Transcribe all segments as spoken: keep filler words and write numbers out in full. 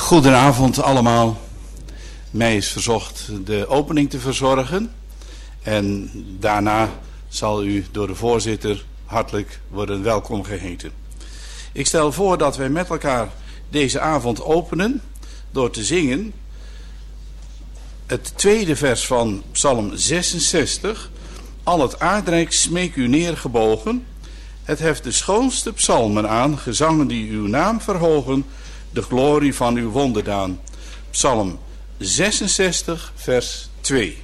Goedenavond allemaal. Mij is verzocht de opening te verzorgen. En daarna zal u door de voorzitter hartelijk worden welkom geheten. Ik stel voor dat wij met elkaar deze avond openen door te zingen het tweede vers van Psalm zesenzestig. Al het aardrijk smeek u neergebogen. Het heft de schoonste psalmen aan, gezangen die uw naam verhogen, de glorie van uw wonderdaan. Psalm zesenzestig, vers twee.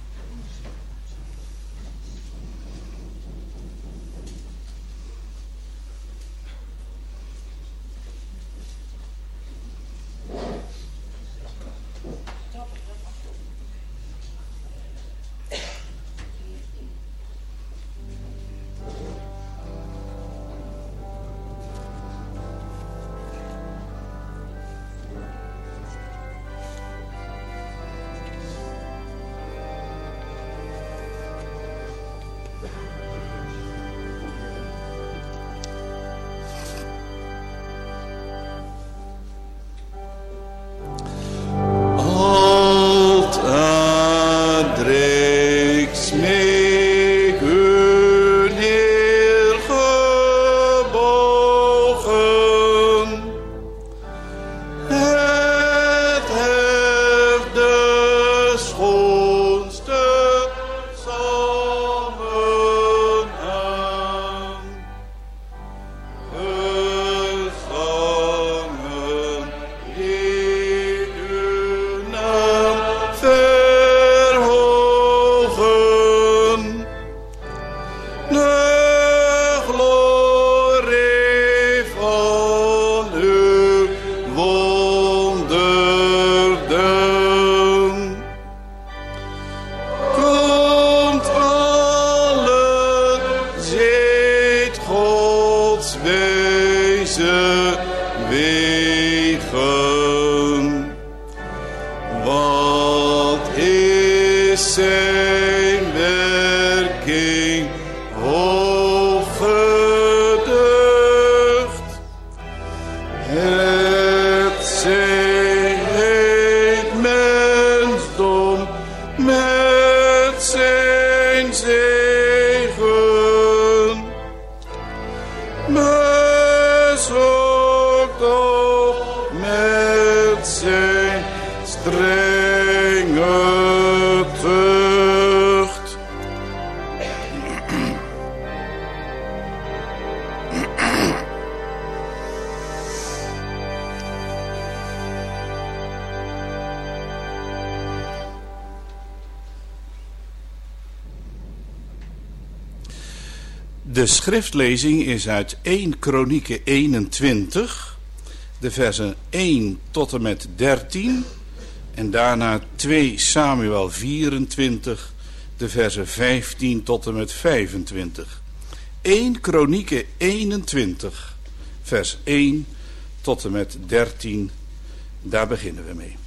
De schriftlezing is uit eerste Kronieken eenentwintig, de versen één tot en met dertien, en daarna tweede Samuel vierentwintig, de versen vijftien tot en met vijfentwintig. eerste Kronieken eenentwintig, vers één tot en met dertien, daar beginnen we mee.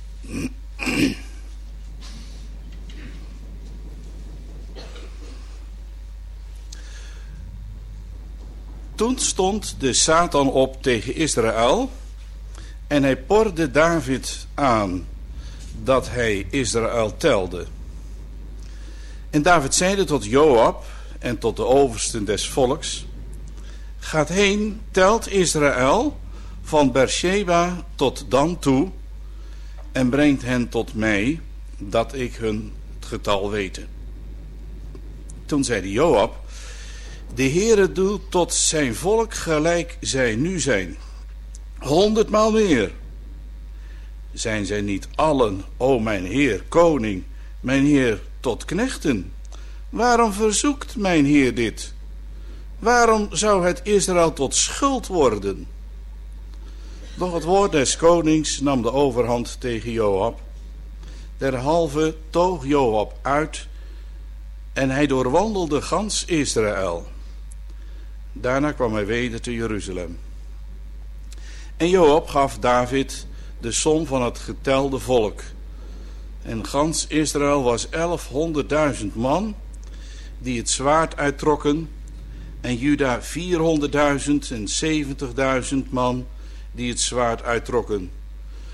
Toen stond de Satan op tegen Israël en hij porde David aan dat hij Israël telde. En David zeide tot Joab en tot de oversten des volks: gaat heen, telt Israël van Beersheba tot Dan toe en brengt hen tot mij, dat ik hun het getal wete. Toen zeide Joab: de Heere doet tot zijn volk gelijk zij nu zijn, honderdmaal meer. Zijn zij niet allen, o mijn Heer, koning, mijn Heer, tot knechten? Waarom verzoekt mijn Heer dit? Waarom zou het Israël tot schuld worden? Doch het woord des konings nam de overhand tegen Joab. Derhalve toog Joab uit en hij doorwandelde gans Israël. Daarna kwam hij weder te Jeruzalem. En Joab gaf David de som van het getelde volk. En gans Israël was elfhonderdduizend man die het zwaard uittrokken, en Juda vierhonderdduizend en zeventigduizend man die het zwaard uittrokken.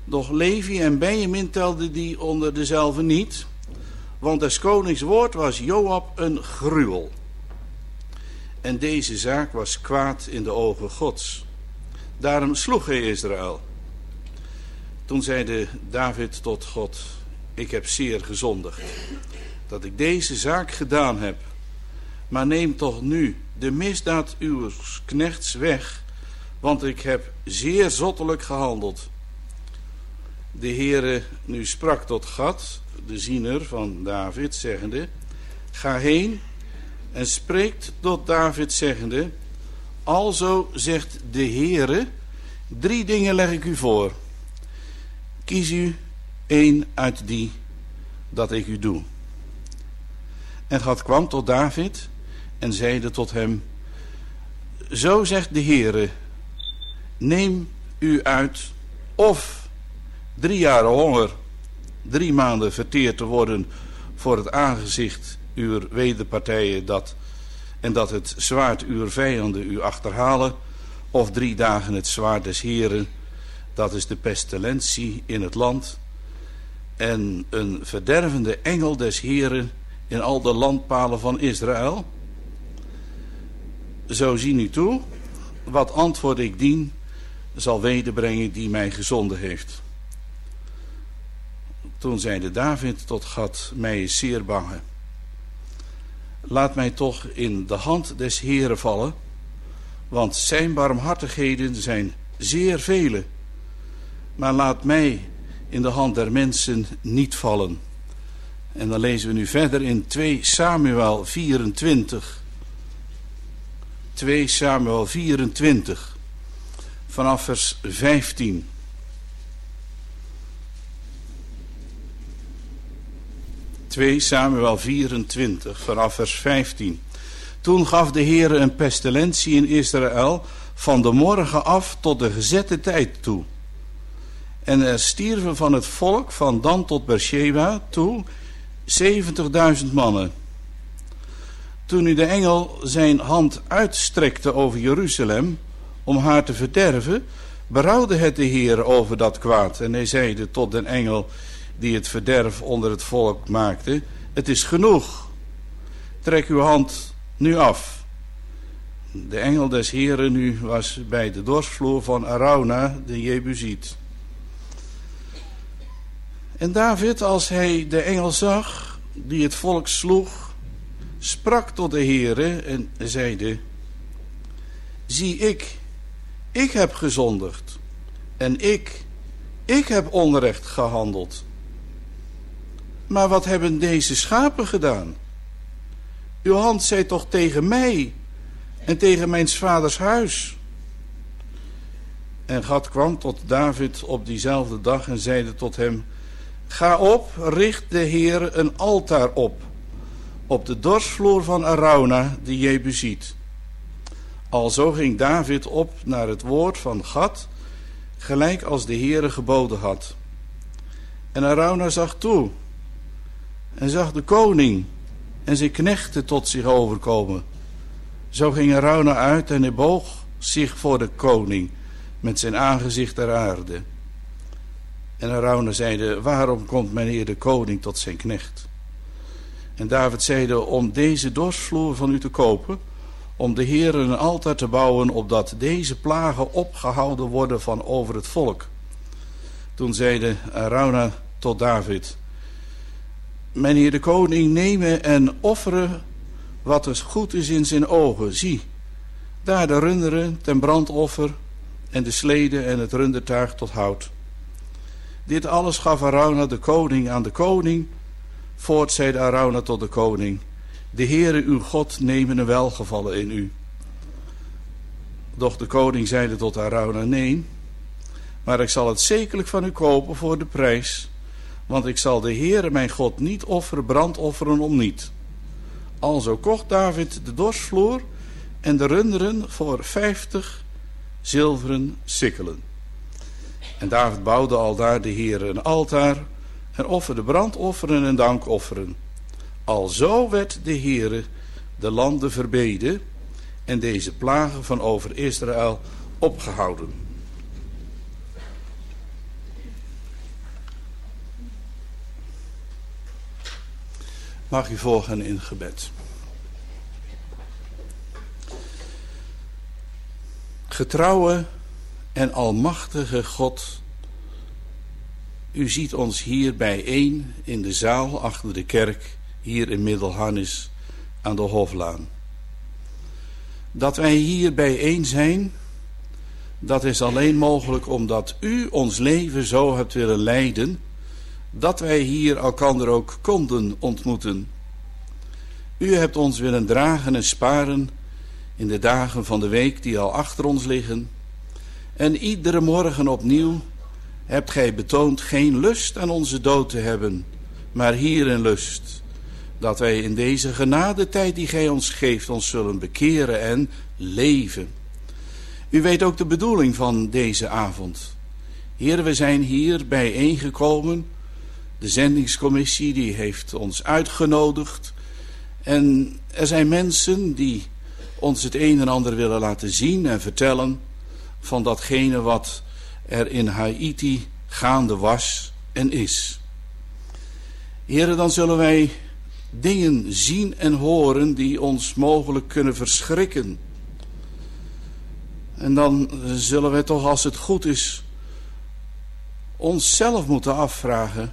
Doch Levi en Benjamin telden die onder dezelfde niet, want des konings woord was Joab een gruwel. En deze zaak was kwaad in de ogen Gods. Daarom sloeg hij Israël. Toen zeide David tot God: ik heb zeer gezondigd, dat ik deze zaak gedaan heb. Maar neem toch nu de misdaad uws knechts weg, want ik heb zeer zottelijk gehandeld. De Heere nu sprak tot Gad, de ziener van David, zeggende: ga heen en spreekt tot David, zeggende: alzo zegt de Heere, drie dingen leg ik u voor. Kies u één uit die, dat ik u doe. En Gad kwam tot David en zeide tot hem: zo zegt de Heere, neem u uit of drie jaren honger, drie maanden verteerd te worden voor het aangezicht uw wederpartijen, dat, en dat het zwaard uw vijanden u achterhalen, of drie dagen het zwaard des Heeren, dat is de pestilentie in het land, en een verdervende engel des Heeren in al de landpalen van Israël. Zo zie nu toe, wat antwoord ik dien, zal wederbrengen die mij gezonden heeft. Toen zeide David tot Gad: mij is zeer bange. Laat mij toch in de hand des Heeren vallen, want zijn barmhartigheden zijn zeer vele. Maar laat mij in de hand der mensen niet vallen. En dan lezen we nu verder in twee Samuel vierentwintig. twee Samuel vierentwintig, vanaf vers vijftien. twee Samuel vierentwintig, vanaf vers vijftien. Toen gaf de Heere een pestilentie in Israël van de morgen af tot de gezette tijd toe. En er stierven van het volk van Dan tot Beersheba toe zeventigduizend mannen. Toen nu de engel zijn hand uitstrekte over Jeruzalem om haar te verderven, berouwde het de Heer over dat kwaad. En hij zeide tot den engel die het verderf onder het volk maakte: het is genoeg, trek uw hand nu af. De engel des Heeren nu was bij de dorsvloer van Arauna de Jebusiet. En David, als hij de engel zag die het volk sloeg, sprak tot de Heere en zeide: zie ik, ik heb gezondigd en ik, ik heb onrecht gehandeld. Maar wat hebben deze schapen gedaan? Uw hand zei toch tegen mij en tegen mijn vaders huis? En Gad kwam tot David op diezelfde dag en zeide tot hem: ga op, richt de Heer een altaar op, op de dorsvloer van Arauna de Jebusiet. Alzo ging David op naar het woord van Gad, gelijk als de Heere geboden had. En Arauna zag toe en zag de koning en zijn knechten tot zich overkomen. Zo ging Arauna uit en hij boog zich voor de koning met zijn aangezicht ter aarde. En Arauna zeide: waarom komt mijn heer de koning tot zijn knecht? En David zeide: om deze dorsvloer van u te kopen, om de Heer een altaar te bouwen, opdat deze plagen opgehouden worden van over het volk. Toen zeide Arauna tot David: mijn heer de koning nemen en offeren wat er goed is in zijn ogen. Zie, daar de runderen ten brandoffer en de sleden en het rundertuig tot hout. Dit alles gaf Arauna de koning aan de koning. Voort zeide Arauna tot de koning: de Heere uw God nemen een welgevallen in u. Doch de koning zeide tot Arauna: nee, maar ik zal het zekerlijk van u kopen voor de prijs, want ik zal de Heere mijn God niet offeren, brandofferen om niet. Alzo kocht David de dorsvloer en de runderen voor vijftig zilveren sikkelen. En David bouwde aldaar de Heere een altaar en offerde brandofferen en dankofferen. Alzo werd de Heere de landen verbeden en deze plagen van over Israël opgehouden. Mag u voorgaan in gebed. Getrouwe en almachtige God, u ziet ons hier bijeen in de zaal achter de kerk, hier in Middelharnis aan de Hoflaan. Dat wij hier bijeen zijn, dat is alleen mogelijk omdat u ons leven zo hebt willen leiden, dat wij hier elkander ook konden ontmoeten. U hebt ons willen dragen en sparen in de dagen van de week die al achter ons liggen. En iedere morgen opnieuw hebt gij betoond geen lust aan onze dood te hebben, maar hierin lust, dat wij in deze genadetijd die gij ons geeft, ons zullen bekeren en leven. U weet ook de bedoeling van deze avond. Heer, we zijn hier bijeengekomen. De zendingscommissie die heeft ons uitgenodigd. En er zijn mensen die ons het een en ander willen laten zien en vertellen van datgene wat er in Haiti gaande was en is. Heren, dan zullen wij dingen zien en horen die ons mogelijk kunnen verschrikken. En dan zullen wij toch, als het goed is, onszelf moeten afvragen: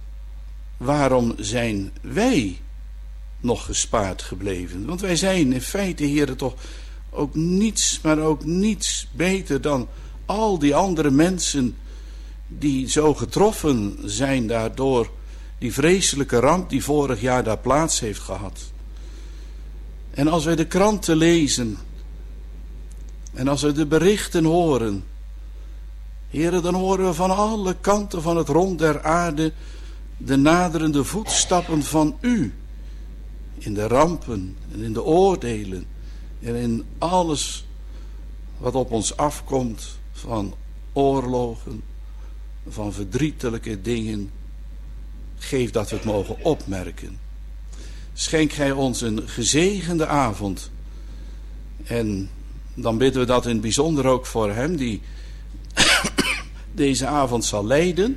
waarom zijn wij nog gespaard gebleven? Want wij zijn in feite, heren, toch ook niets, maar ook niets beter dan al die andere mensen die zo getroffen zijn daardoor die vreselijke ramp die vorig jaar daar plaats heeft gehad. En als wij de kranten lezen en als we de berichten horen, heren, dan horen we van alle kanten van het rond der aarde de naderende voetstappen van u. In de rampen en in de oordelen en in alles wat op ons afkomt, van oorlogen, van verdrietelijke dingen. Geef dat we het mogen opmerken. Schenk gij ons een gezegende avond. En dan bidden we dat in het bijzonder ook voor hem die deze avond zal leiden.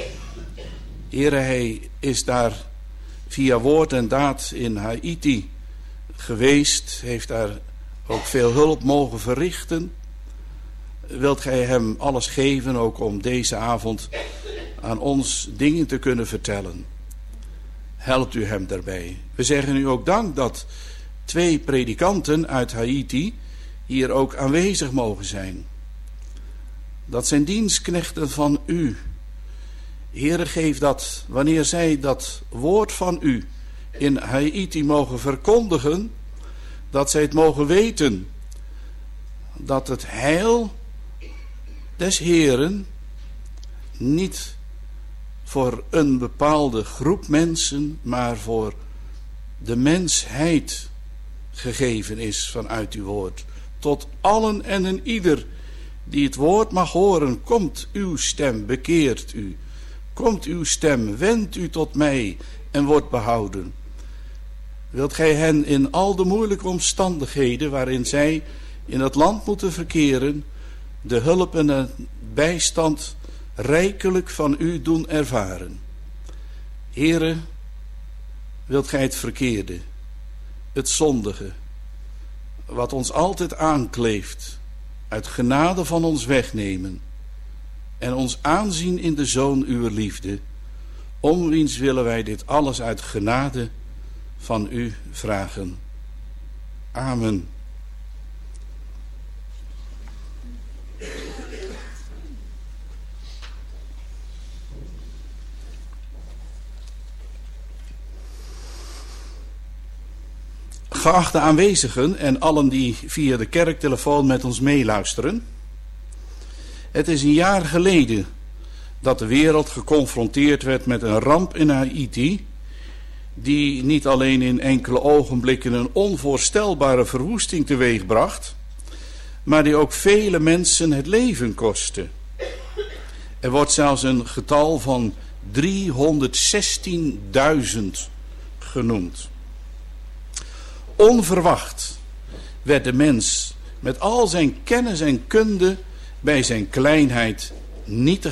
Heere, hij is daar via woord en daad in Haiti geweest. Heeft daar ook veel hulp mogen verrichten. Wilt gij hem alles geven ook om deze avond aan ons dingen te kunnen vertellen. Helpt u hem daarbij. We zeggen u ook dank dat twee predikanten uit Haiti hier ook aanwezig mogen zijn. Dat zijn dienstknechten van u. Heere, geef dat wanneer zij dat woord van u in Haiti mogen verkondigen, dat zij het mogen weten, dat het heil des Heeren niet voor een bepaalde groep mensen, maar voor de mensheid gegeven is vanuit uw woord. Tot allen en een ieder die het woord mag horen, komt uw stem, bekeert u. Komt uw stem, wendt u tot mij en wordt behouden. Wilt gij hen in al de moeilijke omstandigheden waarin zij in het land moeten verkeren, de hulp en de bijstand rijkelijk van u doen ervaren. Heere, wilt gij het verkeerde, het zondige, wat ons altijd aankleeft, uit genade van ons wegnemen en ons aanzien in de Zoon uw liefde, om wiens willen wij dit alles uit genade van u vragen. Amen. Geachte aanwezigen en allen die via de kerktelefoon met ons meeluisteren. Het is een jaar geleden dat de wereld geconfronteerd werd met een ramp in Haiti, die niet alleen in enkele ogenblikken een onvoorstelbare verwoesting teweegbracht, maar die ook vele mensen het leven kostte. Er wordt zelfs een getal van driehonderdzestienduizend genoemd. Onverwacht werd de mens met al zijn kennis en kunde bij zijn kleinheid,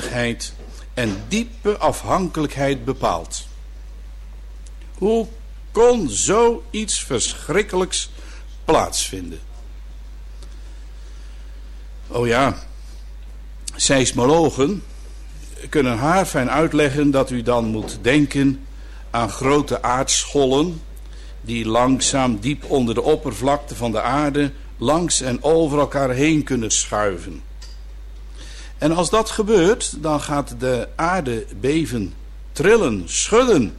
nietigheid en diepe afhankelijkheid bepaald. Hoe kon zoiets verschrikkelijks plaatsvinden? Oh ja, seismologen kunnen haarfijn uitleggen dat u dan moet denken aan grote aardschollen die langzaam diep onder de oppervlakte van de aarde langs en over elkaar heen kunnen schuiven. En als dat gebeurt, dan gaat de aarde beven, trillen, schudden.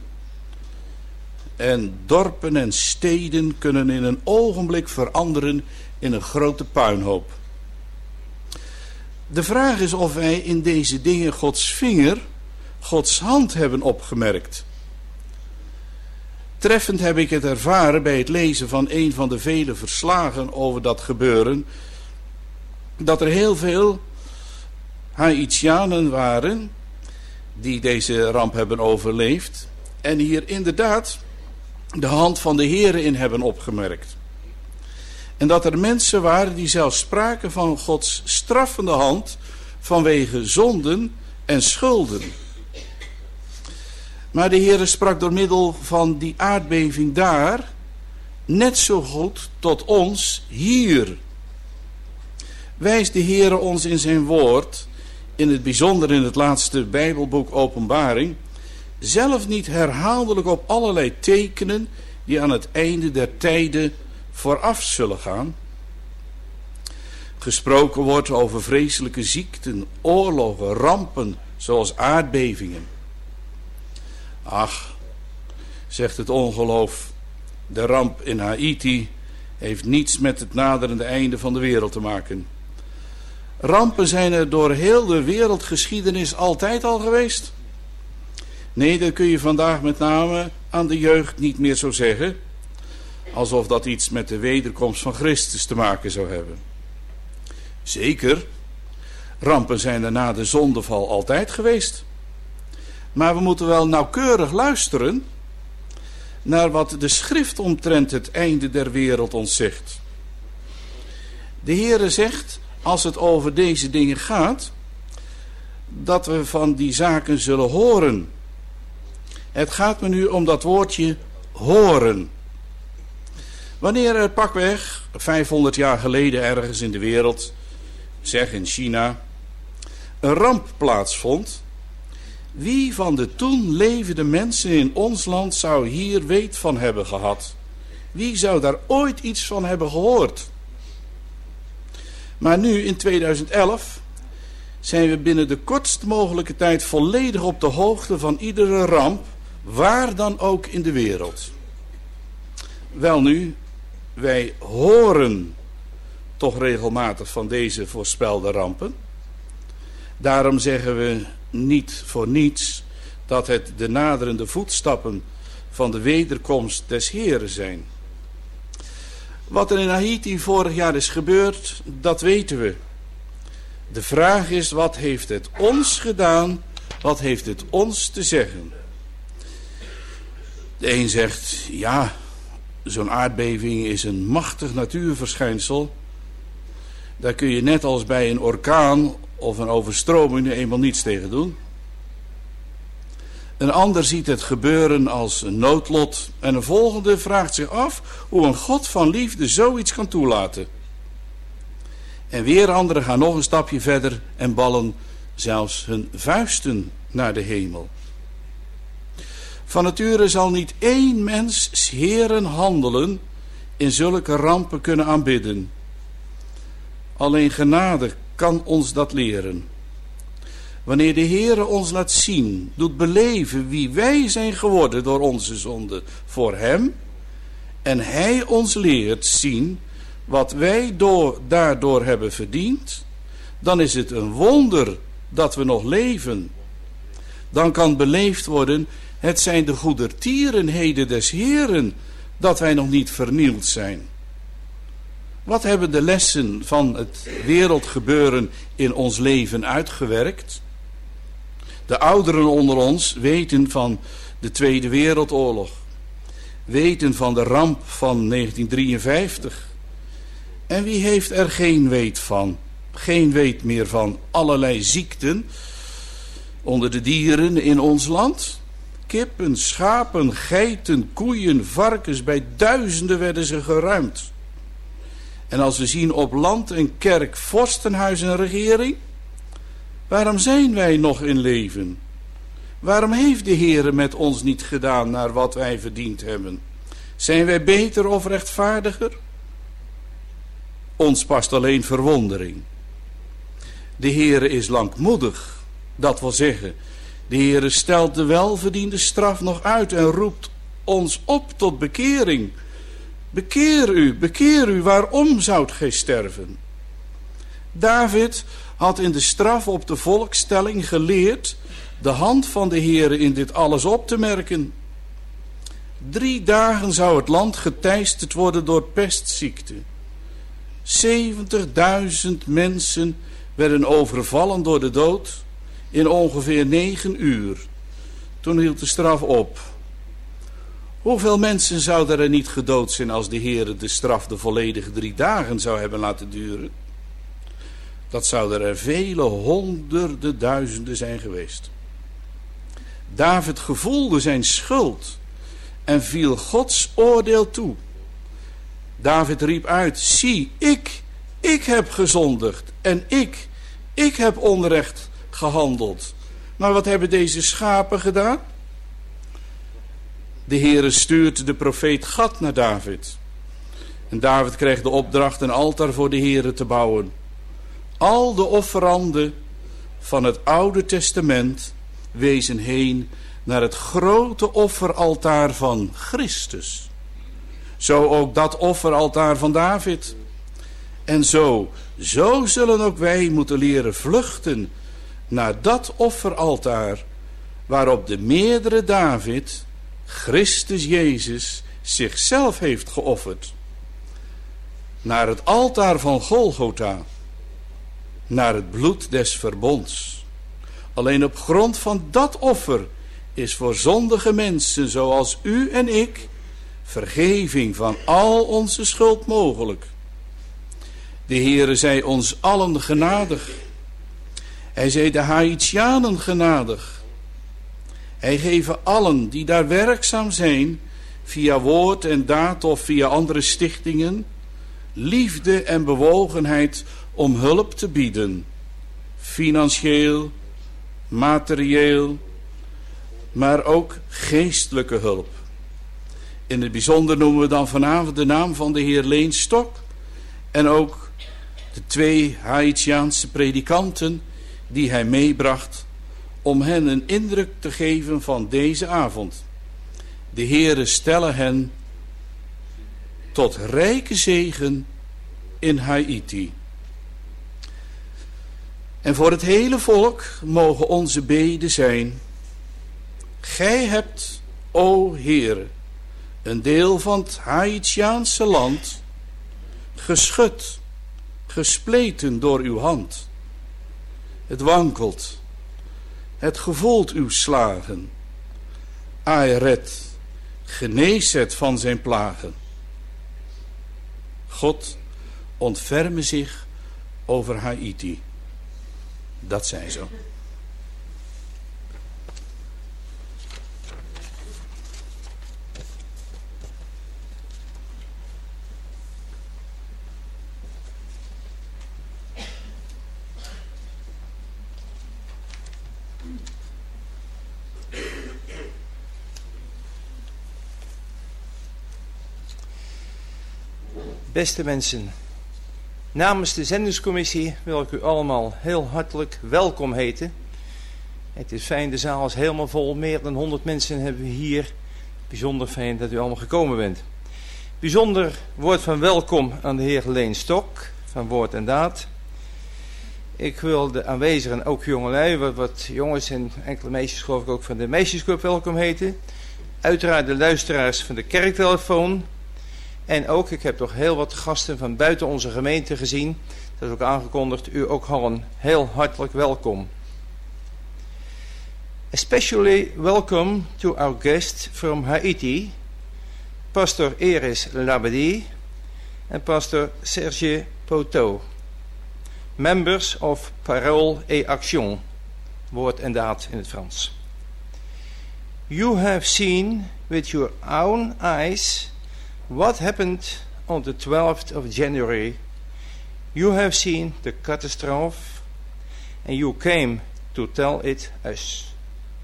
En dorpen en steden kunnen in een ogenblik veranderen in een grote puinhoop. De vraag is of wij in deze dingen Gods vinger, Gods hand hebben opgemerkt. Treffend heb ik het ervaren bij het lezen van een van de vele verslagen over dat gebeuren, dat er heel veel Haïtianen waren die deze ramp hebben overleefd en hier inderdaad de hand van de Heere in hebben opgemerkt. En dat er mensen waren die zelfs spraken van Gods straffende hand vanwege zonden en schulden. Maar de Heere sprak door middel van die aardbeving daar net zo goed tot ons hier. Wijst de Heere ons in zijn woord, in het bijzonder in het laatste Bijbelboek Openbaring, zelf niet herhaaldelijk op allerlei tekenen die aan het einde der tijden vooraf zullen gaan. Gesproken wordt over vreselijke ziekten, oorlogen, rampen, zoals aardbevingen. Ach, zegt het ongeloof, de ramp in Haïti heeft niets met het naderende einde van de wereld te maken. Rampen zijn er door heel de wereldgeschiedenis altijd al geweest. Nee, dat kun je vandaag met name aan de jeugd niet meer zo zeggen, alsof dat iets met de wederkomst van Christus te maken zou hebben. Zeker, rampen zijn er na de zondeval altijd geweest. Maar we moeten wel nauwkeurig luisteren naar wat de schrift omtrent het einde der wereld ons zegt. De Heere zegt, als het over deze dingen gaat, dat we van die zaken zullen horen. Het gaat me nu om dat woordje horen. Wanneer er pakweg vijfhonderd jaar geleden ergens in de wereld, zeg in China, een ramp plaatsvond, wie van de toen levende mensen in ons land zou hier weet van hebben gehad? Wie zou daar ooit iets van hebben gehoord? Maar nu in tweeduizend elf zijn we binnen de kortst mogelijke tijd volledig op de hoogte van iedere ramp, waar dan ook in de wereld. Welnu, wij horen toch regelmatig van deze voorspelde rampen. Daarom zeggen we niet voor niets dat het de naderende voetstappen van de wederkomst des Heeren zijn. Wat er in Haïti vorig jaar is gebeurd, dat weten we. De vraag is, wat heeft het ons gedaan? Wat heeft het ons te zeggen? De een zegt, ja, zo'n aardbeving is een machtig natuurverschijnsel. Daar kun je net als bij een orkaan of een overstroming nu eenmaal niets tegen doen. Een ander ziet het gebeuren als een noodlot. En een volgende vraagt zich af hoe een God van liefde zoiets kan toelaten. En weer anderen gaan nog een stapje verder en ballen zelfs hun vuisten naar de hemel. Van nature zal niet één mens 's Heeren handelen in zulke rampen kunnen aanbidden. Alleen genade kan ons dat leren. Wanneer de Heere ons laat zien, doet beleven wie wij zijn geworden door onze zonde voor hem, en hij ons leert zien wat wij door, daardoor hebben verdiend, dan is het een wonder dat we nog leven. Dan kan beleefd worden, het zijn de goedertierenheden des Heeren dat wij nog niet vernield zijn. Wat hebben de lessen van het wereldgebeuren in ons leven uitgewerkt? De ouderen onder ons weten van de Tweede Wereldoorlog, weten van de ramp van negentien drieënvijftig. En wie heeft er geen weet van? Geen weet meer van allerlei ziekten onder de dieren in ons land? kippen, schapen, geiten, koeien, varkens, bij duizenden werden ze geruimd. En als we zien op land en kerk, vorstenhuis en regering, waarom zijn wij nog in leven? Waarom heeft de Heere met ons niet gedaan naar wat wij verdiend hebben? Zijn wij beter of rechtvaardiger? Ons past alleen verwondering. De Heere is langmoedig, dat wil zeggen, de Heere stelt de welverdiende straf nog uit en roept ons op tot bekering. Bekeer u, bekeer u, waarom zoudt gij sterven? David had in de straf op de volkstelling geleerd de hand van de Heere in dit alles op te merken. Drie dagen zou het land geteisterd worden door pestziekte. zeventigduizend mensen werden overvallen door de dood in ongeveer negen uur. Toen hield de straf op. Hoeveel mensen zouden er niet gedood zijn als de Heere de straf de volledige drie dagen zou hebben laten duren? Dat zouden er vele honderden duizenden zijn geweest. David gevoelde zijn schuld en viel Gods oordeel toe. David riep uit, zie, ik, ik heb gezondigd en ik, ik heb onrecht gehandeld. Maar wat hebben deze schapen gedaan? De Heere stuurt de profeet Gad naar David. En David kreeg de opdracht een altaar voor de Heere te bouwen. Al de offeranden van het Oude Testament wezen heen naar het grote offeraltaar van Christus. Zo ook dat offeraltaar van David. En zo, zo zullen ook wij moeten leren vluchten naar dat offeraltaar waarop de meerdere David, Christus Jezus, zichzelf heeft geofferd. Naar het altaar van Golgotha, naar het bloed des verbonds. Alleen op grond van dat offer is voor zondige mensen zoals u en ik vergeving van al onze schuld mogelijk. De Heere zij ons allen genadig. Hij zij de Haïtianen genadig. Hij geeft allen die daar werkzaam zijn, via woord en daad of via andere stichtingen, liefde en bewogenheid om hulp te bieden. Financieel, materieel, maar ook geestelijke hulp. In het bijzonder noemen we dan vanavond de naam van de heer Leenstok en ook de twee Haïtiaanse predikanten die hij meebracht om hen een indruk te geven van deze avond. De Heere stelle hen tot rijke zegen in Haïti. En voor het hele volk mogen onze beden zijn: gij hebt, o Heere, een deel van het Haïtiaanse land geschud, gespleten door uw hand. Het wankelt, het gevoelt uw slagen. Ai red, genees het van zijn plagen. God ontferme zich over Haïti. Dat zij zo. Beste mensen, namens de zendingscommissie wil ik u allemaal heel hartelijk welkom heten. Het is fijn, de zaal is helemaal vol, meer dan honderd mensen hebben we hier. Bijzonder fijn dat u allemaal gekomen bent. Bijzonder woord van welkom aan de heer Leenstok van Woord en Daad. Ik wil de aanwezigen, ook jongelui, wat, wat jongens en enkele meisjes geloof ik ook van de meisjesclub welkom heten. Uiteraard de luisteraars van de kerktelefoon. En ook, ik heb toch heel wat gasten van buiten onze gemeente gezien. Dat is ook aangekondigd, u ook allen heel hartelijk welkom. Especially welcome to our guest from Haiti, Pastor Iris Labadie en Pastor Serge Poteau, members of Parole et Action, Woord en Daad in het Frans. You have seen with your own eyes what happened on the twelfth of January. You have seen the catastrophe and you came to tell it us.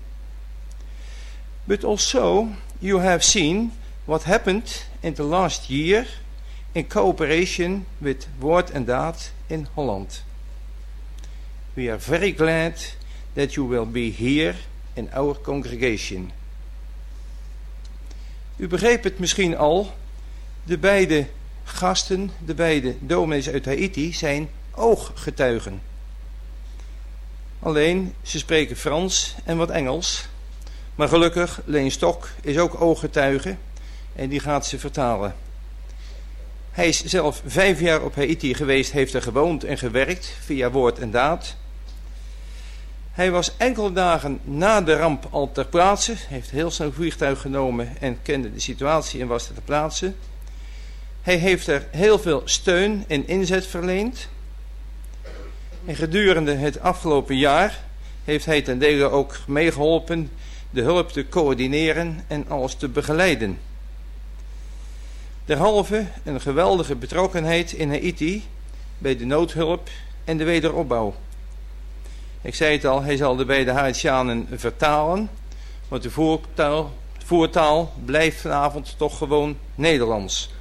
But also you have seen what happened in the last year in cooperation with Woord en Daad in Holland. We are very glad that you will be here in our congregation. U begreep het misschien al, de beide gasten, de beide dominees uit Haiti zijn ooggetuigen. Alleen, ze spreken Frans en wat Engels. Maar gelukkig, Leen Stok is ook ooggetuige en die gaat ze vertalen. Hij is zelf vijf jaar op Haiti geweest, heeft er gewoond en gewerkt via Woord en Daad. Hij was enkele dagen na de ramp al ter plaatse, heeft heel snel vliegtuig genomen en kende de situatie en was ter plaatse. Hij heeft er heel veel steun en inzet verleend. En gedurende het afgelopen jaar heeft hij ten dele ook meegeholpen de hulp te coördineren en alles te begeleiden. Derhalve een geweldige betrokkenheid in Haiti bij de noodhulp en de wederopbouw. Ik zei het al, hij zal de beide Haitianen vertalen, want de voertaal, voertaal blijft vanavond toch gewoon Nederlands.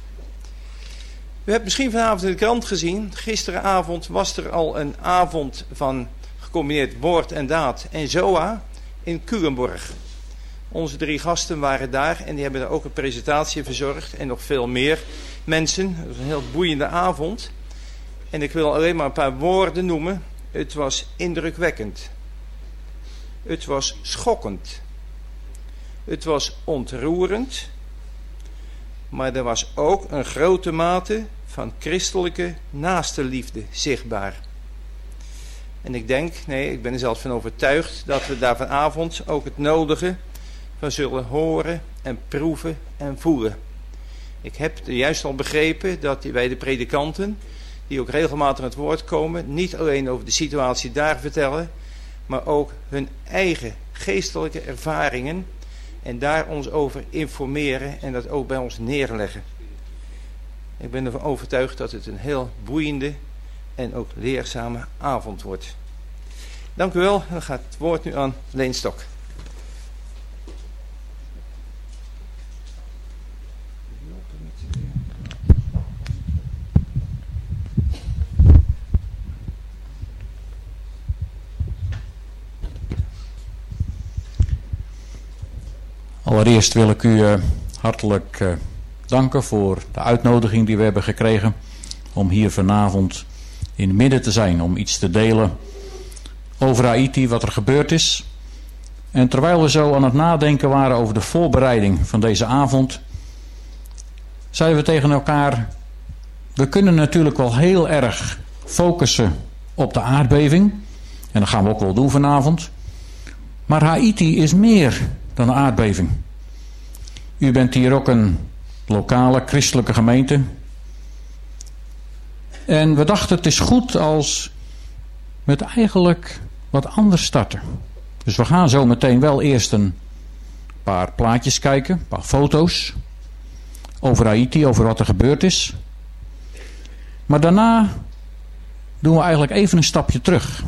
U hebt misschien vanavond in de krant gezien, gisteravond was er al een avond van gecombineerd Woord en Daad en Zoa in Culemborg. Onze drie gasten waren daar en die hebben er ook een presentatie verzorgd en nog veel meer mensen. Het was een heel boeiende avond. En ik wil alleen maar een paar woorden noemen. Het was indrukwekkend. Het was schokkend. Het was ontroerend. Maar er was ook een grote mate van christelijke naastenliefde zichtbaar. En ik denk, nee, ik ben er zelfs van overtuigd dat we daar vanavond ook het nodige van zullen horen en proeven en voelen. Ik heb juist al begrepen dat wij de predikanten, die ook regelmatig aan het woord komen, niet alleen over de situatie daar vertellen, maar ook hun eigen geestelijke ervaringen en daar ons over informeren en dat ook bij ons neerleggen. Ik ben ervan overtuigd dat het een heel boeiende en ook leerzame avond wordt. Dank u wel. Dan gaat het woord nu aan Leen Stok. Allereerst wil ik u uh, hartelijk uh, danken voor de uitnodiging die we hebben gekregen om hier vanavond in het midden te zijn, om iets te delen over Haiti, wat er gebeurd is. En terwijl we zo aan het nadenken waren over de voorbereiding van deze avond, zeiden we tegen elkaar, we kunnen natuurlijk wel heel erg focussen op de aardbeving, en dat gaan we ook wel doen vanavond, maar Haiti is meer dan een aardbeving. U bent hier ook een lokale christelijke gemeente. En we dachten het is goed als we het eigenlijk wat anders starten. Dus we gaan zo meteen wel eerst een paar plaatjes kijken, een paar foto's over Haiti, over wat er gebeurd is. Maar daarna doen we eigenlijk even een stapje terug.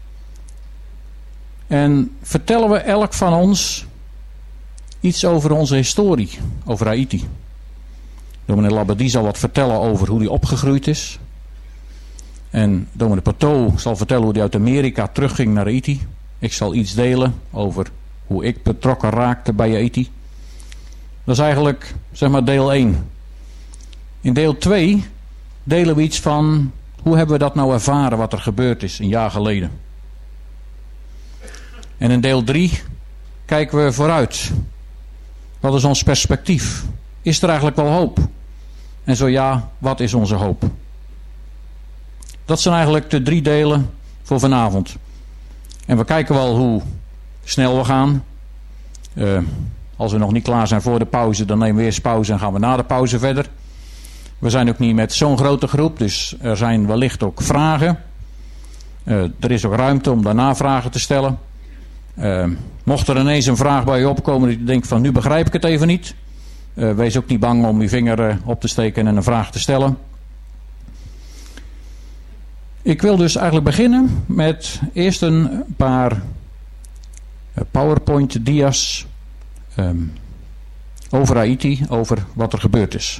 En vertellen we elk van ons iets over onze historie, over Haiti. Dominee Labadie zal wat vertellen over hoe hij opgegroeid is. En dominee Pateau zal vertellen hoe hij uit Amerika terugging naar Haiti. Ik zal iets delen over hoe ik betrokken raakte bij Haiti. Dat is eigenlijk, zeg maar, deel één. In deel twee delen we iets van hoe hebben we dat nou ervaren wat er gebeurd is een jaar geleden. En in deel drie kijken we vooruit. Wat is ons perspectief? Is er eigenlijk wel hoop? En zo ja, wat is onze hoop? Dat zijn eigenlijk de drie delen voor vanavond. En we kijken wel hoe snel we gaan. Uh, als we nog niet klaar zijn voor de pauze, dan nemen we eerst pauze en gaan we na de pauze verder. We zijn ook niet met zo'n grote groep, dus er zijn wellicht ook vragen. Uh, er is ook ruimte om daarna vragen te stellen. Uh, mocht er ineens een vraag bij je opkomen dat je denkt van nu begrijp ik het even niet. Uh, wees ook niet bang om je vinger uh, op te steken en een vraag te stellen. Ik wil dus eigenlijk beginnen met eerst een paar uh, PowerPoint dia's um, over Haiti, over wat er gebeurd is.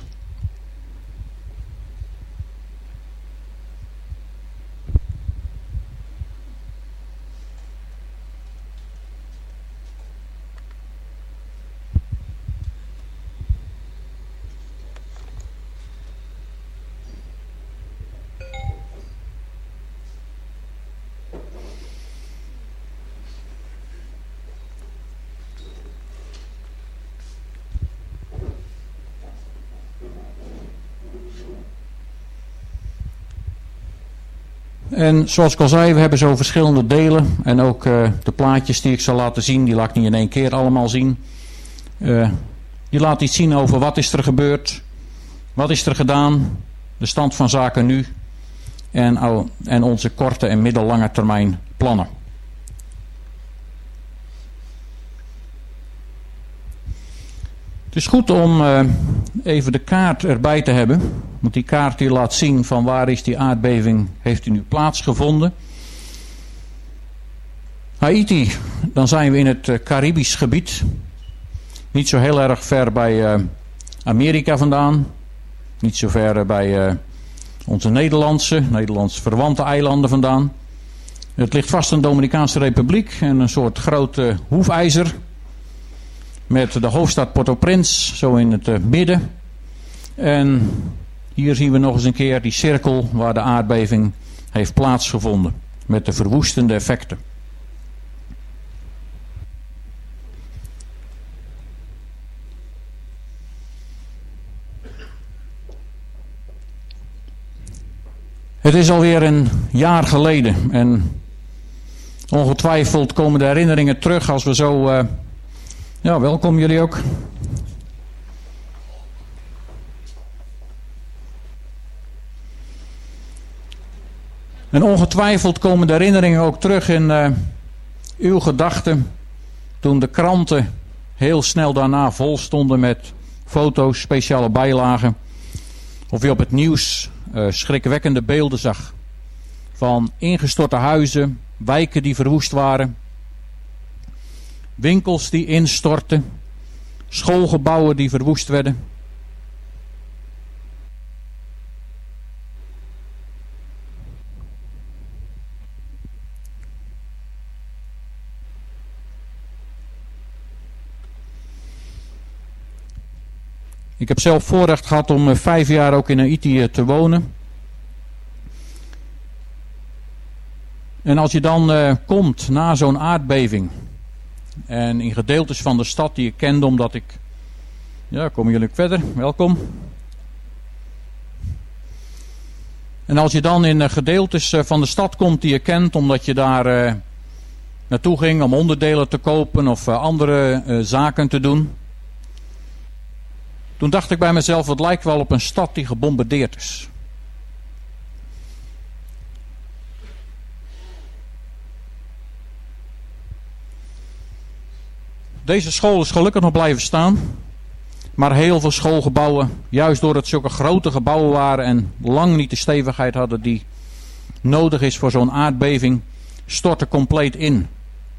En zoals ik al zei, we hebben zo verschillende delen. En ook uh, de plaatjes die ik zal laten zien, die laat ik niet in één keer allemaal zien. Uh, die laat iets zien over wat is er gebeurd. Wat is er gedaan. De stand van zaken nu. En, oh, en onze korte en middellange termijn plannen. Het is goed om uh, even de kaart erbij te hebben. Want die kaart die laat zien van waar is die aardbeving, heeft die nu plaatsgevonden. Haiti, dan zijn we in het uh, Caribisch gebied. Niet zo heel erg ver bij uh, Amerika vandaan. Niet zo ver uh, bij uh, onze Nederlandse, Nederlands verwante eilanden vandaan. Het ligt vast in de Dominicaanse Republiek. En een soort grote hoefijzer. Met de hoofdstad Port-au-Prince zo in het uh, midden. En hier zien we nog eens een keer die cirkel waar de aardbeving heeft plaatsgevonden. Met de verwoestende effecten. Het is alweer een jaar geleden. En ongetwijfeld komen de herinneringen terug als we zo... Uh, ja, welkom jullie ook. En ongetwijfeld komen de herinneringen ook terug in uh, uw gedachten. Toen de kranten heel snel daarna vol stonden met foto's, speciale bijlagen. Of je op het nieuws uh, schrikwekkende beelden zag. Van ingestorte huizen, wijken die verwoest waren. Winkels die instortten. Schoolgebouwen die verwoest werden. Ik heb zelf voorrecht gehad om uh, vijf jaar ook in Haiti uh, te wonen. En als je dan uh, komt na zo'n aardbeving. En in gedeeltes van de stad die ik kende omdat ik... Ja, komen jullie verder. Welkom. En als je dan in uh, gedeeltes uh, van de stad komt die je kent omdat je daar uh, naartoe ging om onderdelen te kopen of uh, andere uh, zaken te doen. Toen dacht ik bij mezelf, het lijkt wel op een stad die gebombardeerd is. Deze school is gelukkig nog blijven staan. Maar heel veel schoolgebouwen, juist doordat het zulke grote gebouwen waren en lang niet de stevigheid hadden die nodig is voor zo'n aardbeving, stortten compleet in.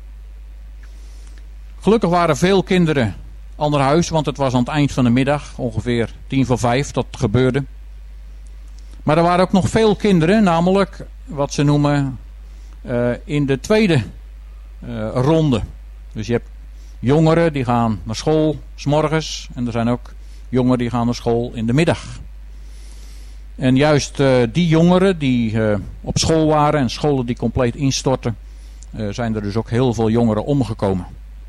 Gelukkig waren veel kinderen al naar huis, want het was aan het eind van de middag, ongeveer tien voor vijf, dat gebeurde. Maar er waren ook nog veel kinderen, namelijk wat ze noemen uh, in de tweede uh, ronde. Dus je hebt jongeren die gaan naar school 's morgens en er zijn ook jongeren die gaan naar school in de middag. En juist uh, die jongeren die uh, op school waren en scholen die compleet instortten, uh, zijn er dus ook heel veel jongeren omgekomen.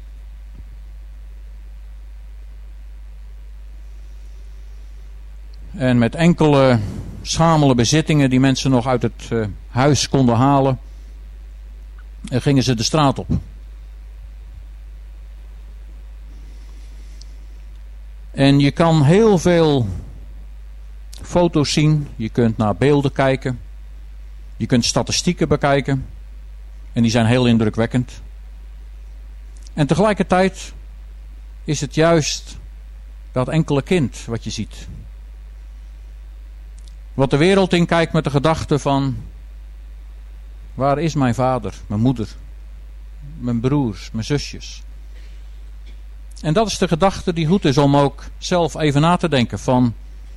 En met enkele schamele bezittingen die mensen nog uit het uh, huis konden halen, uh, gingen ze de straat op. En je kan heel veel foto's zien, je kunt naar beelden kijken, je kunt statistieken bekijken en die zijn heel indrukwekkend. En tegelijkertijd is het juist dat enkele kind wat je ziet. Wat de wereld in kijkt met de gedachte van: waar is mijn vader, mijn moeder, mijn broers, mijn zusjes? En dat is de gedachte die goed is om ook zelf even na te denken van: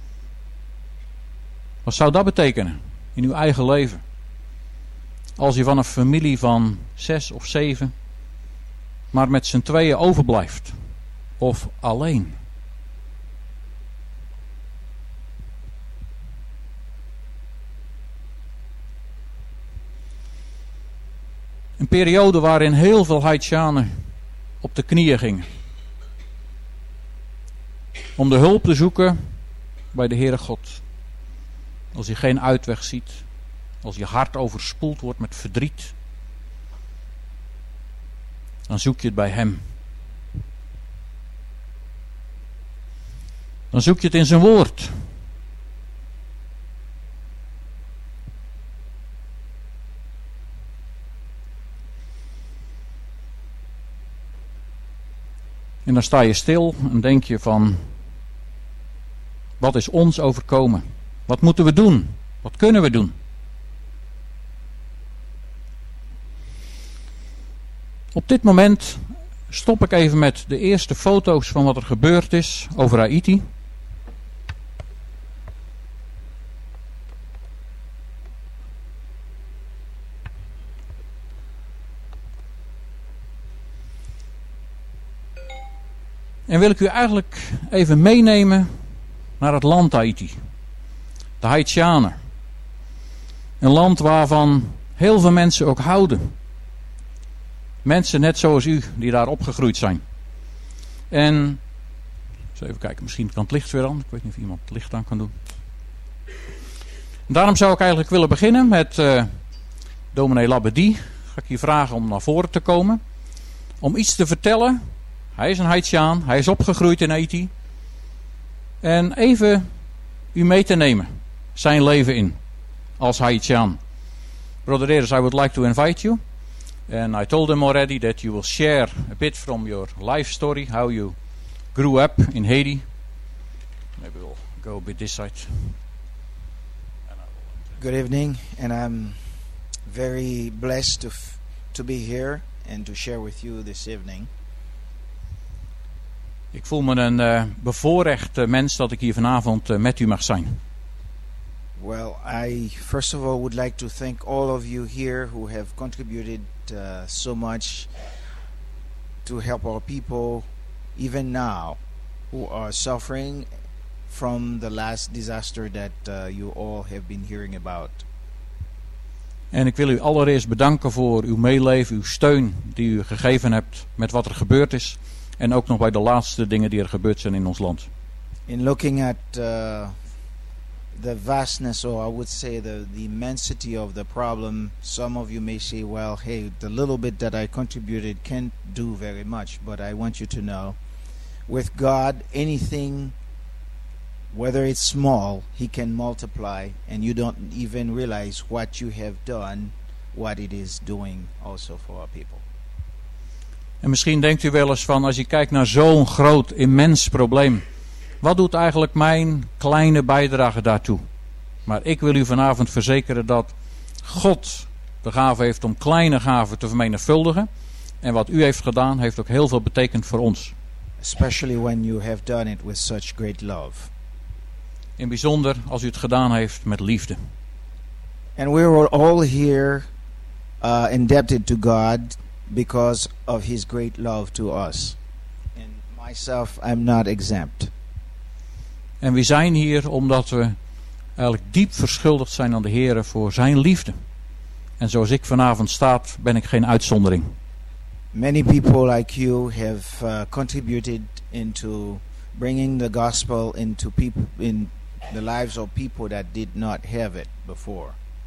wat zou dat betekenen in uw eigen leven? Als je van een familie van zes of zeven maar met z'n tweeën overblijft. Of alleen. Een periode waarin heel veel Haitianen op de knieën gingen. Om de hulp te zoeken bij de Heere God. Als je geen uitweg ziet. Als je hart overspoeld wordt met verdriet. Dan zoek je het bij Hem. Dan zoek je het in zijn woord. En dan sta je stil en denk je van: wat is ons overkomen? Wat moeten we doen? Wat kunnen we doen? Op dit moment stop ik even met de eerste foto's van wat er gebeurd is over Haiti. En wil ik u eigenlijk even meenemen naar het land Haiti. De Haitianen. Een land waarvan heel veel mensen ook houden. Mensen net zoals u die daar opgegroeid zijn. En, eens even kijken, misschien kan het licht weer aan. Ik weet niet of iemand het licht aan kan doen. En daarom zou ik eigenlijk willen beginnen met uh, dominee Labadie. Ga ik hier vragen om naar voren te komen. Om iets te vertellen. Hij is een Haitiaan, hij is opgegroeid in Haiti. En even u mee te nemen. Zijn leven in. Als Haitiaan. Brother Eres, I would like to invite you. And I told him already that you will share a bit from your life story, how you grew up in Haiti. Maybe we'll go a bit this side. Good evening, and I'm very blessed to f- to be here and to share with you this evening. Ik voel me een uh, bevoorrecht uh, mens dat ik hier vanavond uh, met u mag zijn. Well, I first of all would like to thank all of you here who have contributed uh, so much to help our people, even now, who are suffering from the last disaster that uh, you all have been hearing about. En ik wil u allereerst bedanken voor uw meeleven, uw steun die u gegeven hebt met wat er gebeurd is. En ook nog bij de laatste dingen die er gebeurd zijn in ons land. In looking at uh, the vastness, or I would say the, the immensity of the problem, some of you may say, well, hey, the little bit that I contributed can't do very much. But I want you to know, with God, anything, whether it's small, He can multiply, and you don't even realize what you have done, what it is doing also for our people. En misschien denkt u wel eens van, als je kijkt naar zo'n groot, immens probleem, wat doet eigenlijk mijn kleine bijdrage daartoe? Maar ik wil u vanavond verzekeren dat God de gave heeft om kleine gaven te vermenigvuldigen. En wat u heeft gedaan, heeft ook heel veel betekend voor ons. Especially when you have done it with such great love. In bijzonder als u het gedaan heeft met liefde. And we are all here uh, indebted to God because of His great love to us. And myself, I'm not exempt. En we zijn hier omdat we eigenlijk diep verschuldigd zijn aan de Heer voor zijn liefde. En zoals ik vanavond sta, ben ik geen uitzondering. Many people like you have uh, contributed into bringing the gospel into people in the lives of people that did not have it before.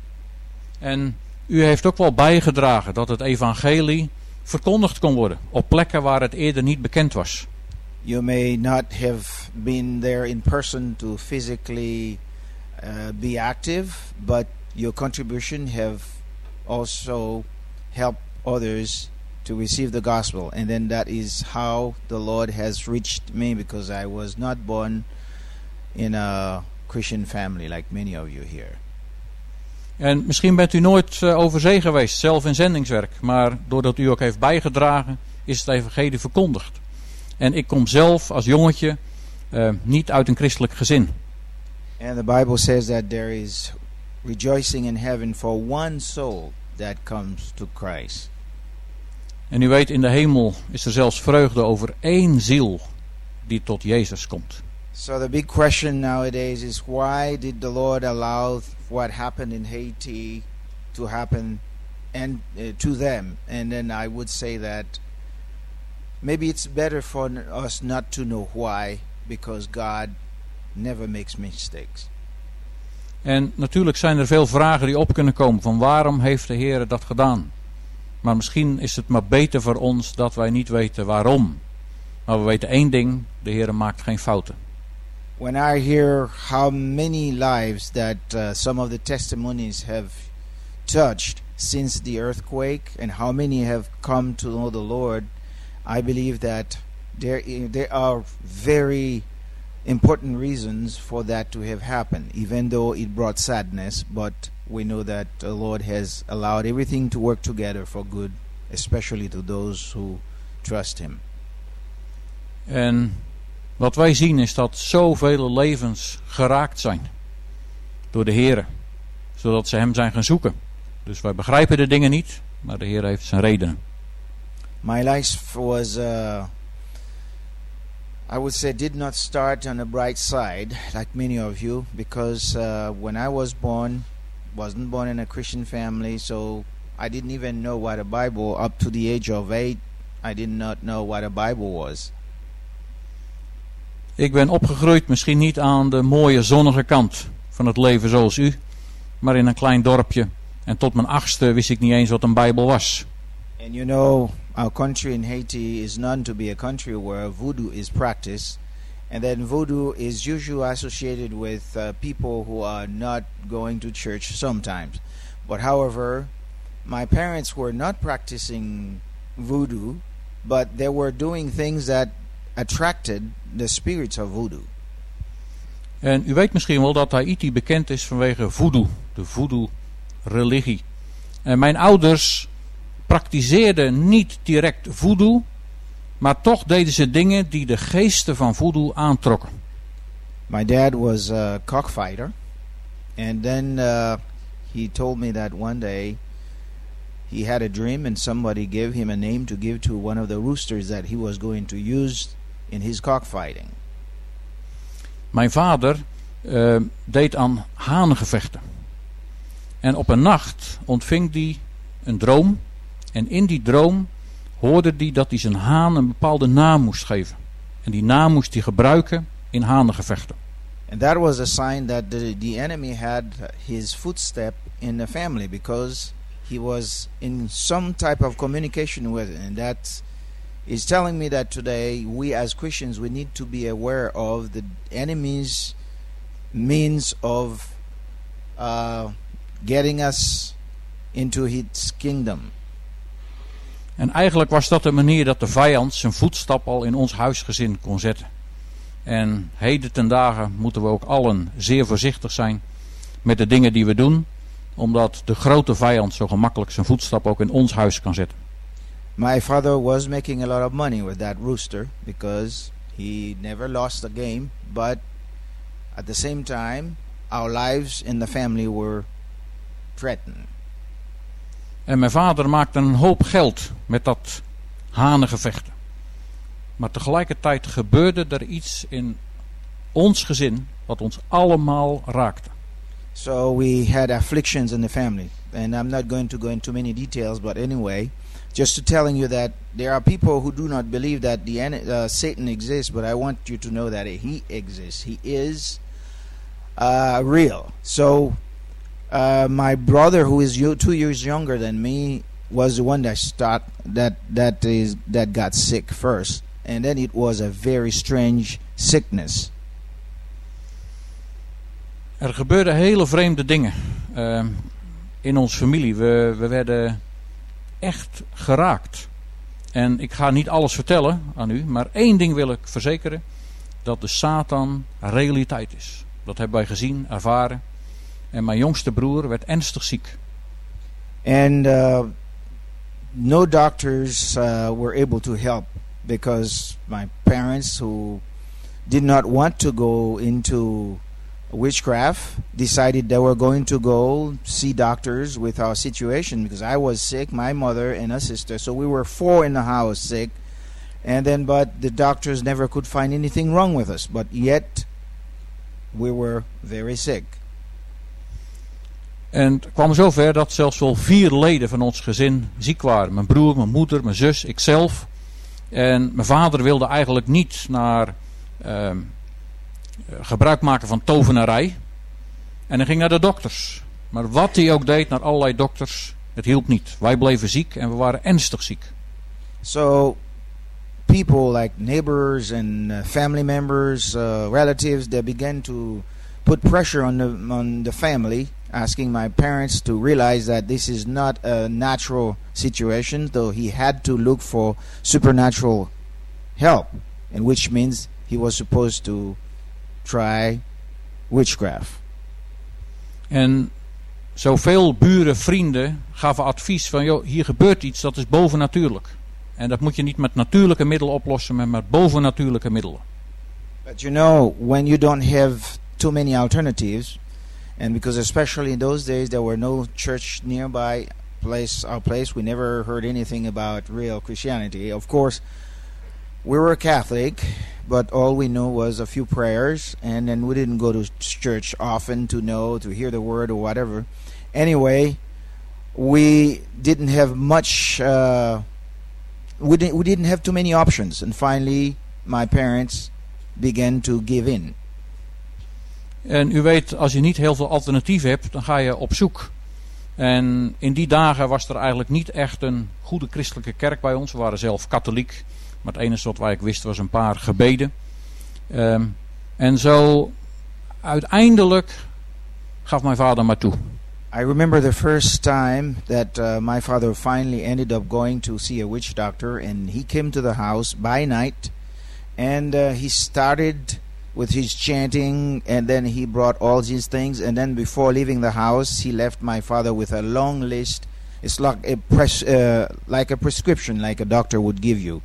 En u heeft ook wel bijgedragen dat het evangelie verkondigd kon worden op plekken waar het eerder niet bekend was. You may not have been there in person to physically uh, be active, but your contribution have also helped others to receive the gospel. And then that is how the Lord has reached me, because I was not born in a Christian family like many of you here. En misschien bent u nooit uh, over zee geweest, zelf in zendingswerk. Maar doordat u ook heeft bijgedragen, is het evangelie verkondigd. En ik kom zelf als jongetje uh, niet uit een christelijk gezin. And the Bible says that there is rejoicing in heaven for one soul that comes to Christ. En u weet, in de hemel is er zelfs vreugde over één ziel die tot Jezus komt. So the big question nowadays is, why did the Lord allow what happened in Haiti to happen and uh, to them? And then I would say that maybe it's better for us not to know why, because God never makes mistakes. En natuurlijk zijn er veel vragen die op kunnen komen van waarom heeft de Heer dat gedaan? Maar misschien is het maar beter voor ons dat wij niet weten waarom. Maar we weten één ding, de Heer maakt geen fouten. When I hear how many lives that uh, some of the testimonies have touched since the earthquake, and how many have come to know the Lord, I believe that there there are very important reasons for that to have happened, even though it brought sadness. But we know that the Lord has allowed everything to work together for good, especially to those who trust Him. En wat wij zien is dat zoveel levens geraakt zijn door de Heer, zodat ze Hem zijn gaan zoeken. Dus wij begrijpen de dingen niet, maar de Heer heeft zijn redenen. My life was, uh, I would say, did not start on the bright side like many of you, because uh, when I was born, wasn't born in a Christian family, so I didn't even know what a Bible, up to the age of eight, I did not know what a Bible was. Ik ben opgegroeid misschien niet aan de mooie zonnige kant van het leven zoals u, maar in een klein dorpje. En tot mijn achtste wist ik niet eens wat een Bijbel was. And you know, our country in Haiti is known to be a country where voodoo is practiced. And then voodoo is usually associated with uh, people who are not going to church sometimes. But however, my parents were not practicing voodoo, but they were doing things that attracted the spirits of voodoo. En u weet misschien wel dat Haiti bekend is vanwege voodoo, de voodoo-religie. En mijn ouders praktiseerden niet direct voodoo, maar toch deden ze dingen die de geesten van voodoo aantrokken. My dad was a cockfighter, and then uh, he told me that one day he had a dream and somebody gave him a name to give to one of the roosters that he was going to use in his cockfighting. Mijn vader uh, deed aan hanengevechten. En op een nacht ontving hij een droom. En in die droom hoorde hij dat hij zijn haan een bepaalde naam moest geven. En die naam moest hij gebruiken in hanengevechten. And that was a sign that the, the enemy had his footstep in the family, because he was in some type of communication with it. And that is telling me that today we as Christians, we need to be aware of the enemy's means of uh, getting us into his kingdom. En eigenlijk was dat de manier dat de vijand zijn voetstap al in ons huisgezin kon zetten. En heden ten dagen moeten we ook allen zeer voorzichtig zijn met de dingen die we doen, omdat de grote vijand zo gemakkelijk zijn voetstap ook in ons huis kan zetten. My father was making a lot of money with that rooster, because he never lost a game, but at the same time our lives in the family were threatened. En mijn vader maakte een hoop geld met dat hanengevechten. Maar tegelijkertijd gebeurde er iets in ons gezin wat ons allemaal raakte. So we had afflictions in the family. And I'm not going to go into many details, but anyway, just to telling you that there are people who do not believe that the uh, Satan exists, but I want you to know that he exists. He is uh, real. So uh, my brother, who is two years younger than me, was the one that start that that is that got sick first, and then it was a very strange sickness. Er gebeurden hele vreemde dingen uh, in onze familie. We, we werden echt geraakt En ik ga niet alles vertellen aan u, maar één ding wil ik verzekeren. Dat de Satan realiteit is. Dat hebben wij gezien, ervaren. En mijn jongste broer werd ernstig ziek. And uh, no doctors uh, were able to help because my parents, who did not want to go into witchcraft, decided they were going to go see doctors with our situation because I was sick, my mother and a sister. So we were four in the house sick. And then, but the doctors never could find anything wrong with us. But yet, we were very sick. En het kwam zover dat zelfs wel vier leden van ons gezin ziek waren. Mijn broer, mijn moeder, mijn zus, ikzelf. En mijn vader wilde eigenlijk niet naar uh, gebruik maken van tovenarij. En hij ging naar de dokters. Maar wat hij ook deed, naar allerlei dokters, het hielp niet. Wij bleven ziek en we waren ernstig ziek. So people like neighbors and uh, family members, uh, relatives, they began to put pressure on the on the family, asking my parents to realize that this is not a natural situation, though he had to look for supernatural help, and which means he was supposed to try witchcraft. En zoveel buren, vrienden gaven advies van, joh, hier gebeurt iets, dat is bovennatuurlijk. En dat moet je niet met natuurlijke middelen oplossen, maar met bovennatuurlijke middelen. But you know, when you don't have too many alternatives, and because especially in those days there were no church nearby place our place, we never heard anything about real Christianity. Of course, we were Catholic, but all we knew was a few prayers, and then we didn't go to church often to know, to hear the word or whatever. Anyway, we didn't have much... Uh, We didn't, we didn't have too many options, and finally my parents began to give in. En u weet, als je niet heel veel alternatieven hebt, dan ga je op zoek. En in die dagen was er eigenlijk niet echt een goede christelijke kerk bij ons. We waren zelf katholiek, maar het enige wat wij wisten was een paar gebeden. Um, en zo uiteindelijk gaf mijn vader maar toe. I remember the first time that uh, my father finally ended up going to see a witch doctor, and he came to the house by night, and uh, he started with his chanting, and then he brought all these things, and then before leaving the house, he left my father with a long list. It's like a pres- uh, like a prescription, like a doctor would give you.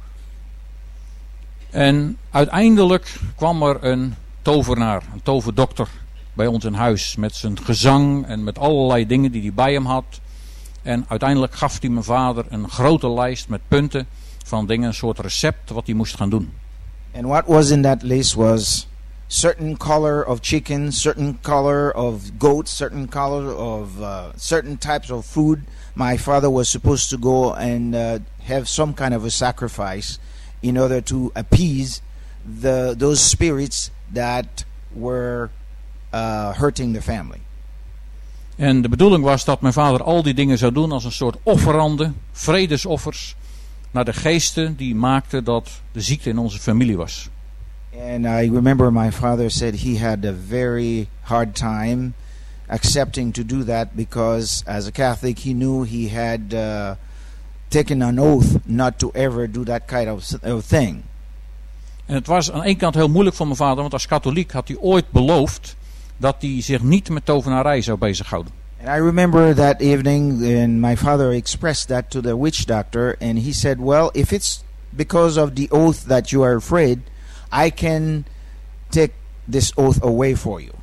En uiteindelijk kwam er een tovenaar, een toverdokter, bij ons in huis met zijn gezang en met allerlei dingen die hij bij hem had. En uiteindelijk gaf hij mijn vader een grote lijst met punten van dingen, een soort recept wat hij moest gaan doen. And what was in that list was certain color of chicken, certain color of goat, certain color of uh, certain types of food. My father was supposed to go and uh, have some kind of a sacrifice in order to appease the those spirits that were Uh, hurting the family. En de bedoeling was dat mijn vader al die dingen zou doen als een soort offeranden, vredesoffers, naar de geesten die maakten dat de ziekte in onze familie was. And I remember my father said he had a very hard time accepting to do that because as a Catholic he knew he had uh, taken an oath not to ever do that kind of, of thing. En het was aan één kant heel moeilijk voor mijn vader, want als katholiek had hij ooit beloofd dat hij zich niet met tovenarij zou bezighouden. And I remember that evening and my father expressed that to the witch doctor, and he said, well, if it's because of the oath that you are afraid, I can take this oath away for you.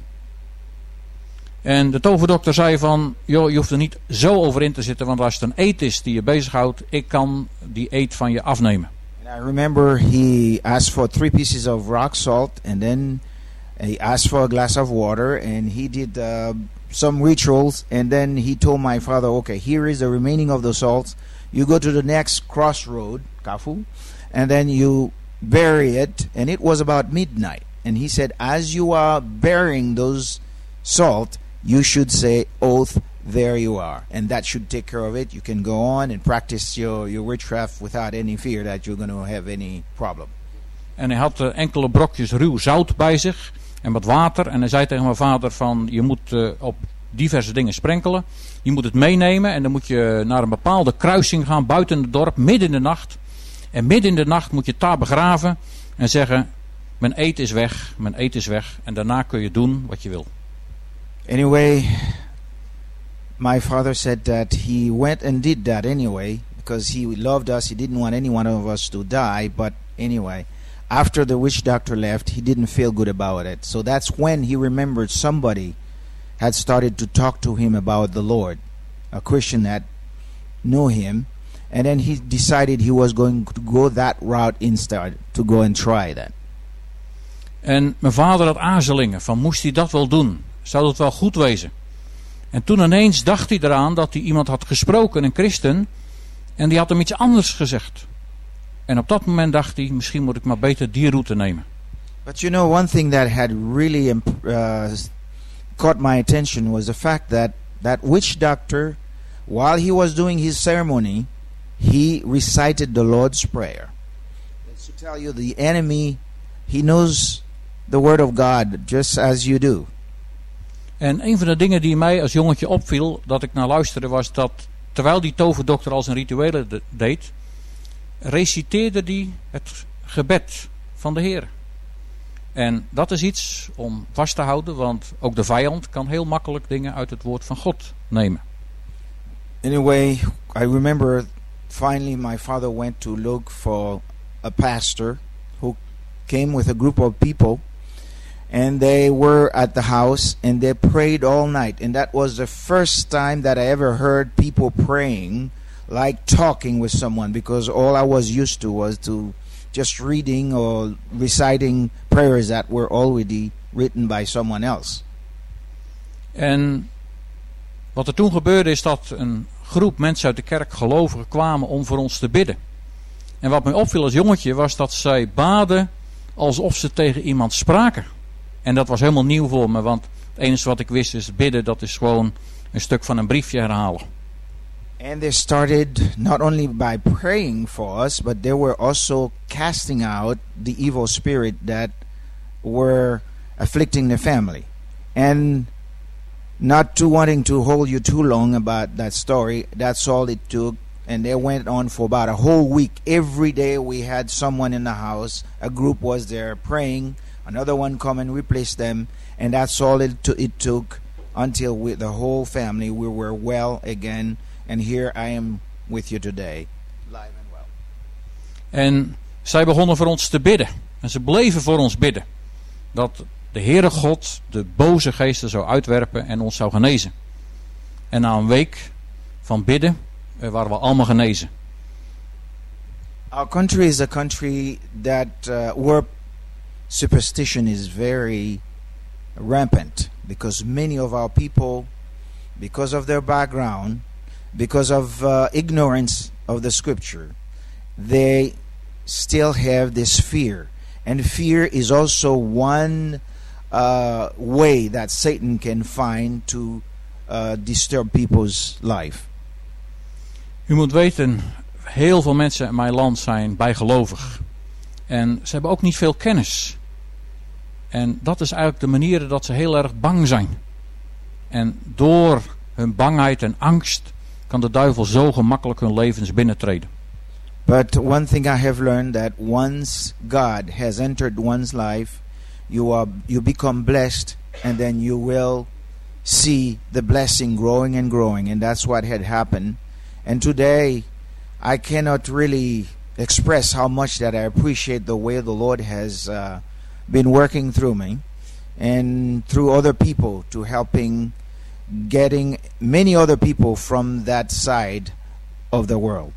En de toverdokter zei van, joh, je hoeft er niet zo over in te zitten, want als het een eed is die je bezighoudt, ik kan die eed van je afnemen. And I remember he asked for three pieces of rock salt, and then he asked for a glass of water, and he did uh, some rituals, and then he told my father, okay, here is the remaining of the salt. You go to the next crossroad, Kafu, and then you bury it, and it was about midnight. And he said, as you are burying those salt, you should say, oath, there you are. And that should take care of it. You can go on and practice your, your witchcraft without any fear that you're going to have any problem. En hij had uh, enkele brokjes ruw zout bij zich en wat water. En hij zei tegen mijn vader van, je moet uh, op diverse dingen sprenkelen. Je moet het meenemen en dan moet je naar een bepaalde kruising gaan buiten het dorp, midden in de nacht. En midden in de nacht moet je het daar begraven en zeggen, mijn eten is weg, mijn eten is weg. En daarna kun je doen wat je wil. Anyway, my father said that he went and did that anyway because he loved us. He didn't want any one of us to die. But anyway, after the witch doctor left, he didn't feel good about it. So that's when he remembered somebody had started to talk to him about the Lord, a Christian that knew him. And then he decided he was going to go that route instead, to go and try that. En mijn vader had aarzelingen van, moest hij dat wel doen? Zou dat wel goed wezen? En toen ineens dacht hij eraan dat hij iemand had gesproken, een christen, en die had hem iets anders gezegd. En op dat moment dacht hij, misschien moet ik maar beter die route nemen. But you know, one thing that had really imp- uh, caught my attention was the fact that that witch doctor, while he was doing his ceremony, he recited the Lord's Prayer. That's to tell you, the enemy, he knows the word of God just as you do. En een van de dingen die mij als jongetje opviel, dat ik naar luisterde, was dat terwijl die toverdokter al zijn rituelen de- deed, reciteerde hij het gebed van de Heer. En dat is iets om vast te houden, want ook de vijand kan heel makkelijk dingen uit het woord van God nemen. Anyway, I remember finally my father went to look for a pastor who came with a group of people, and they were at the house and they prayed all night. And that was the first time that I ever heard people praying like talking with someone, because all I was used to was to just reading or reciting prayers that were already written by someone else. En wat er toen gebeurde is dat een groep mensen uit de kerk, gelovigen, kwamen om voor ons te bidden. En wat mij opviel als jongetje was dat zij baden alsof ze tegen iemand spraken. En dat was helemaal nieuw voor me, want het enige wat ik wist is bidden, dat is gewoon een stuk van een briefje herhalen. And they started not only by praying for us, but they were also casting out the evil spirit that were afflicting the family. And not to wanting to hold you too long about that story, that's all it took. And they went on for about a whole week. Every day we had someone in the house. A group was there praying. Another one come and replace them. And that's all it, to, it took until we, the whole family, we were well again. And here I am with you today, live and well. En zij begonnen voor ons te bidden. En ze bleven voor ons bidden. Dat de Heere God de boze geesten zou uitwerpen en ons zou genezen. En na een week van bidden waren we allemaal genezen. Our country is a country that uh, where superstition is very rampant, because many of our people, because of their background, because of uh, ignorance of the scripture, they still have this fear. And fear is also one uh, way that Satan can find to uh, disturb people's life. U moet weten, heel veel mensen in mijn land zijn bijgelovig. En ze hebben ook niet veel kennis. En dat is eigenlijk de manier dat ze heel erg bang zijn. En door hun bangheid en angst kan de duivel zo gemakkelijk hun levens binnentreden. But one thing I have learned, that once God has entered one's life, you are you become blessed, and then you will see the blessing growing and growing, and that's what had happened. And today, I cannot really express how much that I appreciate the way the Lord has uh, been working through me and through other people to helping getting many other people from that side of the world.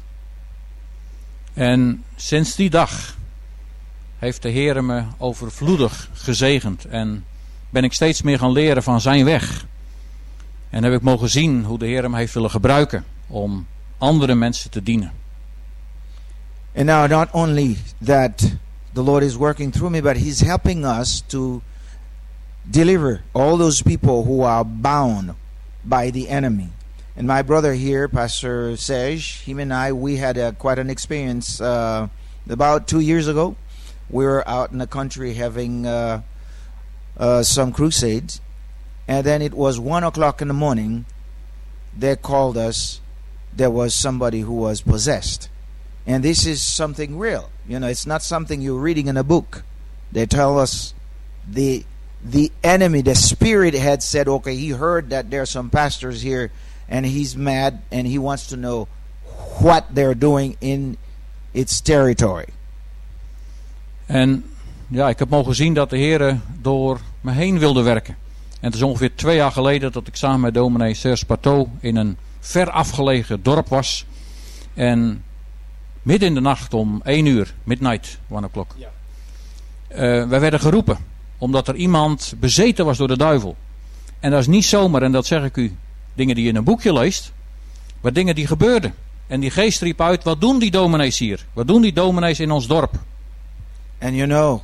En sinds die dag heeft de Heer me overvloedig gezegend. En ben ik steeds meer gaan leren van zijn weg. En heb ik mogen zien hoe de Heer me heeft willen gebruiken om andere mensen te dienen. And now not only that the Lord is working through me, but He's helping us to deliver all those people who are bound by the enemy. And my brother here, Pastor Serge, him and I, we had a, quite an experience uh, about two years ago. We were out in the country having uh, uh, some crusades. And then it was one o'clock in the morning. They called us. There was somebody who was possessed. And this is something real. You know, it's not something you're reading in a book. They tell us the the enemy, the spirit had said, okay, he heard that there are some pastors here and he's mad and he wants to know what they're doing in its territory. En ja, ik heb mogen zien dat de Heer door me heen wilde werken. En het is ongeveer twee jaar geleden dat ik samen met dominee Serge Pateau in een ver afgelegen dorp was. En midden in de nacht om één uur, midnight, one o'clock. Ja. Uh, wij werden geroepen, omdat er iemand bezeten was door de duivel. En dat is niet zomaar, en dat zeg ik u, dingen die je in een boekje leest, maar dingen die gebeurden. En die geest riep uit, wat doen die dominees hier? Wat doen die dominees in ons dorp? And you know,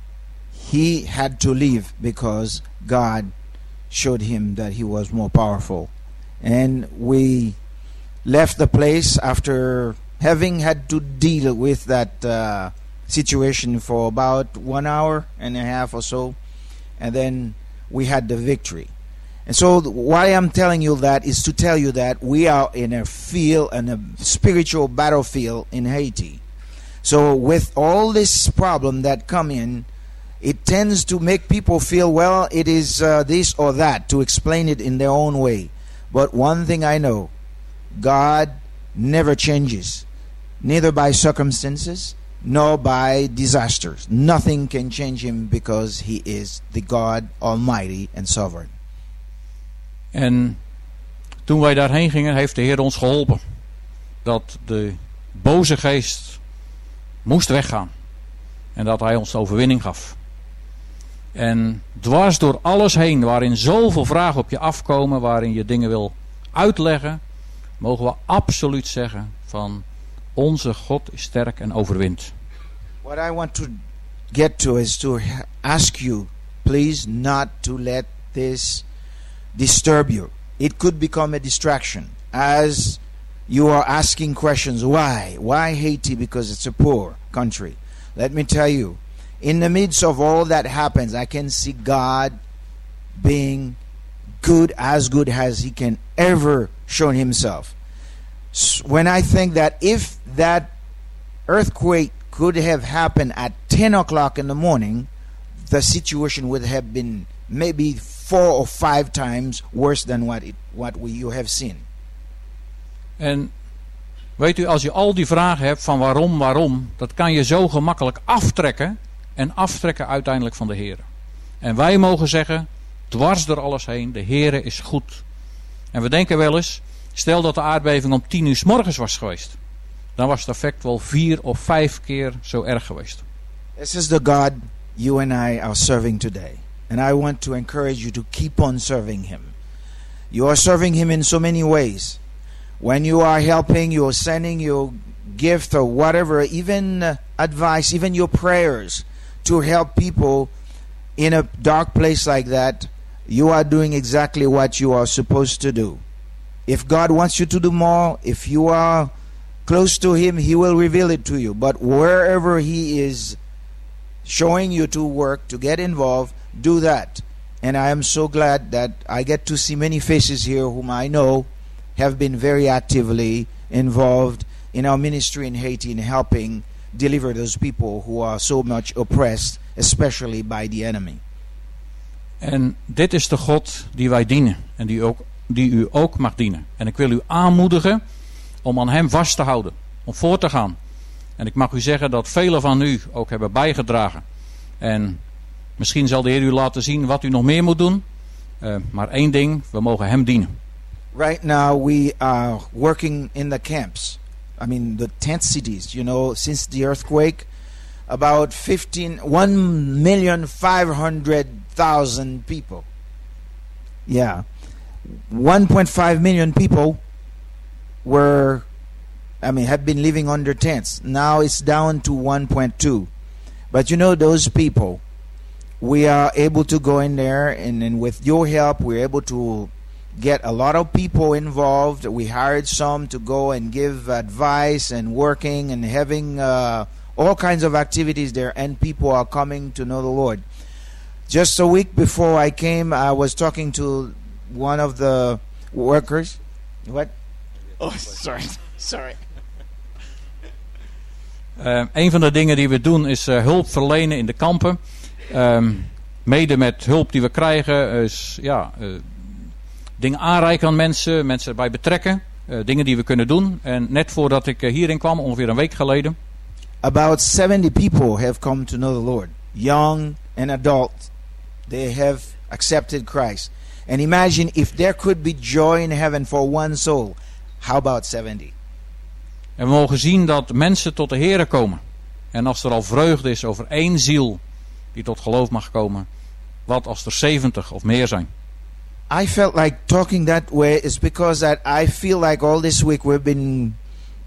he had to leave because God showed him that he was more powerful. And we left the place after having had to deal with that uh, situation for about one hour and a half or so. And then we had the victory. And so why I'm telling you that is to tell you that we are in a field, in a spiritual battlefield in Haiti. So with all this problem that come in, it tends to make people feel, well, it is uh, this or that, to explain it in their own way. But one thing I know, God never changes, neither by circumstances nor by disasters. Nothing can change him because he is the God Almighty and Sovereign. En toen wij daarheen gingen, heeft de Heer ons geholpen. Dat de boze geest moest weggaan. En dat hij ons de overwinning gaf. En dwars door alles heen, waarin zoveel vragen op je afkomen, waarin je dingen wil uitleggen, mogen we absoluut zeggen van onze God is sterk en overwint. What I want to get to is to ask you, please not to let this disturb you. It could become a distraction as you are asking questions. Why? Why Haiti? Because it's a poor country. Let me tell you, in the midst of all that happens, I can see God being good, as good as he can ever show himself. When I think that if that earthquake could have happened at ten o'clock in the morning, the situation would have been maybe four or five times worse than what it, what we, you have seen. En weet u, als je al die vragen hebt van waarom, waarom, dat kan je zo gemakkelijk aftrekken en aftrekken uiteindelijk van de Heer. En wij mogen zeggen, dwars door alles heen, de Heer is goed. En we denken wel eens, stel dat de aardbeving om tien uur 's morgens was geweest, dan was het effect wel vier of vijf keer zo erg geweest. This is the God you and I are serving today. And I want to encourage you to keep on serving him. You are serving him in so many ways. When you are helping, you are sending your gift or whatever, even uh, advice, even your prayers to help people in a dark place like that, you are doing exactly what you are supposed to do. If God wants you to do more, if you are close to him, he will reveal it to you. But wherever he is showing you to work, to get involved, do that. And I am so glad that I get to see many faces here whom I know have been very actively involved in our ministry in Haiti in helping deliver those people who are so much oppressed, especially by the enemy. En dit is de God die wij dienen en die, ook, die u ook mag dienen. En ik wil u aanmoedigen om aan hem vast te houden, om voor te gaan. En ik mag u zeggen dat velen van u ook hebben bijgedragen. En misschien zal de Heer u laten zien wat u nog meer moet doen. Uh, maar één ding, we mogen hem dienen. Right now we are working in the camps. I mean the tent cities, you know, since the earthquake, about fifteen, one million five hundred thousand people. Yeah. one point five million people were, I mean, have been living under tents. Now it's down to one point two. But you know, those people, we are able to go in there, and, and with your help, we're able to get a lot of people involved. We hired some to go and give advice and working and having uh, all kinds of activities there, and people are coming to know the Lord. Just a week before I came, I was talking to one of the workers. What? Oh, sorry, sorry. Uh, een van de dingen die we doen is uh, hulp verlenen in de kampen. Um, mede met hulp die we krijgen. Is, ja, uh, dingen aanreiken aan mensen. Mensen erbij betrekken. Uh, dingen die we kunnen doen. En net voordat ik uh, hierin kwam, ongeveer een week geleden. About seventy people have come to know the Lord. Young and adult. They have accepted Christ. And imagine if there could be joy in heaven for one soul. How about seventy? En we mogen zien dat mensen tot de Here komen. En als er al vreugde is over één ziel die tot geloof mag komen. Wat als er zeventig of meer zijn? I felt like talking that way is because that I feel like all this week we've been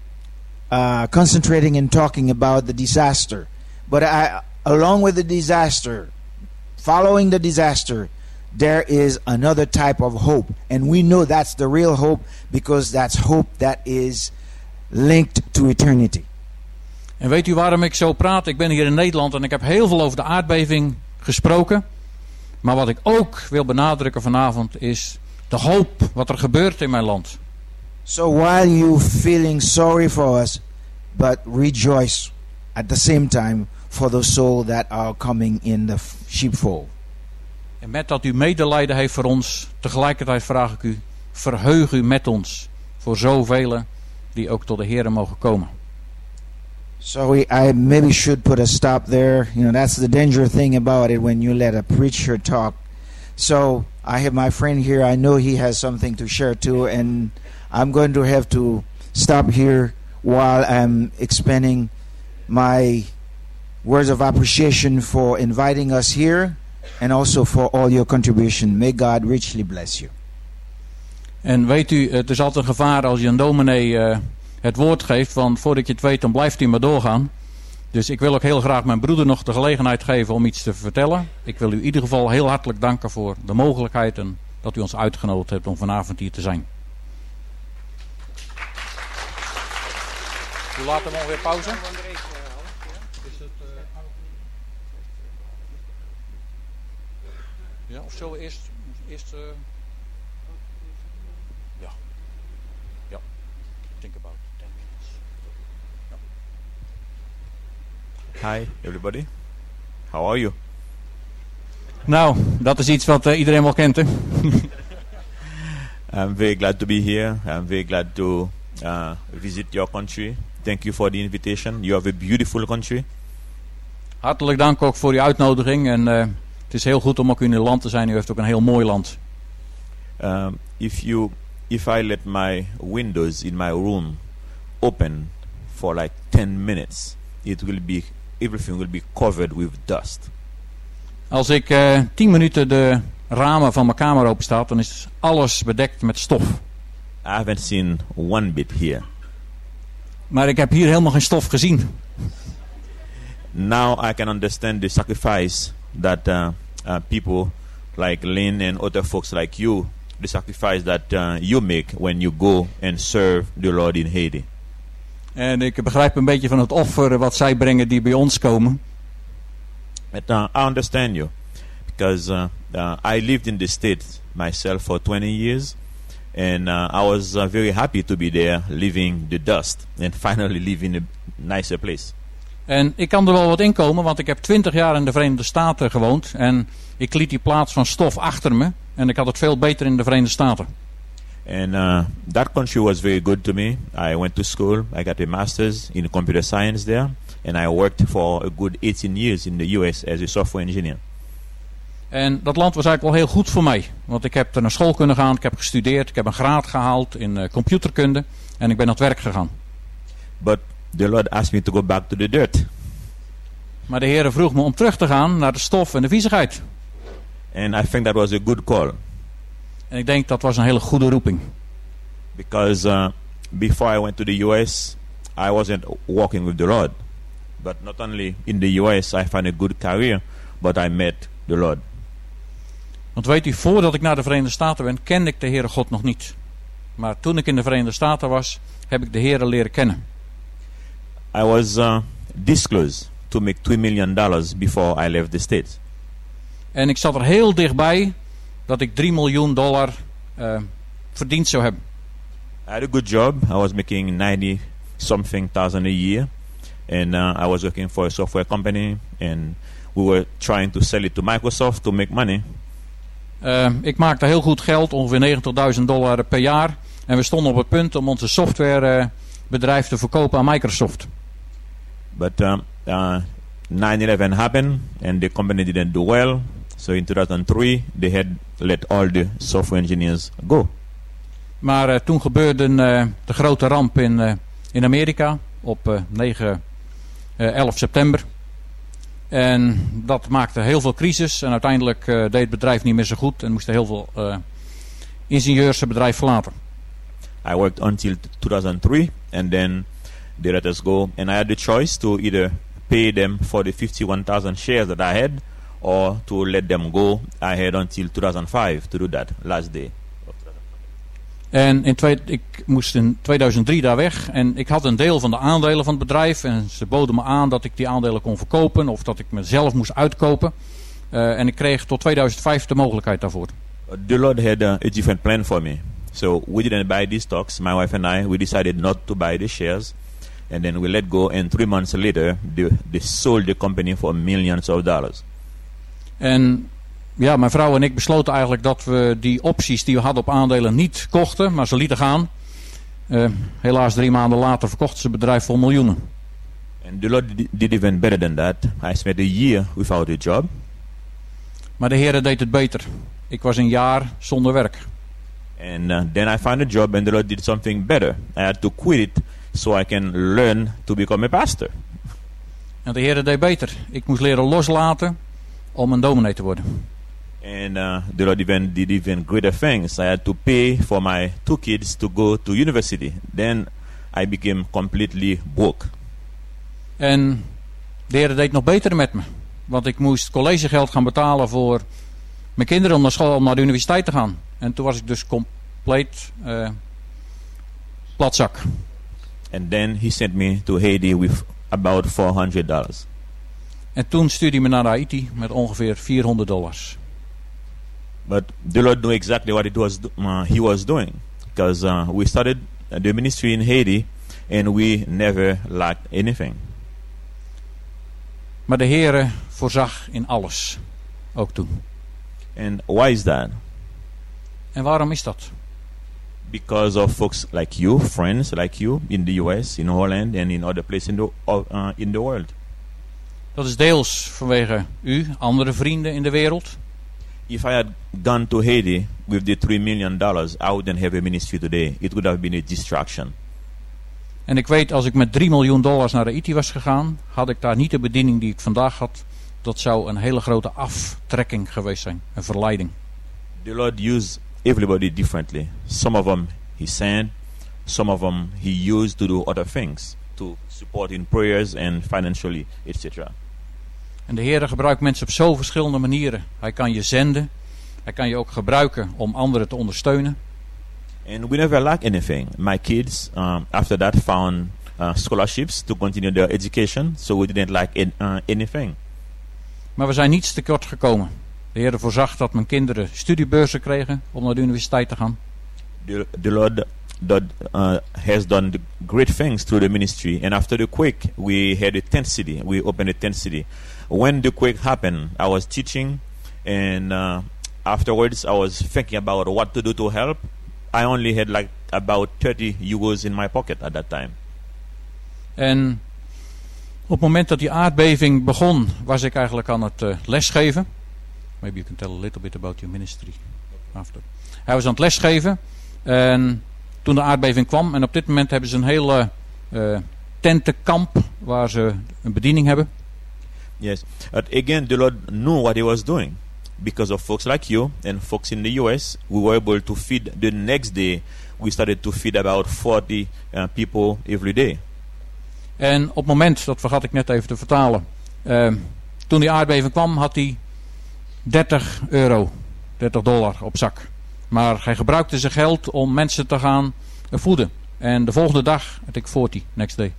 uh, concentrating and talking about the disaster. But I, along with the disaster, following the disaster, there is another type of hope. And we know that's the real hope because that's hope that is linked to eternity. En weet u waarom ik zo praat? Ik ben hier in Nederland en ik heb heel veel over de aardbeving gesproken. Maar wat ik ook wil benadrukken vanavond is de hoop wat er gebeurt in mijn land. So while you feeling sorry for us, but rejoice at the same time for the soul that are coming in the sheepfold. En met dat u medelijden heeft voor ons, tegelijkertijd vraag ik u, verheug u met ons voor zoveel die ook tot de Here mogen komen. Sorry, I maybe should put a stop there. You know, that's the danger thing about it when you let a preacher talk. So I have my friend here. I know he has something to share too, and I'm going to have to stop here while I'm expending my words of appreciation for inviting us here and also for all your contribution. May God richly bless you. En weet u, het is altijd een gevaar als je een dominee uh, het woord geeft, want voordat je het weet dan blijft hij maar doorgaan. Dus ik wil ook heel graag mijn broeder nog de gelegenheid geven om iets te vertellen. Ik wil u in ieder geval heel hartelijk danken voor de mogelijkheid en dat u ons uitgenodigd hebt om vanavond hier te zijn. Hoe laat hem alweer pauze? Ja, of zullen we eerst... eerst uh... Ja. Ja. Think about ten minutes. Ja. Hi everybody. How are you? Nou, dat is iets wat uh, iedereen wel kent, hè? I'm very glad to be here. I'm very glad to uh, visit your country. Thank you for the invitation. You have a beautiful country. Hartelijk dank ook voor uw uitnodiging. En uh, het is heel goed om ook in uw land te zijn. U heeft ook een heel mooi land. Um, if you, if I let my windows in my room open for like ten minutes, it will be, everything will be covered with dust. Als ik uh, tien minuten de ramen van mijn kamer openstaat, dan is alles bedekt met stof. I haven't seen one bit here. Maar ik heb hier helemaal geen stof gezien. Now I can understand the sacrifice that uh, uh, people like Lynn and other folks like you, the sacrifice that uh, you make when you go and serve the Lord in Haiti. En ik begrijp een beetje van het offer wat zij brengen die bij ons komen. But uh, I understand you because uh, uh, I lived in the States myself for twenty years. And uh, I was uh, very happy to be there, leaving the dust and finally living in a nicer place. En ik kan er wel wat in komen, want ik heb twintig jaar in de Verenigde Staten gewoond. En ik liet die plaats van stof achter me. En ik had het veel beter in de Verenigde Staten. And uh, that country was very good to me. I went to school. I got a master's in computer science there. And I worked for a good eighteen years in the U S as a software engineer. En dat land was eigenlijk wel heel goed voor mij. Want ik heb er naar school kunnen gaan, ik heb gestudeerd, ik heb een graad gehaald in uh, computerkunde. En ik ben aan het werk gegaan. But the Lord asked me to go back to the dirt. Maar de Heer vroeg me om terug te gaan naar de stof en de viezigheid. And I think that was a good call. En ik denk dat was een hele goede roeping. Because uh, before I went to the U S, I wasn't walking with the Lord. But not only in the U S I found a good career, but I met the Lord. Want weet u, voordat ik naar de Verenigde Staten ben, kende ik de Heere God nog niet. Maar toen ik in de Verenigde Staten was, heb ik de Heere leren kennen. I was uh, disclosed to make two million dollars before I left the States. En ik zat er heel dichtbij dat ik drie miljoen dollar uh, verdiend zou hebben. I had a good job. I was making ninety something thousand a year. And uh, I was working for a software company, and we were trying to sell it to Microsoft to make money. Uh, ik maakte heel goed geld, ongeveer negentigduizend dollar per jaar. En we stonden op het punt om onze softwarebedrijf uh, te verkopen aan Microsoft. But um, uh, nine eleven happened, and the company didn't do well. So in two thousand three, they had let all the software engineers go. Maar uh, toen gebeurde uh, de grote ramp in, uh, in Amerika op uh, negen, elf september. En dat maakte heel veel crisis. En uiteindelijk uh, deed het bedrijf niet meer zo goed. En moesten heel veel uh, ingenieurs het bedrijf verlaten. I worked until two thousand three, and then they let us go. And I had the choice to either pay them for the fifty-one thousand shares that I had, or to let them go. I had until two thousand five to do that, last day. En in twee, ik moest in tweeduizend drie daar weg. En ik had een deel van de aandelen van het bedrijf. En ze boden me aan dat ik die aandelen kon verkopen. Of dat ik mezelf moest uitkopen. Uh, en ik kreeg tot tweeduizend vijf de mogelijkheid daarvoor. The Lord had uh, a different plan for me. So we didn't buy these stocks. My wife and I, we decided not to buy the shares. And then we let go. And three months later, they, they sold the company for millions of dollars. En ja, mijn vrouw en ik besloten eigenlijk dat we die opties die we hadden op aandelen niet kochten, maar ze lieten gaan. Uh, helaas drie maanden later verkochten ze het bedrijf voor miljoenen. And the Lord did even better than that. I spent a year without a job. Maar de Heer deed het beter. Ik was een jaar zonder werk. And uh, then I found a job, and the Lord did something better. I had to quit it so I can learn to become a pastor. En de Heer deed beter. Ik moest leren loslaten om een dominee te worden. And uh, the Lord even did even greater things. I had to pay for my two kids to go to university. Then I became completely broke. En de Heer deed nog beter met me. Want ik moest collegegeld gaan betalen voor mijn kinderen om naar school, om naar de universiteit te gaan. En toen was ik dus compleet uh, platzak. And then he sent me to Haiti with about four hundred dollars. En toen stuurde hij me naar Haiti met ongeveer vierhonderd dollars. But the Lord knew exactly what it was uh, he was doing. Because uh, we started the ministry in Haiti and we never lacked anything. Maar de Heere voorzag in alles. Ook toen. And why is that? En waarom is dat? Because of folks like you, friends like you, in the U S, in Holland and in other places in the, uh, in the world. Dat is deels vanwege u, andere vrienden in de wereld. If I had gone to Haiti with the three million dollars, I wouldn't have a ministry today. It would have been a distraction. En ik weet, als ik met drie miljoen dollars naar Haiti was gegaan, had ik daar niet de bediening die ik vandaag had. Dat zou een hele grote aftrekking geweest zijn, een verleiding. The Lord used everybody differently. Some of them he sent, some of them he used to do other things, to support in prayers and financially, et cetera. En de Heer gebruikt mensen op zo verschillende manieren. Hij kan je zenden, hij kan je ook gebruiken om anderen te ondersteunen. And we never lack anything. My kids, um, after that, found uh, scholarships to continue their education, so we didn't lack in, uh, anything. Maar we zijn niets tekort gekomen. De Heer voorzag dat mijn kinderen studiebeurzen kregen om naar de universiteit te gaan. The, the Lord that, uh, has done the great things through the ministry. And after the quake, we had a tent city. We opened a tent city. When the quake happened, I was teaching, and uh, afterwards I was thinking about what to do to help. I only had like about thirty euros in my pocket at that time. En op het moment dat die aardbeving begon, was ik eigenlijk aan het uh, lesgeven. Maybe you can tell a little bit about your ministry after. Hij was aan het lesgeven. En toen de aardbeving kwam, en op dit moment hebben ze een hele uh, tentenkamp waar ze een bediening hebben. Yes, but again, the Lord knew what he was doing. Because of folks like you and folks in the U S, we were able to feed. The next day, we started to feed about forty uh, people every day. En op het moment, dat vergat ik net even te vertalen. Uh, toen die aardbeving kwam, had hij dertig euro, dertig dollar op zak. Maar hij gebruikte zijn geld om mensen te gaan uh, voeden. En de volgende dag had ik veertig, next day.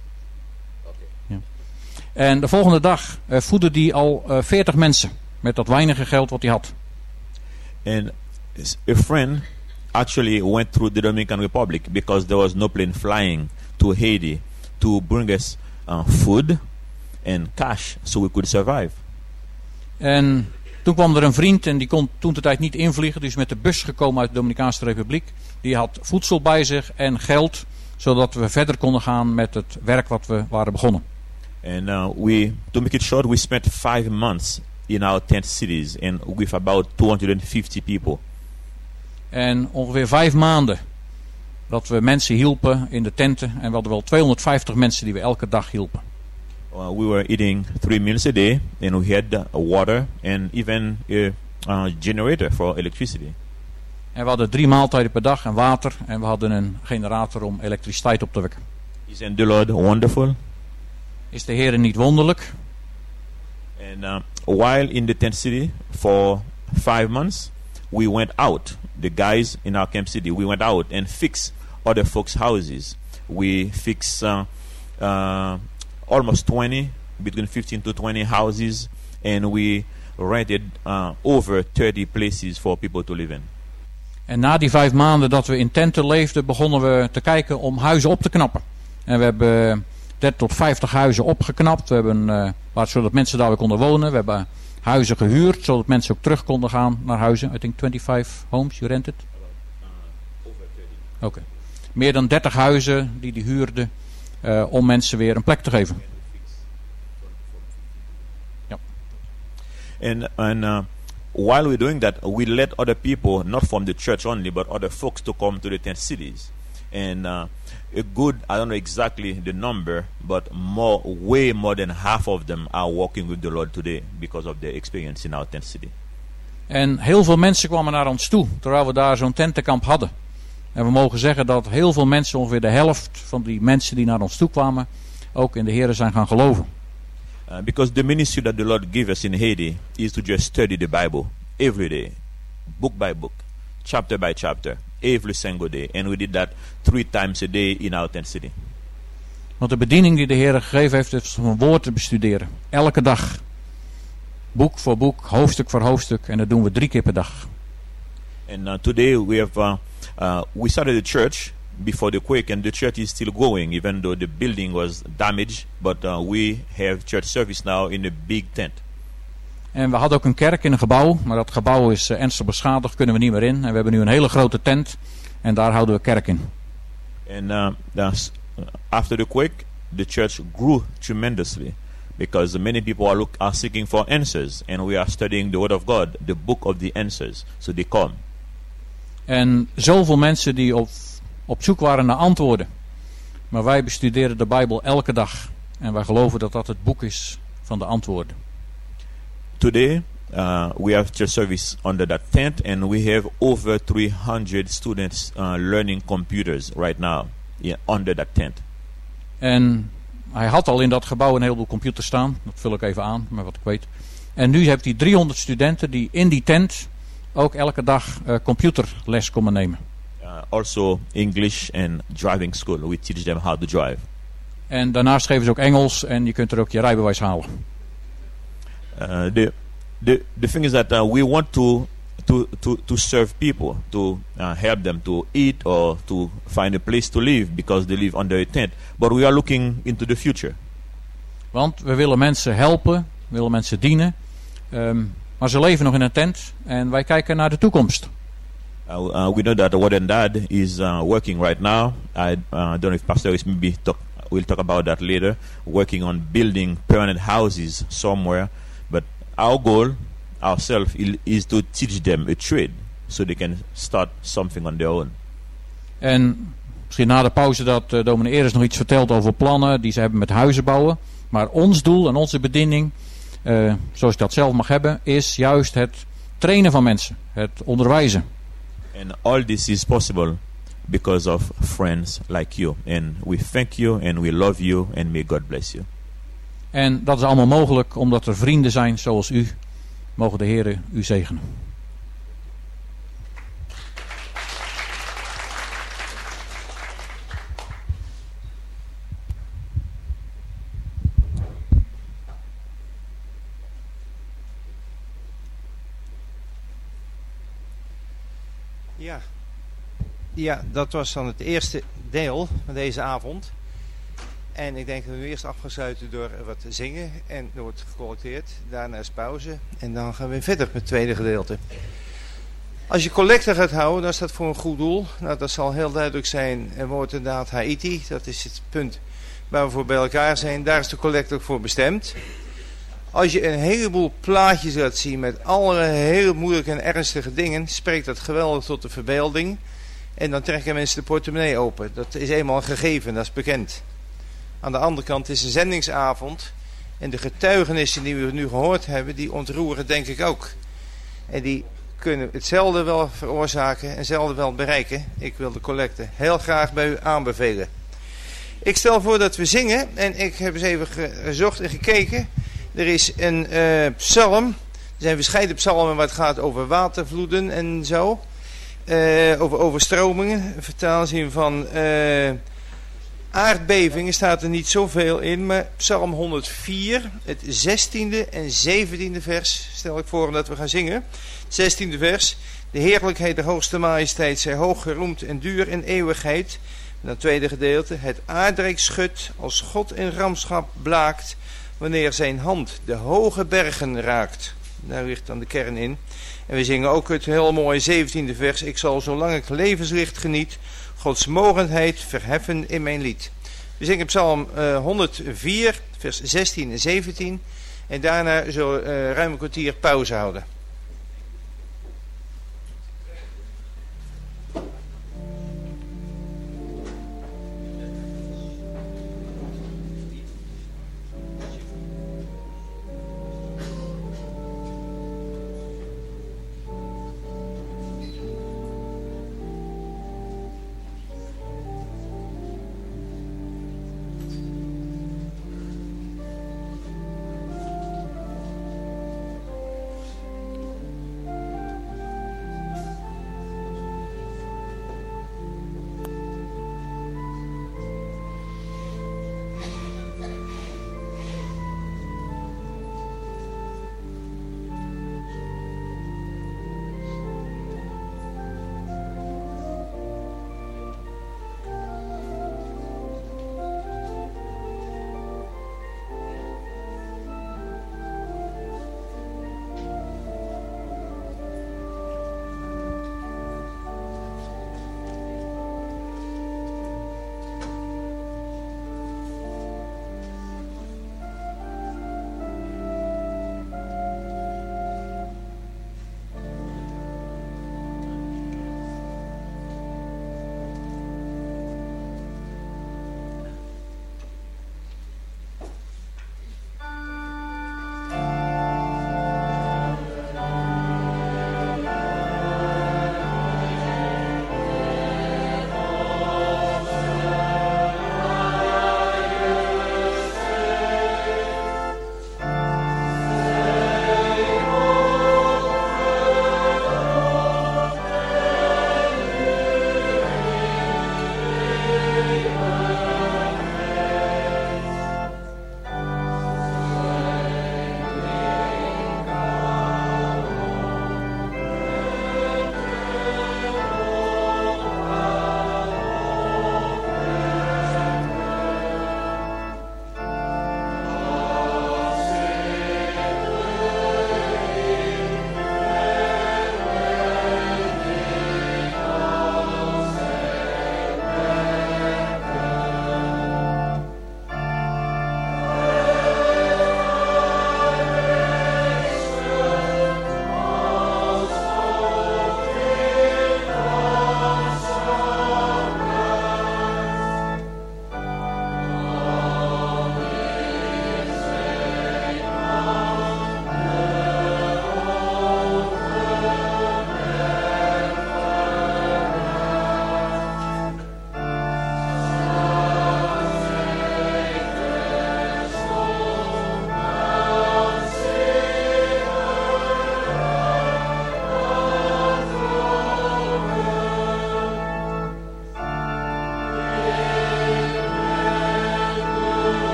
Ja. En de volgende dag uh, voedde hij al uh, veertig mensen. Met dat weinige geld wat hij had. And a friend actually went through the Dominican Republic because there was no plane flying to Haiti to bring us uh, food and cash so we could survive. En toen kwam er een vriend en die kon toen de tijd niet invliegen. Die is met de bus gekomen uit de Dominicaanse Republiek. Die had voedsel bij zich en geld, zodat we verder konden gaan met het werk wat we waren begonnen. And uh, we, to make it short, we spent five months in our tent cities and with about two hundred fifty people. En ongeveer vijf maanden dat we mensen hielpen in de tenten. En we hadden wel tweehonderdvijftig mensen die we elke dag hielpen. Uh, we were eating three meals a day and we had uh, water and even a uh, generator for electricity. En we hadden drie maaltijden per dag en water. En we hadden een generator om elektriciteit op te wekken. Isn't the Lord wonderful? Is de Heer niet wonderlijk? And uh, while in the tent city for five months, we went out. The guys in our camp city, we went out and fixed other folks' houses. We fixed uh, uh, almost twenty, between fifteen to twenty houses, and we rented uh, over thirty places for people to live in. En na die vijf maanden dat we in tenten leefden, begonnen we te kijken om huizen op te knappen. En we hebben dertig tot vijftig huizen opgeknapt. We hebben, uh, waar, zodat mensen daar weer konden wonen. We hebben huizen gehuurd, zodat mensen ook terug konden gaan naar huizen. I think twenty-five homes you rented? Oké. Okay. Meer dan dertig huizen die die huurden uh, om mensen weer een plek te geven. Ja. And, and uh, while we're doing that, we let other people, not from the church only, but other folks to come to the tent cities. And uh, a good, I don't know exactly the number, but more, way more than half of them are walking with the Lord today because of their experience in our tent city. En heel veel mensen kwamen naar ons toe, terwijl we daar zo'n tentenkamp hadden. En we mogen zeggen dat heel veel mensen, ongeveer de helft van die mensen die naar ons toe kwamen, ook in de Heer zijn gaan geloven. Uh, because the ministry that the Lord gave us in Haiti is to just study the Bible every day, book by book, chapter by chapter, every single day. And we did that three times a day in our tent city. Want de bediening die de Heer gegeven heeft, is om een woord te bestuderen. Elke dag. Boek voor boek, hoofdstuk voor hoofdstuk. En dat doen we drie keer per dag. And uh, today we have, uh, uh, we started the church before the quake, and the church is still going, even though the building was damaged. But uh, we have church service now in a big tent. En we hadden ook een kerk in een gebouw, maar dat gebouw is uh, ernstig beschadigd, kunnen we niet meer in. En we hebben nu een hele grote tent en daar houden we kerk in. And uh, that's, uh, after the quake, the church grew tremendously because many people are, look, are seeking for answers, and we are studying the Word of God, the book of the answers. So they come. En zoveel mensen die op, op zoek waren naar antwoorden. Maar wij bestuderen de Bijbel elke dag. En wij geloven dat dat het boek is van de antwoorden. Today, uh, we have church service under that tent, and we have over three hundred students uh, learning computers right now yeah, under that tent. En hij had al in dat gebouw een heleboel computers staan. Dat vul ik even aan, met wat ik weet. En nu heeft hij driehonderd studenten die in die tent ook elke dag uh, computerles komen nemen. Uh, also English and driving school. We teach them how to drive. En daarnaast geven ze ook Engels en je kunt er ook je rijbewijs halen. Uh, the, the, the thing is that uh, we want to, to, to, to serve people, to uh, help them to eat or to find a place to live because they live under a tent. But we are looking into the future. Want we willen mensen helpen, we willen mensen dienen. Um, maar ze leven nog in een tent en wij kijken naar de toekomst. Uh, uh, we know that what and dad is uh, working right now. I uh, don't know if Pastor is maybe talk, we'll talk about that later. Working on building permanent houses somewhere. But our goal, ourselves, is to teach them a trade, so they can start something on their own. En misschien na de pauze dat uh, dominee Eres nog iets vertelt over plannen die ze hebben met huizen bouwen. Maar ons doel en onze bediening, uh, zoals ik dat zelf mag hebben, is juist het trainen van mensen, het onderwijzen. And all this is possible because of friends like you. And we thank you and we love you and may God bless you. En dat is allemaal mogelijk omdat er vrienden zijn zoals u. Mogen de Heer u zegenen. Ja. ja, dat was dan het eerste deel van deze avond. En ik denk dat we eerst af gaan sluiten door wat te zingen. En er wordt gecollecteerd. Daarna is pauze. En dan gaan we verder met het tweede gedeelte. Als je collecte gaat houden, dan is dat voor een goed doel. Nou, dat zal heel duidelijk zijn. Er wordt inderdaad Haiti. Dat is het punt waar we voor bij elkaar zijn. Daar is de collecte ook voor bestemd. Als je een heleboel plaatjes gaat zien met allerlei hele moeilijke en ernstige dingen, spreekt dat geweldig tot de verbeelding. En dan trekken mensen de portemonnee open. Dat is eenmaal een gegeven, dat is bekend. Aan de andere kant is een zendingsavond. En de getuigenissen die we nu gehoord hebben, die ontroeren denk ik ook. En die kunnen hetzelfde wel veroorzaken en hetzelfde wel bereiken. Ik wil de collecte heel graag bij u aanbevelen. Ik stel voor dat we zingen. En ik heb eens even gezocht en gekeken. Er is een uh, psalm. Er zijn verschillende psalmen waar het gaat over watervloeden en zo. Uh, over overstromingen. Een vertaalzin van uh, aardbevingen staat er niet zoveel in. Maar psalm honderdvier, het zestiende en zeventiende vers, stel ik voor dat we gaan zingen. Het zestiende vers. De heerlijkheid, de hoogste majesteit, zij hoog geroemd en duur in eeuwigheid. En het tweede gedeelte. Het aardrijk schudt als God in ramschap blaakt, wanneer zijn hand de hoge bergen raakt. Daar ligt dan de kern in. En we zingen ook het heel mooie zeventiende vers. Ik zal zolang ik levenslicht geniet, Gods mogendheid verheffen in mijn lied. We zingen psalm uh, honderdvier, vers zestien en zeventien. En daarna zullen we uh, ruim een kwartier pauze houden.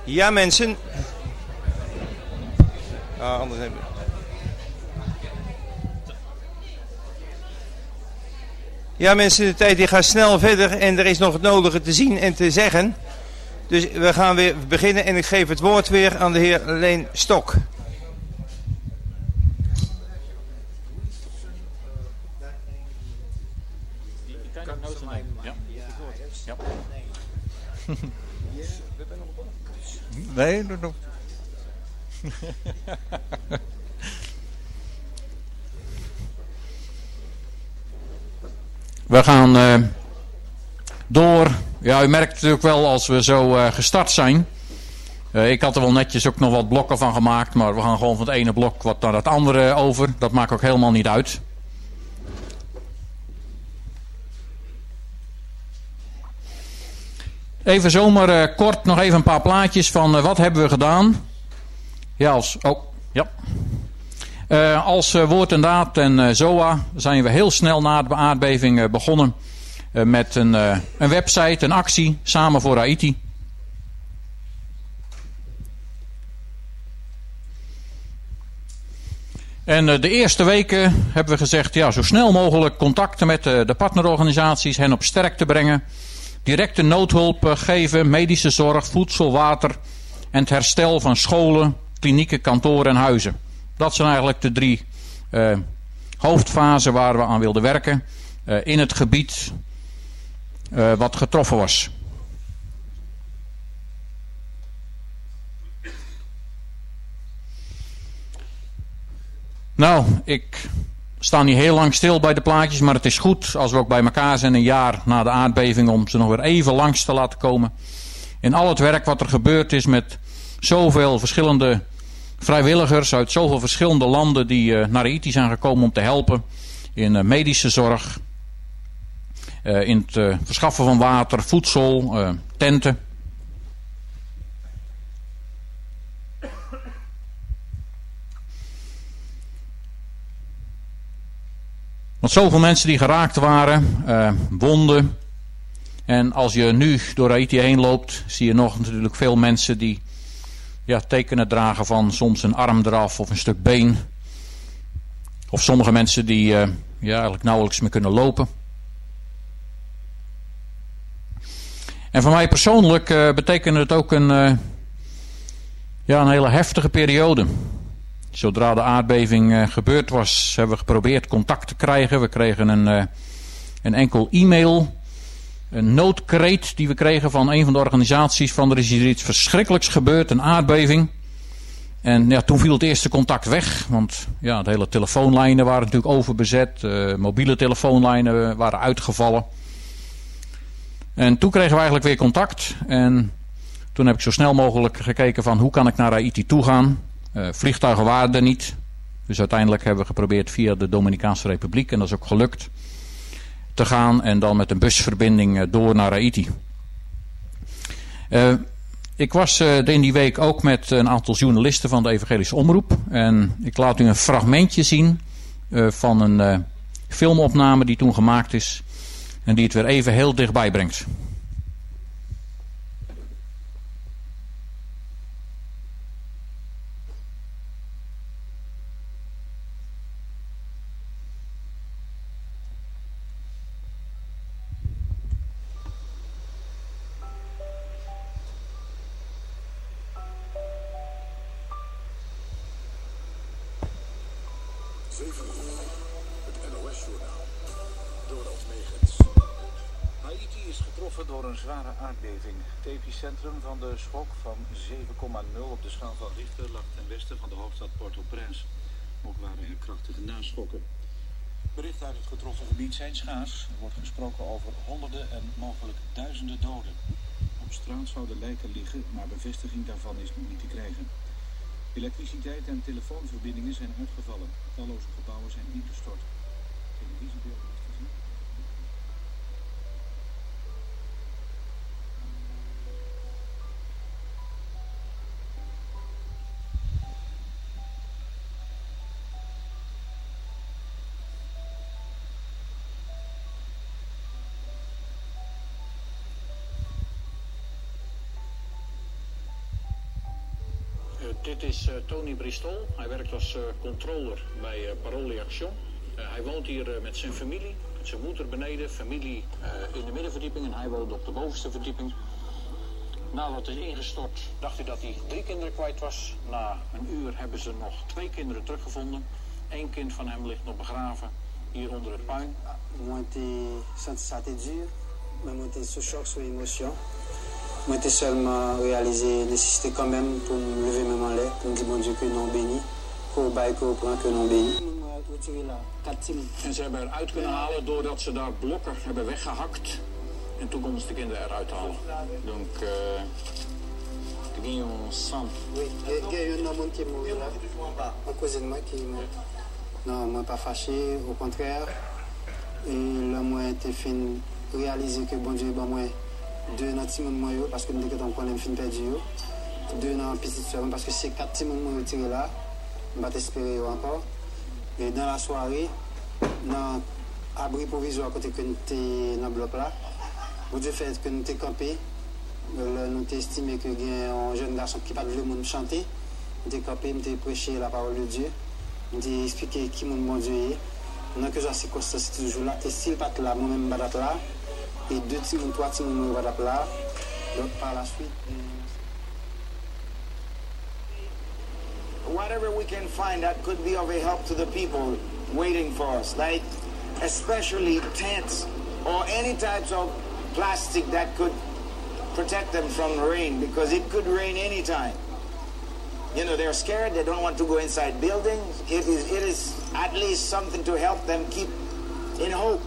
Ja, mensen. Ah, anders hebben we... Ja, mensen, de tijd die gaat snel verder en er is nog het nodige te zien en te zeggen. Dus we gaan weer beginnen en ik geef het woord weer aan de heer Leen Stok. Nee, dat nog. We gaan uh, door. Ja, u merkt natuurlijk wel als we zo uh, gestart zijn. Uh, ik had er wel netjes ook nog wat blokken van gemaakt. Maar we gaan gewoon van het ene blok wat naar het andere over. Dat maakt ook helemaal niet uit. Even zomaar uh, kort nog even een paar plaatjes van uh, wat hebben we gedaan. Ja, als... Oh, ja. Uh, als uh, Woord en Daad en uh, Z O A zijn we heel snel na de aardbeving uh, begonnen uh, met een, uh, een website, een actie, Samen voor Haiti. En uh, de eerste weken hebben we gezegd, ja, zo snel mogelijk contacten met uh, de partnerorganisaties, hen op sterk te brengen. Directe noodhulp uh, geven, medische zorg, voedsel, water en het herstel van scholen, klinieken, kantoren en huizen. Dat zijn eigenlijk de drie uh, hoofdfasen waar we aan wilden werken uh, in het gebied uh, wat getroffen was. Nou, ik sta niet heel lang stil bij de plaatjes, maar het is goed als we ook bij elkaar zijn een jaar na de aardbeving om ze nog weer even langs te laten komen. In al het werk wat er gebeurd is met zoveel verschillende vrijwilligers uit zoveel verschillende landen die uh, naar Haiti zijn gekomen om te helpen. In uh, medische zorg, uh, in het uh, verschaffen van water, voedsel, uh, tenten. Want zoveel mensen die geraakt waren, uh, wonden. En als je nu door Haiti heen loopt, zie je nog natuurlijk veel mensen die ja, tekenen dragen van soms een arm eraf of een stuk been. Of sommige mensen die uh, ja, eigenlijk nauwelijks meer kunnen lopen. En voor mij persoonlijk uh, betekende het ook een, uh, ja, een hele heftige periode. Zodra de aardbeving uh, gebeurd was, hebben we geprobeerd contact te krijgen. We kregen een, uh, een enkel e-mail. Een noodkreet die we kregen van een van de organisaties van er is hier iets verschrikkelijks gebeurd, een aardbeving. En ja, toen viel het eerste contact weg, want ja, de hele telefoonlijnen waren natuurlijk overbezet, uh, mobiele telefoonlijnen waren uitgevallen. En toen kregen we eigenlijk weer contact en toen heb ik zo snel mogelijk gekeken van hoe kan ik naar Haiti toe gaan. Uh, vliegtuigen waren er niet, dus uiteindelijk hebben we geprobeerd via de Dominicaanse Republiek en dat is ook gelukt te gaan en dan met een busverbinding door naar Haiti. Uh, ik was uh, in die week ook met een aantal journalisten van de Evangelische Omroep en ik laat u een fragmentje zien uh, van een uh, filmopname die toen gemaakt is en die het weer even heel dichtbij brengt. Centrum van de schok van zeven komma nul op de schaal van Richter lag ten westen van de hoofdstad Port-au-Prince. Ook waren er krachtige naschokken. Berichten uit het getroffen gebied zijn schaars. Er wordt gesproken over honderden en mogelijk duizenden doden. Op straat zouden lijken liggen, maar bevestiging daarvan is nog niet te krijgen. Elektriciteit en telefoonverbindingen zijn uitgevallen. Talloze gebouwen zijn ingestort. Televisiebeelden is te zien. Dit is uh, Tony Bristol. Hij werkt als uh, controller bij uh, Parole Action. Uh, hij woont hier uh, met zijn familie. Zijn moeder beneden, familie uh, in de middenverdieping en hij woont op de bovenste verdieping. Nadat het is ingestort, dacht hij dat hij drie kinderen kwijt was. Na een uur hebben ze nog twee kinderen teruggevonden. Eén kind van hem ligt nog begraven hier onder het puin. Moi, ça a été dur, mais moi, j'étais sous choc, sous émotion. Moi, j'étais seulement réalisé, nécessité quand même pour me lever même en l'air, pour me dire, bon Dieu, que non béni, qu'au bail, qu'au prend, que non béni. En ze hebben eruit kunnen halen doordat ze daar blokken hebben weggehakt. En toen konden ze de kinderen eruit halen. Donc, euh, de guillon ensemble. Oui, il y a eu un homme qui est mort là, un cousin de moi qui est mort. Non, moi pas fâché, au contraire. Et là, moi, j'ai fait réaliser que bon Dieu, bon, moi, deux dans petit monde parce que nous avons un problème fin perdu. Deux dans petite soeur parce que c'est quatre petits monde tiré là. Je vais t'espérer encore. Et dans la soirée, dans l'abri provisoire côté que nous étions dans le bloc là, bon Dieu fait que nous étions campés. Nous avons estimé que y a un jeune garçon qui parle de monde chanter. Nous étions campés, nous avons prêché la parole de Dieu. Nous avons expliqué qui mon bon Dieu est. Dans que ces circonstances toujours là, et s'il pas là, moi-même je suis là. Et deux petits ou trois petits je suis là. Donc par la suite. Whatever we can find that could be of a help to the people waiting for us, like especially tents or any types of plastic that could protect them from the rain, because it could rain anytime. You know, they're scared, they don't want to go inside buildings. It is, it is at least something to help them keep in hope.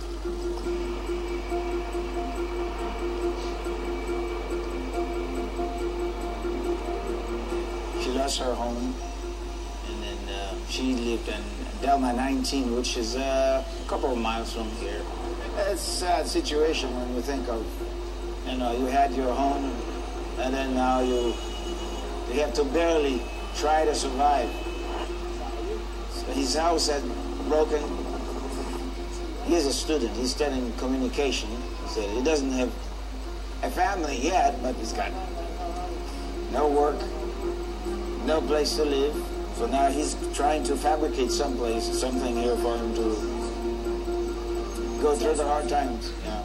She lost her home. Uh, she lived in Delma nineteen, which is uh, a couple of miles from here. It's a sad situation when you think of, you know, you had your home, and then now you you have to barely try to survive. So his house had broken. He is a student. He's studying communication. So he doesn't have a family yet, but he's got no work, no place to live. So now he's trying to fabricate someplace, something here for him to go through the hard times. Yeah.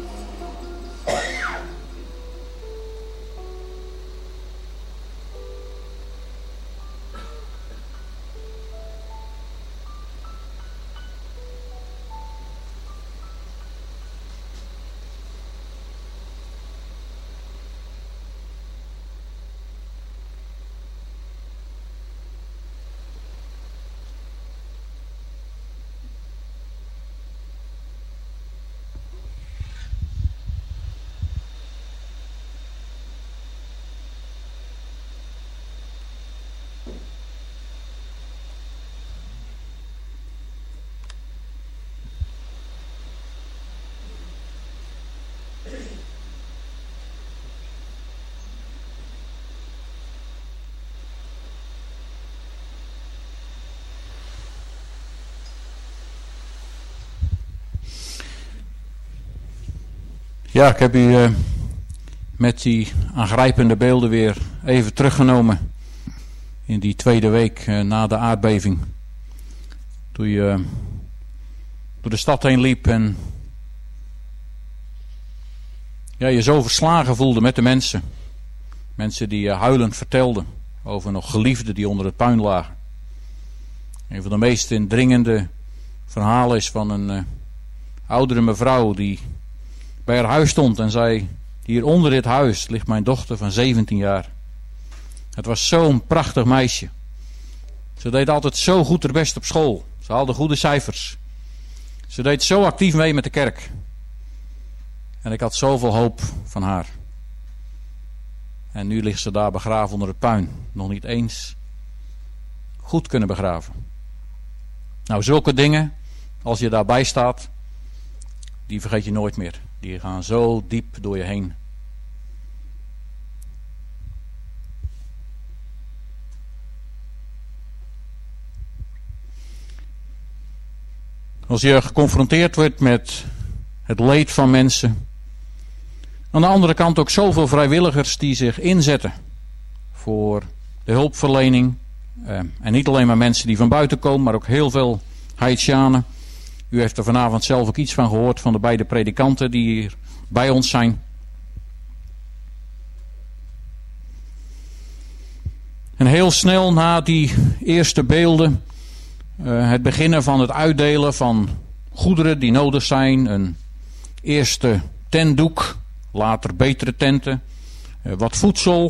Ja, ik heb u uh, met die aangrijpende beelden weer even teruggenomen in die tweede week uh, na de aardbeving. Toen je uh, door de stad heen liep en ja, je zo verslagen voelde met de mensen. Mensen die uh, huilend vertelden over nog geliefden die onder het puin lagen. Een van de meest indringende verhalen is van een uh, oudere mevrouw die bij haar huis stond en zei: hier onder dit huis ligt mijn dochter van zeventien jaar. Het was zo'n prachtig meisje. Ze deed altijd zo goed haar best op school. Ze haalde goede cijfers. Ze deed zo actief mee met de kerk. En ik had zoveel hoop van haar. En nu ligt ze daar begraven onder het puin. Nog niet eens goed kunnen begraven. Nou, zulke dingen, als je daarbij staat, die vergeet je nooit meer. Die gaan zo diep door je heen. Als je geconfronteerd wordt met het leed van mensen. Aan de andere kant ook zoveel vrijwilligers die zich inzetten voor de hulpverlening. Uh, en niet alleen maar mensen die van buiten komen, maar ook heel veel Haitianen. U heeft er vanavond zelf ook iets van gehoord van de beide predikanten die hier bij ons zijn. En heel snel na die eerste beelden, uh, het beginnen van het uitdelen van goederen die nodig zijn, een eerste tentdoek, later betere tenten, uh, wat voedsel.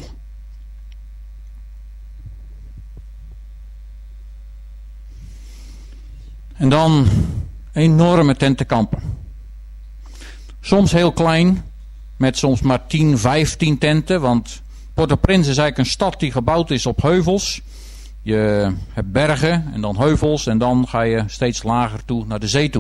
En dan enorme tentenkampen. Soms heel klein, met soms maar tien, vijftien tenten, want Port-au-Prince is eigenlijk een stad die gebouwd is op heuvels. Je hebt bergen en dan heuvels en dan ga je steeds lager toe naar de zee toe.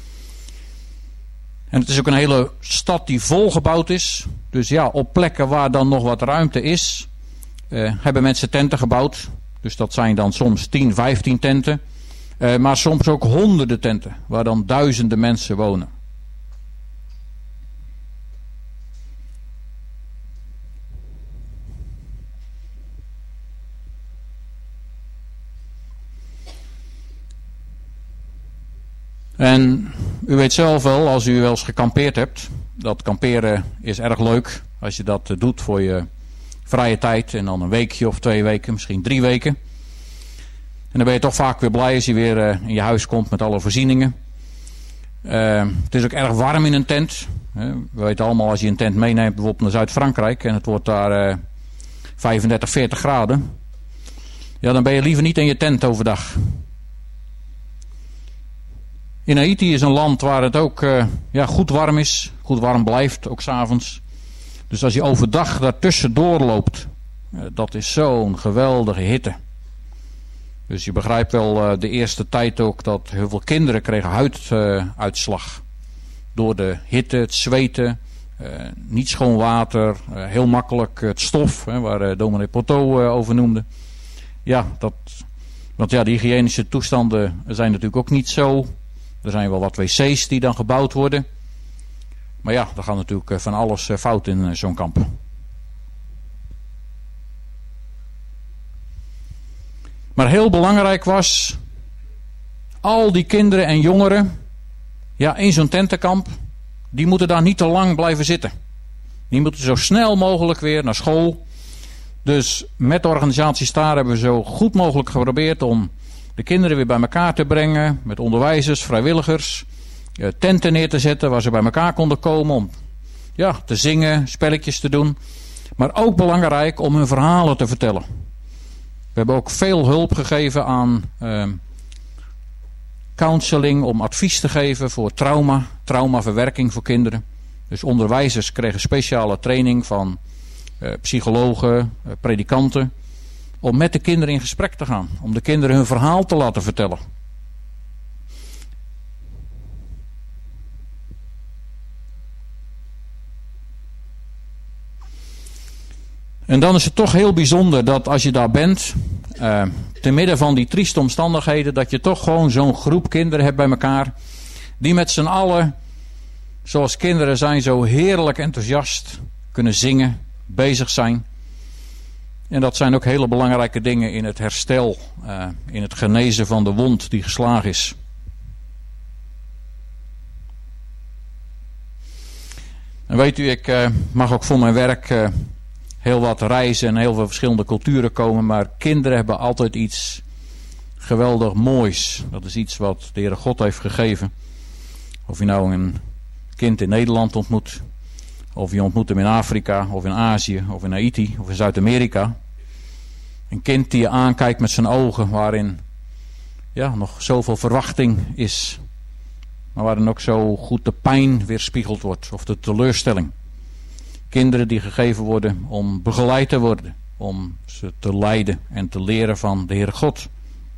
En het is ook een hele stad die volgebouwd is. Dus ja, op plekken waar dan nog wat ruimte is, uh, hebben mensen tenten gebouwd. Dus dat zijn dan soms tien, vijftien tenten. Uh, maar soms ook honderden tenten, waar dan duizenden mensen wonen. En u weet zelf wel, als u wel eens gekampeerd hebt, dat kamperen is erg leuk als je dat doet voor je vrije tijd en dan een weekje of twee weken, misschien drie weken. En dan ben je toch vaak weer blij als je weer uh, in je huis komt met alle voorzieningen. Uh, het is ook erg warm in een tent. Uh, we weten allemaal als je een tent meeneemt bijvoorbeeld naar Zuid-Frankrijk en het wordt daar uh, vijfendertig, veertig graden. Ja, dan ben je liever niet in je tent overdag. In Haiti is een land waar het ook uh, ja, goed warm is. Goed warm blijft, ook 's avonds. Dus als je overdag daartussendoor loopt, uh, dat is zo'n geweldige hitte. Dus je begrijpt wel uh, de eerste tijd ook dat heel veel kinderen kregen huiduitslag. Uh, Door de hitte, het zweten, uh, niet schoon water, uh, heel makkelijk het stof, hè, waar uh, dominee Poteau uh, over noemde. Ja, dat, want ja, de hygiënische toestanden zijn natuurlijk ook niet zo. Er zijn wel wat wc's die dan gebouwd worden. Maar ja, er gaat natuurlijk van alles fout in zo'n kamp. Maar heel belangrijk was, al die kinderen en jongeren, ja, in zo'n tentenkamp, die moeten daar niet te lang blijven zitten. Die moeten zo snel mogelijk weer naar school. Dus met de organisatie Star hebben we zo goed mogelijk geprobeerd om de kinderen weer bij elkaar te brengen, met onderwijzers, vrijwilligers, tenten neer te zetten waar ze bij elkaar konden komen om ja, te zingen, spelletjes te doen. Maar ook belangrijk om hun verhalen te vertellen. We hebben ook veel hulp gegeven aan uh, counseling, om advies te geven voor trauma, traumaverwerking voor kinderen. Dus onderwijzers kregen speciale training van uh, psychologen, uh, predikanten, om met de kinderen in gesprek te gaan. Om de kinderen hun verhaal te laten vertellen. En dan is het toch heel bijzonder dat als je daar bent, uh, te midden van die trieste omstandigheden, dat je toch gewoon zo'n groep kinderen hebt bij elkaar, die met z'n allen, zoals kinderen zijn, zo heerlijk enthousiast kunnen zingen, bezig zijn. En dat zijn ook hele belangrijke dingen in het herstel, uh, in het genezen van de wond die geslagen is. En weet u, ik uh, mag ook voor mijn werk uh, heel wat reizen en heel veel verschillende culturen komen, maar kinderen hebben altijd iets geweldig moois. Dat is iets wat de Heere God heeft gegeven. Of je nou een kind in Nederland ontmoet, of je ontmoet hem in Afrika, of in Azië, of in Haiti, of in Zuid-Amerika. Een kind die je aankijkt met zijn ogen, waarin ja, nog zoveel verwachting is. Maar waarin ook zo goed de pijn weerspiegeld wordt, of de teleurstelling. Kinderen die gegeven worden om begeleid te worden, om ze te leiden en te leren van de Heere God.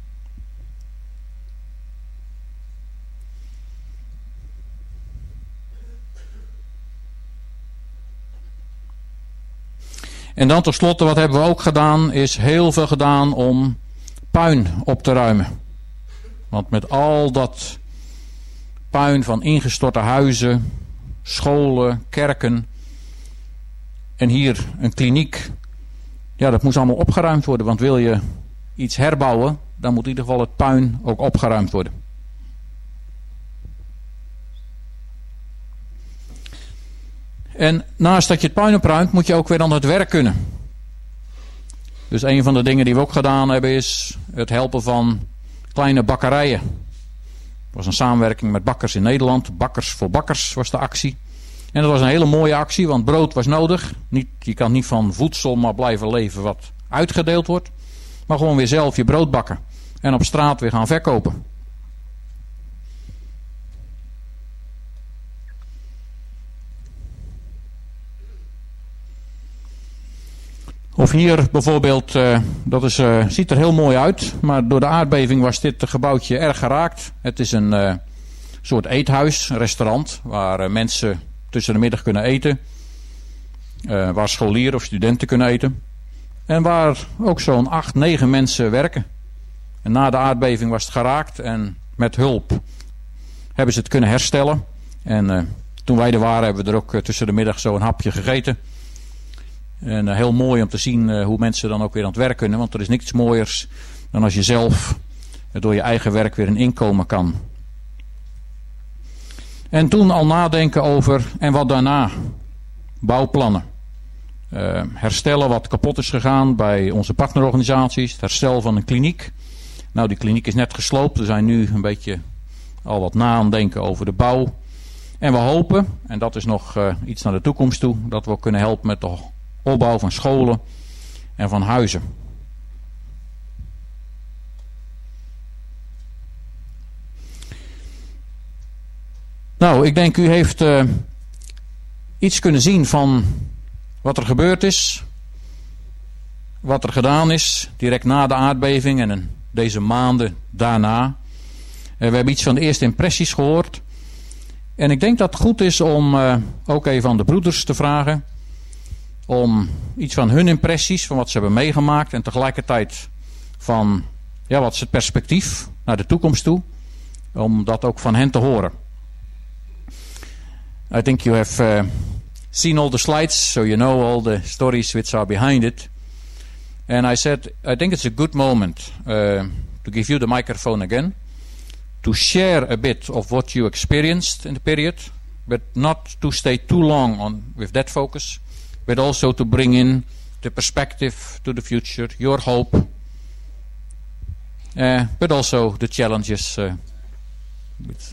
En dan tenslotte, wat hebben we ook gedaan, is heel veel gedaan om puin op te ruimen. Want met al dat puin van ingestorte huizen, scholen, kerken en hier een kliniek ja, dat moest allemaal opgeruimd worden. Want wil je iets herbouwen, dan moet in ieder geval het puin ook opgeruimd worden. En naast dat je het puin opruimt, moet je ook weer aan het werk kunnen. Dus een van de dingen die we ook gedaan hebben is het helpen van kleine bakkerijen. Het was een samenwerking met bakkers in Nederland. Bakkers voor bakkers was de actie. En dat was een hele mooie actie, want brood was nodig. Niet, je kan niet van voedsel maar blijven leven wat uitgedeeld wordt. Maar gewoon weer zelf je brood bakken. En op straat weer gaan verkopen. Of hier bijvoorbeeld, uh, dat is, uh, ziet er heel mooi uit. Maar door de aardbeving was dit gebouwtje erg geraakt. Het is een uh, soort eethuis, een restaurant. Waar uh, mensen tussen de middag kunnen eten. Uh, waar scholieren of studenten kunnen eten. En waar ook zo'n acht, negen mensen werken. En na de aardbeving was het geraakt. En met hulp hebben ze het kunnen herstellen. En uh, toen wij er waren hebben we er ook uh, tussen de middag zo een hapje gegeten. En uh, heel mooi om te zien uh, hoe mensen dan ook weer aan het werk kunnen. Want er is niks mooiers dan als je zelf uh, door je eigen werk weer een inkomen kan. En toen al nadenken over en wat daarna. Bouwplannen. Uh, herstellen wat kapot is gegaan bij onze partnerorganisaties. Het herstel van een kliniek. Nou, die kliniek is net gesloopt. We zijn nu een beetje al wat na aan het denken over de bouw. En we hopen, en dat is nog uh, iets naar de toekomst toe, dat we kunnen helpen met de opbouw van scholen en van huizen. Nou, ik denk u heeft uh, iets kunnen zien van wat er gebeurd is. Wat er gedaan is, direct na de aardbeving en in deze maanden daarna. Uh, we hebben iets van de eerste impressies gehoord. En ik denk dat het goed is om uh, ook even aan de broeders te vragen. Om iets van hun impressies, van wat ze hebben meegemaakt. En tegelijkertijd van, ja, wat is het perspectief naar de toekomst toe. Om dat ook van hen te horen. I think you have uh, seen all the slides, so you know all the stories which are behind it. And I said, I think it's a good moment uh, to give you the microphone again. To share a bit of what you experienced in the period. But not to stay too long on with that focus. But also to bring in the perspective to the future, your hope. Uh, but also the challenges. Uh, with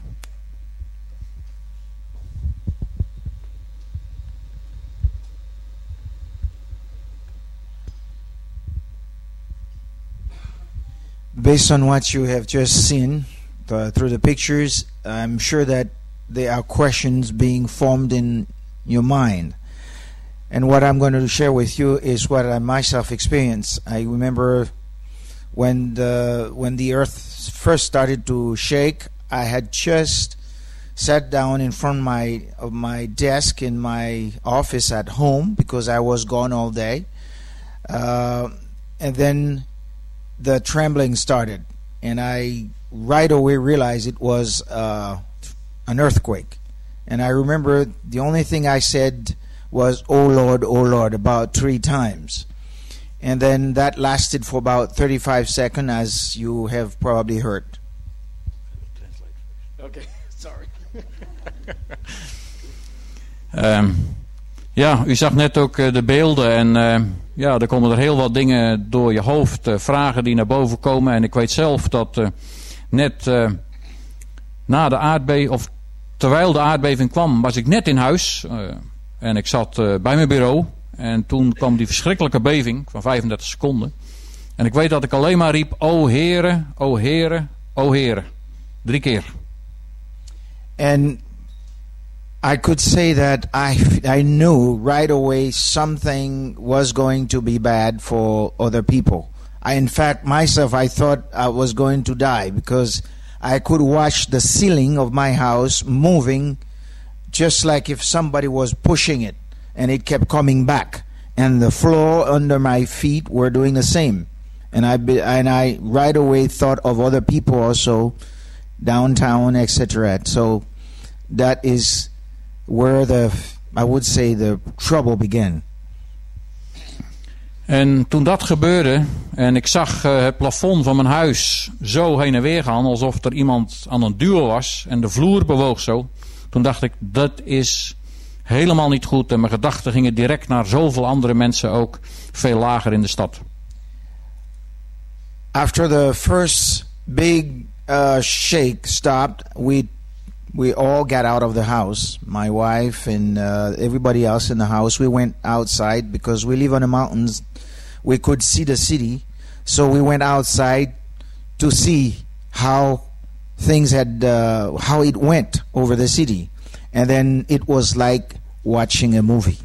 Based on what you have just seen uh, through the pictures, I'm sure that there are questions being formed in your mind. And what I'm going to share with you is what I myself experienced. I remember when the when the earth first started to shake, I had just sat down in front of my of my desk in my office at home because I was gone all day, uh, and then the trembling started, and I right away realized it was uh, an earthquake. And I remember the only thing I said was, "Oh Lord, oh Lord," about three times. And then that lasted for about thirty-five seconds, as you have probably heard. Okay, sorry. um, ja, u zag net ook uh, de beelden en uh, ja, er komen er heel wat dingen door je hoofd, uh, vragen die naar boven komen. En ik weet zelf dat uh, net uh, na de aardbeving, of terwijl de aardbeving kwam, was ik net in huis. Uh, en ik zat uh, bij mijn bureau. En toen kwam die verschrikkelijke beving van vijfendertig seconden. En ik weet dat ik alleen maar riep, o Heere, o Heere, o Heere. Drie keer. And I could say that I, I knew right away something was going to be bad for other people. I, in fact, myself, I thought I was going to die because I could watch the ceiling of my house moving just like if somebody was pushing it, and it kept coming back. And the floor under my feet were doing the same. And I, be, and I right away thought of other people also downtown, et cetera. So that is where the, I would say, the trouble began. En toen dat gebeurde en ik zag uh, het plafond van mijn huis zo heen en weer gaan, alsof er iemand aan het duwen was en de vloer bewoog zo. Toen dacht ik, dat is helemaal niet goed. En mijn gedachten gingen direct naar zoveel andere mensen ook, veel lager in de stad. After the first big uh, shake stopped, we we all got out of the house. My wife and uh, everybody else in the house. We went outside because we live on the mountains. We could see the city, so we went outside to see how things had, uh, how it went over the city. And then it was like watching a movie.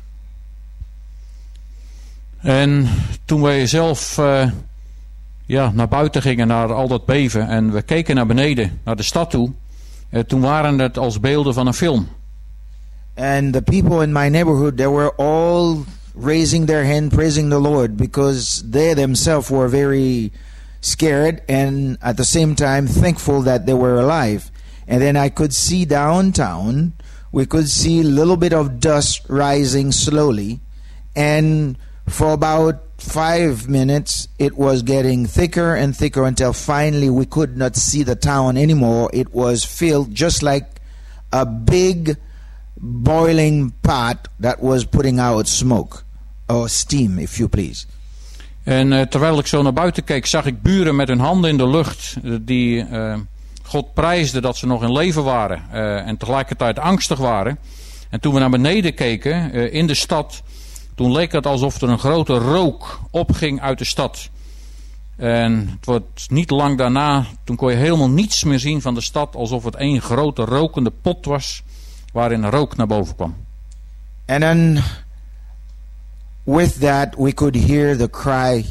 En toen wij zelf uh, ja, naar buiten gingen, naar al dat beven, en we keken naar beneden, naar de stad toe, uh, toen waren het als beelden van een film. And the people in my neighborhood, they were all raising their hand, praising the Lord, because they themselves were very scared and at the same time thankful that they were alive. And then I could see downtown, we could see a little bit of dust rising slowly, and for about five minutes it was getting thicker and thicker until finally we could not see the town anymore. It was filled just like a big boiling pot that was putting out smoke, or steam if you please. En uh, terwijl ik zo naar buiten keek, zag ik buren met hun handen in de lucht, uh, die uh, God prijsden dat ze nog in leven waren, uh, en tegelijkertijd angstig waren. En toen we naar beneden keken, uh, in de stad, toen leek het alsof er een grote rook opging uit de stad. En het wordt niet lang daarna, toen kon je helemaal niets meer zien van de stad, alsof het één grote rokende pot was, waarin rook naar boven kwam. And then with that we could hear the cry.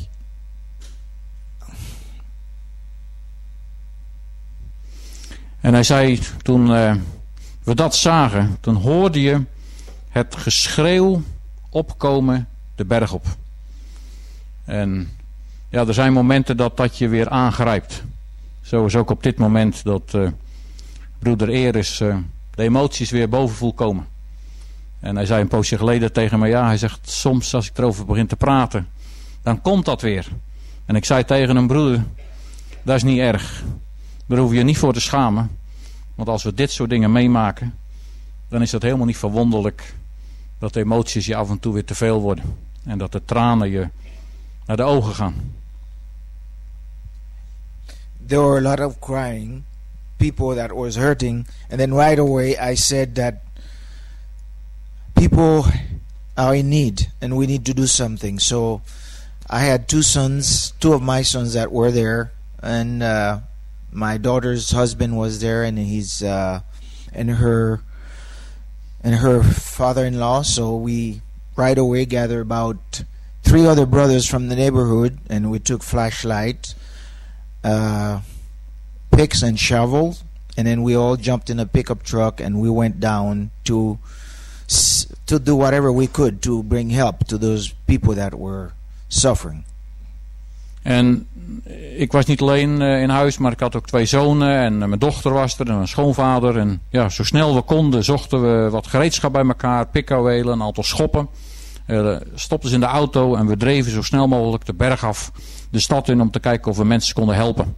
En hij zei, toen uh, we dat zagen, toen hoorde je het geschreeuw opkomen de berg op. En ja, er zijn momenten dat dat je weer aangrijpt. Zo is ook op dit moment dat uh, broeder Eris uh, de emoties weer boven voel komen. En hij zei een poosje geleden tegen me, ja, hij zegt, soms als ik erover begin te praten, dan komt dat weer. En ik zei tegen hem, broeder, dat is niet erg. Daar hoef je je niet voor te schamen. Want als we dit soort dingen meemaken, dan is dat helemaal niet verwonderlijk dat de emoties je af en toe weer te veel worden. En dat de tranen je naar de ogen gaan. There were a lot of crying, people that was hurting, and then right away I said that people are in need and we need to do something. So I had two sons, two of my sons that were there, and uh, my daughter's husband was there, and his uh, and her and her father-in-law. So we right away gathered about three other brothers from the neighborhood, and we took flashlight, uh, picks and shovels, and then we all jumped in a pickup truck and we went down to to do whatever we could to bring help to those people that were suffering. En ik was niet alleen uh, in huis, maar ik had ook twee zonen en uh, mijn dochter was er en mijn schoonvader. En ja, zo snel we konden zochten we wat gereedschap bij elkaar, pikkouwelen, een aantal schoppen. Uh, stopten ze in de auto en we dreven zo snel mogelijk de berg af, de stad in, om te kijken of we mensen konden helpen.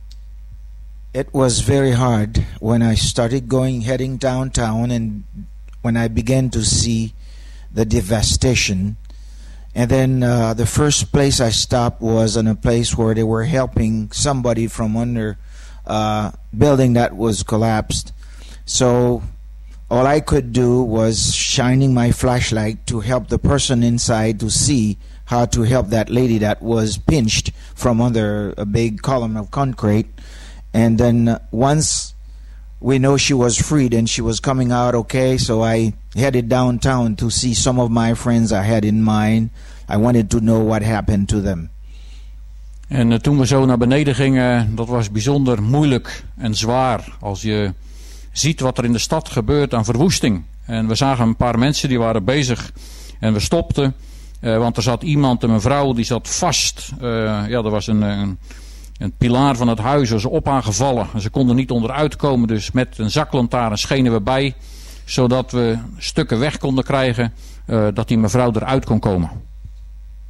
It was very hard when I started going, heading downtown, and when I began to see the devastation. And then uh, the first place I stopped was in a place where they were helping somebody from under a uh, building that was collapsed. So all I could do was shining my flashlight to help the person inside to see how to help that lady that was pinched from under a big column of concrete. And then uh, once we know she was freed and she was coming out okay, so I headed downtown to see some of my friends I had in mind. I wanted to know what happened to them. En uh, toen we zo naar beneden gingen, dat was bijzonder moeilijk en zwaar. Als je ziet wat er in de stad gebeurt aan verwoesting. En we zagen een paar mensen die waren bezig en we stopten. Uh, want er zat iemand, een mevrouw, die zat vast. Uh, ja, er was een... een Een pilaar van het huis was op haar gevallen. Ze konden niet onderuit komen. Dus met een zaklantaarn schenen we bij. Zodat we stukken weg konden krijgen. Uh, dat die mevrouw eruit kon komen.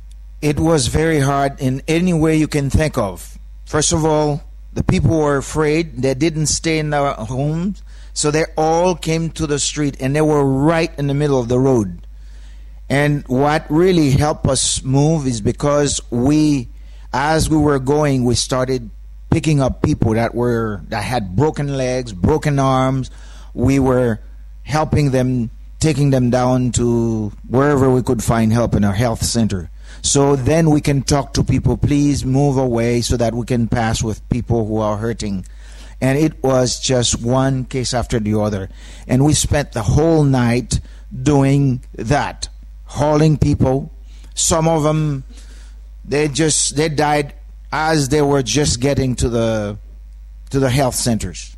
It was very hard in any way you can think of. First of all, the people were afraid. They didn't stay in their homes. So they all came to the street, and they were right in the middle of the road. And what really helped us move is because we, as we were going, we started picking up people that were that had broken legs, broken arms. We were helping them, taking them down to wherever we could find help in our health center. So then we can talk to people, please move away so that we can pass with people who are hurting. And it was just one case after the other. And we spent the whole night doing that, hauling people. Some of them, they just, they died as they were just getting to the, to the health centers.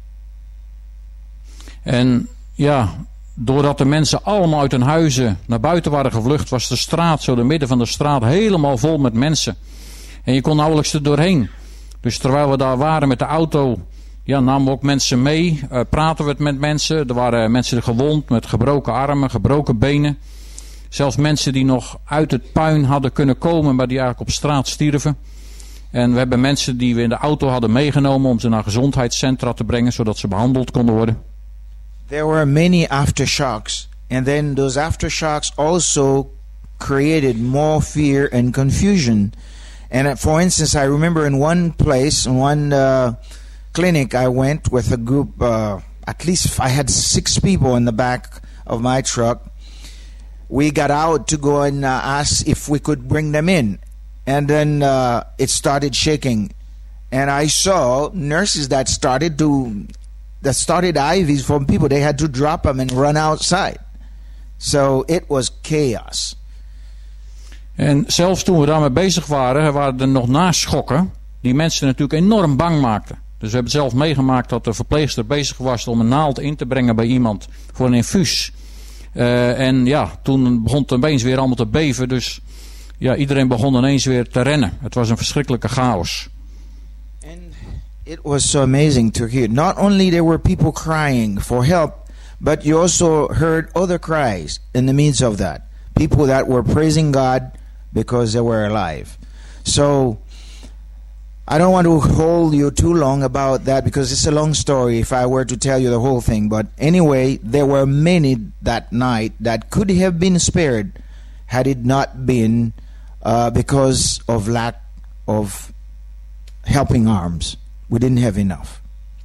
En ja, doordat de mensen allemaal uit hun huizen naar buiten waren gevlucht, was de straat, zo de midden van de straat, helemaal vol met mensen. En je kon nauwelijks er doorheen. Dus terwijl we daar waren met de auto, ja, namen we ook mensen mee, uh, praten we het met mensen. Er waren mensen gewond met gebroken armen, gebroken benen. Zelfs mensen die nog uit het puin hadden kunnen komen, maar die eigenlijk op straat stierven. En we hebben mensen die we in de auto hadden meegenomen om ze naar gezondheidscentra te brengen, zodat ze behandeld konden worden. There were many aftershocks, and then those aftershocks also created more fear and confusion. And uh, for instance, I remember in one place, in one uh, clinic, I went with a group, uh, at least I had six people in the back of my truck. We got out to go and uh, ask if we could bring them in. And then uh, it started shaking. And I saw nurses that started to... that started I Vs from people. They had to drop them and run outside. So it was chaos. En zelfs toen we daarmee bezig waren, waren er nog naschokken die mensen natuurlijk enorm bang maakten. Dus we hebben zelf meegemaakt dat de verpleegster bezig was om een naald in te brengen bij iemand voor een infuus. Uh, en ja, toen begon het opeens weer allemaal te beven. Dus ja, iedereen begon ineens weer te rennen. Het was een verschrikkelijke chaos. It was so amazing to hear. Not only there were people crying for help, but you also heard other cries in the midst of that. People that were praising God because they were alive. So I don't want to hold you too long about that because it's a long story if I were to tell you the whole thing. But anyway, there were many that night that could have been spared had it not been uh, because of lack of helping arms. We didn't have enough.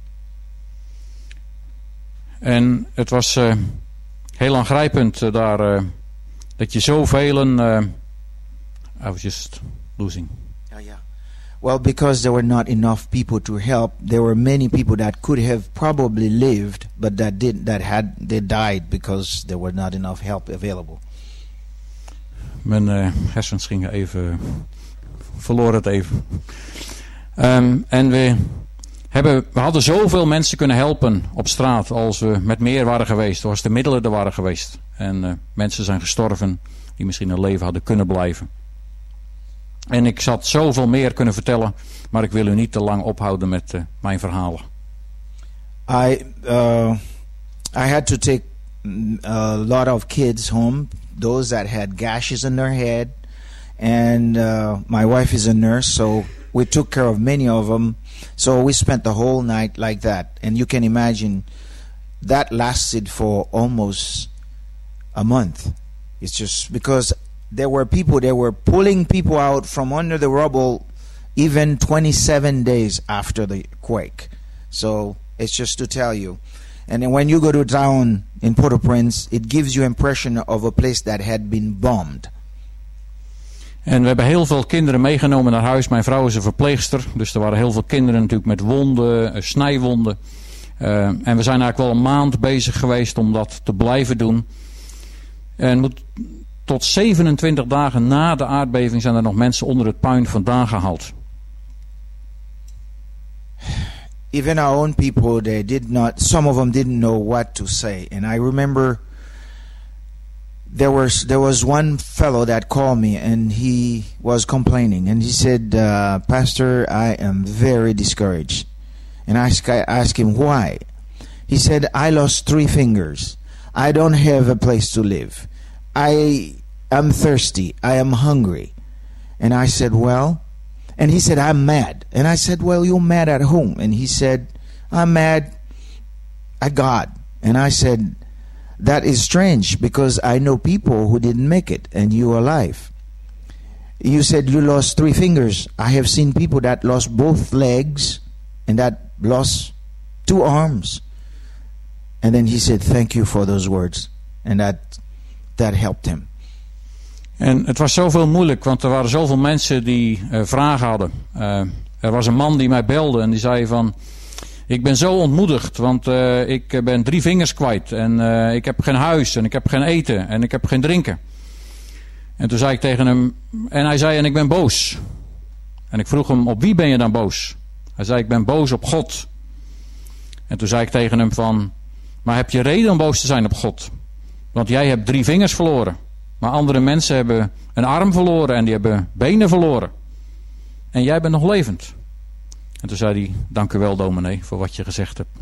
En het was uh, heel aangrijpend uh, daar uh, dat je zoveel... Uh, I was just losing. Oh, yeah. Well, because there were not enough people to help, there were many people that could have probably lived, but that did that had they died because there were not enough help available. Mijn uh, hersens gingen even... verloren het even. Um, en we, hebben, we hadden zoveel mensen kunnen helpen op straat als we met meer waren geweest. Als de middelen er waren geweest. En uh, mensen zijn gestorven die misschien een leven hadden kunnen blijven. En ik zat zoveel meer kunnen vertellen. Maar ik wil u niet te lang ophouden met uh, mijn verhalen. I, uh, I had to take a lot of kids home. Those that had gashes in their head. And uh, my wife is a nurse, so... we took care of many of them. So we spent the whole night like that. And you can imagine that lasted for almost a month. It's just because there were people, they were pulling people out from under the rubble even twenty-seven days after the quake. So it's just to tell you. And then when you go to town in Port-au-Prince, it gives you impression of a place that had been bombed. En we hebben heel veel kinderen meegenomen naar huis. Mijn vrouw is een verpleegster. Dus er waren heel veel kinderen natuurlijk met wonden, snijwonden. Uh, en we zijn eigenlijk wel een maand bezig geweest om dat te blijven doen. En tot zevenentwintig dagen na de aardbeving zijn er nog mensen onder het puin vandaan gehaald. Even our own people, they did not, some of them didn't know what to say. And I remember... There was there was one fellow that called me and he was complaining and he said, uh, Pastor, I am very discouraged. And I asked, I asked him why. He said, I lost three fingers. I don't have a place to live. I am thirsty. I am hungry. And I said, well, and he said, I'm mad. And I said, well, you're mad at whom? And he said, I'm mad at God. And I said, that is strange, because I know people who didn't make it, and you are alive. You said you lost three fingers. I have seen people that lost both legs and that lost two arms. And then he said, thank you for those words. And that that helped him. En het was zoveel moeilijk, want er waren zoveel mensen die uh, vragen hadden. Uh, er was een man die mij belde en die zei van... Ik ben zo ontmoedigd, want uh, ik ben drie vingers kwijt. En uh, ik heb geen huis en ik heb geen eten en ik heb geen drinken. En toen zei ik tegen hem... En hij zei, en ik ben boos. En ik vroeg hem, op wie ben je dan boos? Hij zei, ik ben boos op God. En toen zei ik tegen hem van... Maar heb je reden om boos te zijn op God? Want jij hebt drie vingers verloren. Maar andere mensen hebben een arm verloren en die hebben benen verloren. En jij bent nog levend. En toen zei hij, dank u wel dominee voor wat je gezegd hebt.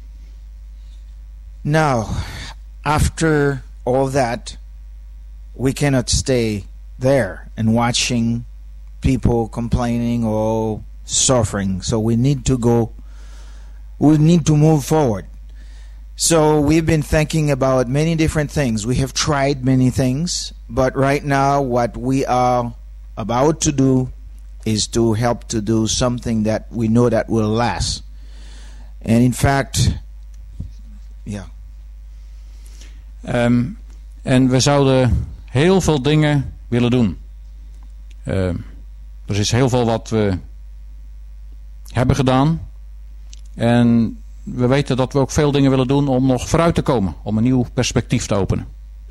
Now, after all that, we cannot stay there and watching people complaining or suffering. So we need to go, we need to move forward. So we've been thinking about many different things. We have tried many things, but right now what we are about to do is to help to do something that we know that will last. And in fact, yeah. Um, en we zouden heel veel dingen willen doen. Uh, er is heel veel wat we hebben gedaan. En we weten dat we ook veel dingen willen doen om nog vooruit te komen. Om een nieuw perspectief te openen.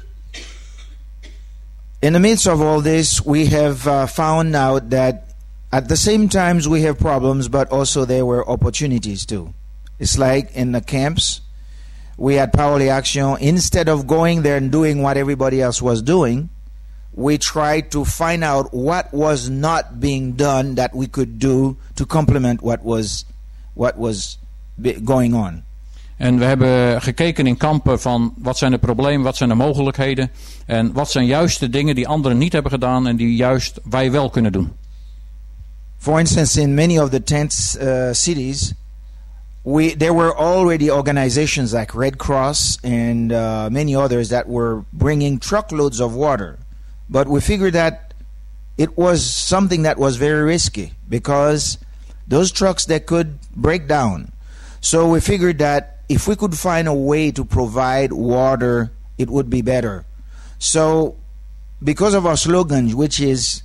In the midst of all this, we have uh, found out that at the same times we have problems, but also there were opportunities too. It's like in the camps, we had Parole Action. Instead of going there and doing what everybody else was doing, we tried to find out what was not being done that we could do to complement what was, what was going on. En we hebben gekeken in kampen van wat zijn de problemen, wat zijn de mogelijkheden. En wat zijn juist de dingen die anderen niet hebben gedaan en die juist wij wel kunnen doen. For instance, in many of the tent uh, cities, we there were already organizations like Red Cross and uh, many others that were bringing truckloads of water. But we figured that it was something that was very risky because those trucks, they could break down. So we figured that if we could find a way to provide water, it would be better. So because of our slogan, which is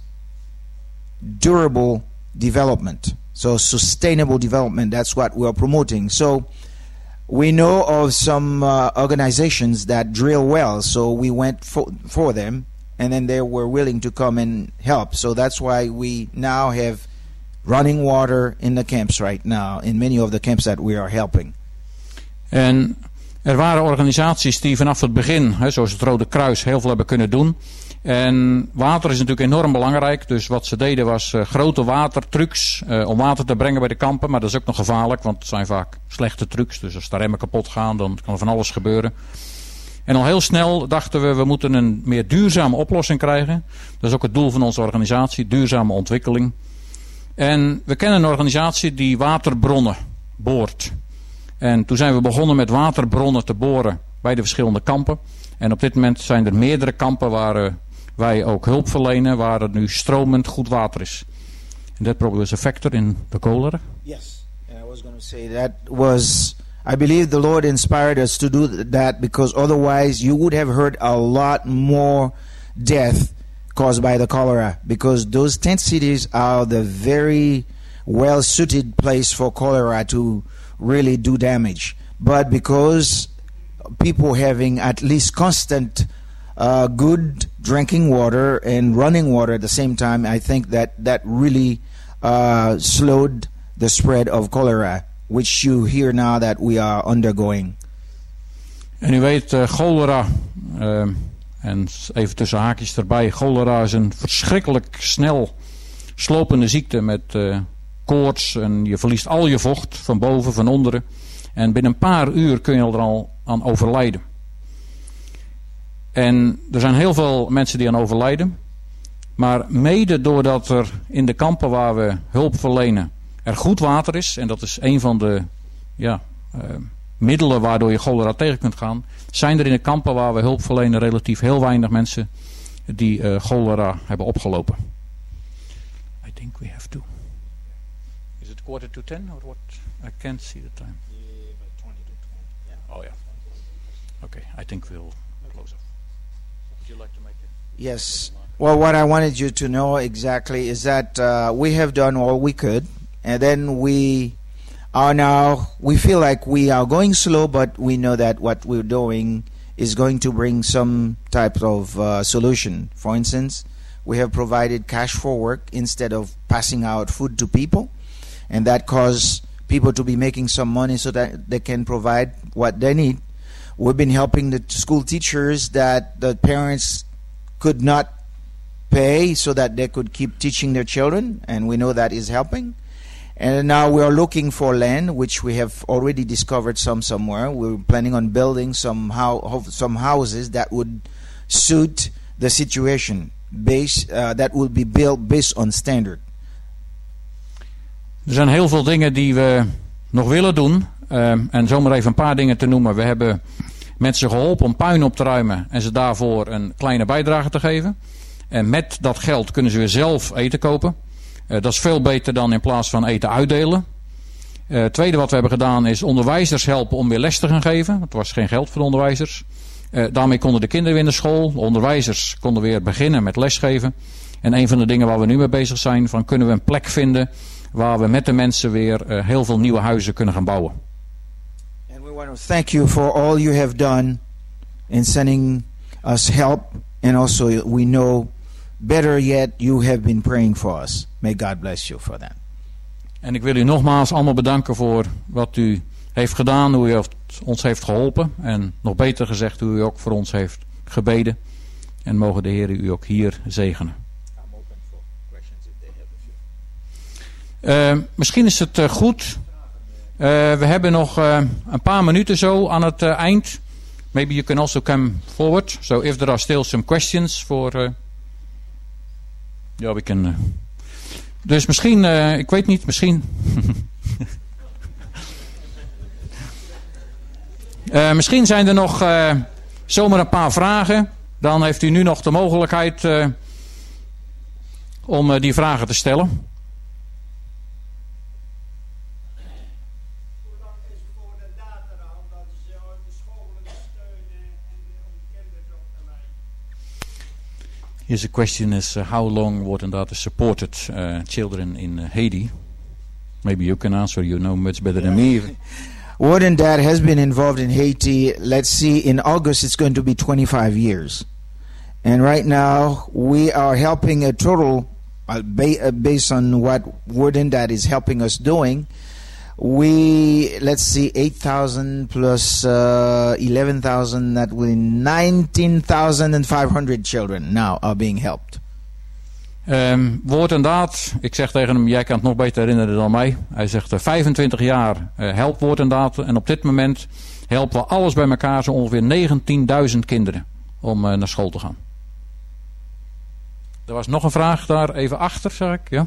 durable development, so sustainable development, that's what we are promoting. So we know of some uh, organizations that drill wells, so we went for, for them, and then they were willing to come and help. So that's why we now have running water in the camps right now, in many of the camps that we are helping. En er waren organisaties die vanaf het begin, hè, zoals het Rode Kruis, heel veel hebben kunnen doen. En water is natuurlijk enorm belangrijk. Dus wat ze deden was uh, grote watertrucks uh, om water te brengen bij de kampen. Maar dat is ook nog gevaarlijk, want het zijn vaak slechte trucks. Dus als de remmen kapot gaan, dan kan er van alles gebeuren. En al heel snel dachten we, we moeten een meer duurzame oplossing krijgen. Dat is ook het doel van onze organisatie, duurzame ontwikkeling. En we kennen een organisatie die waterbronnen boort. En toen zijn we begonnen met waterbronnen te boren bij de verschillende kampen. En op dit moment zijn er meerdere kampen waar uh, wij ook hulp verlenen, waar er nu stromend goed water is. And that probably was a factor in the cholera. Yes, and I was going to say that was, I believe the Lord inspired us to do that because otherwise you would have heard a lot more death caused by the cholera, because those tent cities are the very well suited place for cholera to really do damage. But because people having at least constant uh, good drinking water and running water at the same time, I think that that really uh, slowed the spread of cholera, which you hear now that we are undergoing. En u weet, uh, cholera, uh, en even tussen haakjes erbij, cholera is een verschrikkelijk snel slopende ziekte met uh, koorts en je verliest al je vocht van boven, van onderen. En binnen een paar uur kun je er al aan overlijden. En er zijn heel veel mensen die aan overlijden. Maar mede doordat er in de kampen waar we hulp verlenen er goed water is. En dat is een van de ja, uh, middelen waardoor je cholera tegen kunt gaan. Zijn er in de kampen waar we hulp verlenen relatief heel weinig mensen die uh, cholera hebben opgelopen. I think we have to. Is it quarter to ten or what? I can't see the time. Yeah, about twenty to twenty. Yeah. Oh yeah. Okay, I think we'll close off. Would you like to make it? Yes. Well, what I wanted you to know exactly is that uh, we have done all we could, and then we are now, we feel like we are going slow, but we know that what we're doing is going to bring some type of uh, solution. For instance, we have provided cash for work instead of passing out food to people, and that caused people to be making some money so that they can provide what they need. We've been helping the school teachers that the parents could not pay so that they could keep teaching their children, and we know that is helping. And now we are looking for land, which we have already discovered some somewhere. We're planning on building some ho- some houses that would suit the situation, based uh, that would be built based on standard. Er zijn heel veel dingen die we nog willen doen. Uh, en zomaar even een paar dingen te noemen. We hebben mensen geholpen om puin op te ruimen en ze daarvoor een kleine bijdrage te geven. En met dat geld kunnen ze weer zelf eten kopen. Uh, dat is veel beter dan in plaats van eten uitdelen. Uh, het tweede wat we hebben gedaan is onderwijzers helpen om weer les te gaan geven. Want er was geen geld voor de onderwijzers. Uh, daarmee konden de kinderen weer in de school. De onderwijzers konden weer beginnen met lesgeven. En een van de dingen waar we nu mee bezig zijn, van kunnen we een plek vinden waar we met de mensen weer uh, heel veel nieuwe huizen kunnen gaan bouwen. And we want to thank you for all you have done in sending us help, and also we know better yet you have been praying for us. May God bless you for that. En ik wil u nogmaals allemaal bedanken voor wat u heeft gedaan, hoe u ons heeft geholpen en nog beter gezegd hoe u ook voor ons heeft gebeden. En mogen de Heer u ook hier zegenen. Uh, misschien is het uh, goed. Uh, we hebben nog uh, een paar minuten zo aan het uh, eind. Maybe you can also come forward. So if there are still some questions for... Uh, ja, we can... Uh, dus misschien, uh, ik weet niet, misschien... uh, misschien zijn er nog uh, zomaar een paar vragen. Dan heeft u nu nog de mogelijkheid uh, om uh, die vragen te stellen. Here's a question is uh, how long Woordendata has supported uh, children in uh, Haiti? Maybe you can answer, you know much better than me. Woordendata has been involved in Haiti, let's see, in August it's going to be twenty-five years. And right now we are helping a total, uh, ba- uh, based on what Woordendata is helping us doing, we, let's see, eight thousand plus uh, eleven thousand, that will nineteen thousand five hundred children now are being helped. Um, woord en daad, ik zeg tegen hem, jij kan het nog beter herinneren dan mij. Hij zegt uh, vijfentwintig jaar uh, helpt woord en daad. En op dit moment helpen we alles bij elkaar zo ongeveer negentienduizend kinderen om uh, naar school te gaan. Er was nog een vraag daar even achter, zeg ik. Ja?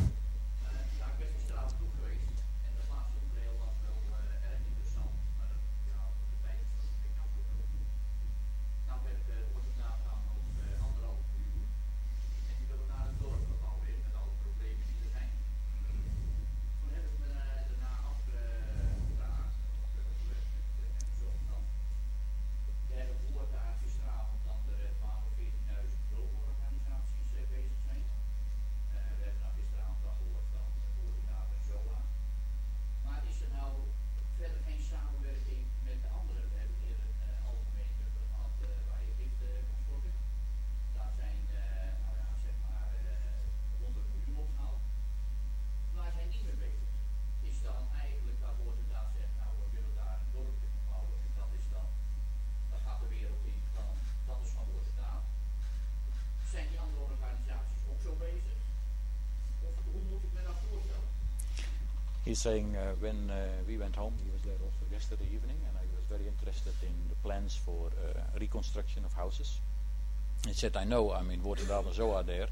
He's saying uh, when uh, we went home, he was there also yesterday evening, and I was very interested in the plans for uh, reconstruction of houses. He said, I know, I mean, Woordendata and Zoa there,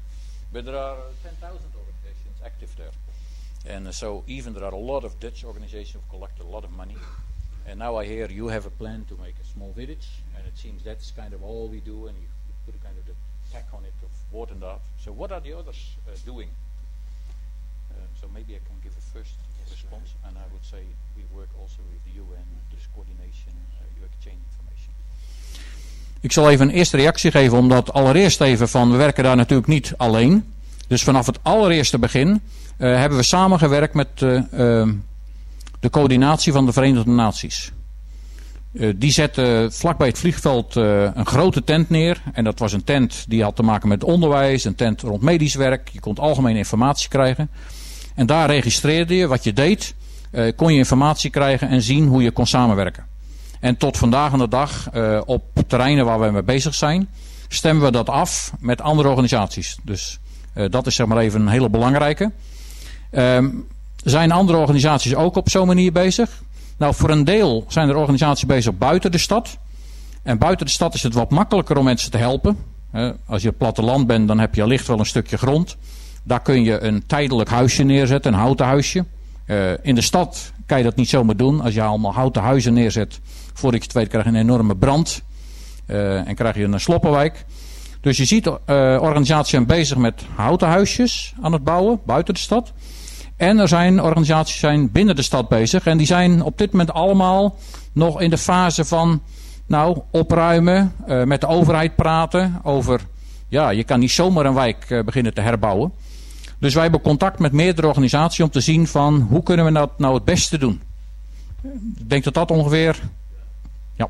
But there are ten thousand organizations active there. And uh, so even there are a lot of Dutch organizations who collect a lot of money. And now I hear you have a plan to make a small village. And it seems that's kind of all we do. And you, you put a kind of the tack on it of Woordendaad. So what are the others uh, doing? Uh, so maybe I can give a first response. And I would say we work also with the U N. There's coordination. Uh, you exchange information. Ik zal even een eerste reactie geven, omdat allereerst even van, we werken daar natuurlijk niet alleen. Dus vanaf het allereerste begin uh, hebben we samengewerkt met uh, uh, de coördinatie van de Verenigde Naties. Uh, die zette vlakbij het vliegveld uh, een grote tent neer. En dat was een tent die had te maken met onderwijs, een tent rond medisch werk. Je kon algemene informatie krijgen. En daar registreerde je wat je deed, uh, kon je informatie krijgen en zien hoe je kon samenwerken. En tot vandaag aan de dag, uh, op terreinen waar we mee bezig zijn, stemmen we dat af met andere organisaties. Dus uh, dat is zeg maar even een hele belangrijke. Um, zijn andere organisaties ook op zo'n manier bezig? Nou, voor een deel zijn er organisaties bezig buiten de stad. En buiten de stad is het wat makkelijker om mensen te helpen. Uh, als je op platteland bent, dan heb je allicht wel een stukje grond. Daar kun je een tijdelijk huisje neerzetten, een houten huisje. Uh, in de stad kan je dat niet zomaar doen. Als je allemaal houten huizen neerzet, voordat je het weet krijg je een enorme brand. Uh, en krijg je een sloppenwijk. Dus je ziet, uh, organisaties zijn bezig met houten huisjes aan het bouwen, buiten de stad. En er zijn organisaties zijn binnen de stad bezig. En die zijn op dit moment allemaal nog in de fase van, nou, opruimen, uh, met de overheid praten over, ja, je kan niet zomaar een wijk uh, beginnen te herbouwen. Dus wij hebben contact met meerdere organisaties om te zien van, hoe kunnen we dat nou het beste doen. Ik denk dat dat ongeveer, ja.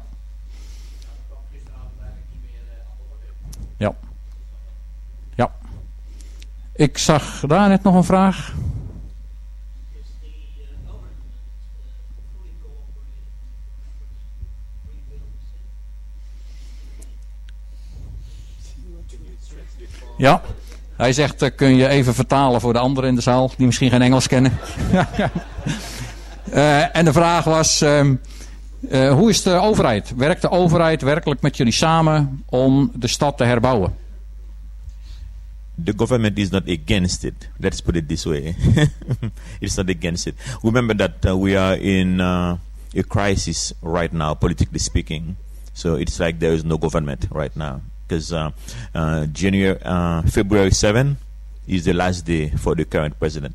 Ja. Ja. Ik zag daar net nog een vraag. Ja, hij zegt, uh, kun je even vertalen voor de anderen in de zaal, die misschien geen Engels kennen. uh, en de vraag was, uh, uh, hoe is de overheid? Werkt de overheid werkelijk met jullie samen om de stad te herbouwen? The government is not against it. Let's put it this way. It's not against it. Remember that uh, we are in uh, a crisis right now, politically speaking. So it's like there is no government right now. Because uh, uh, January, uh, February seventh is the last day for the current president.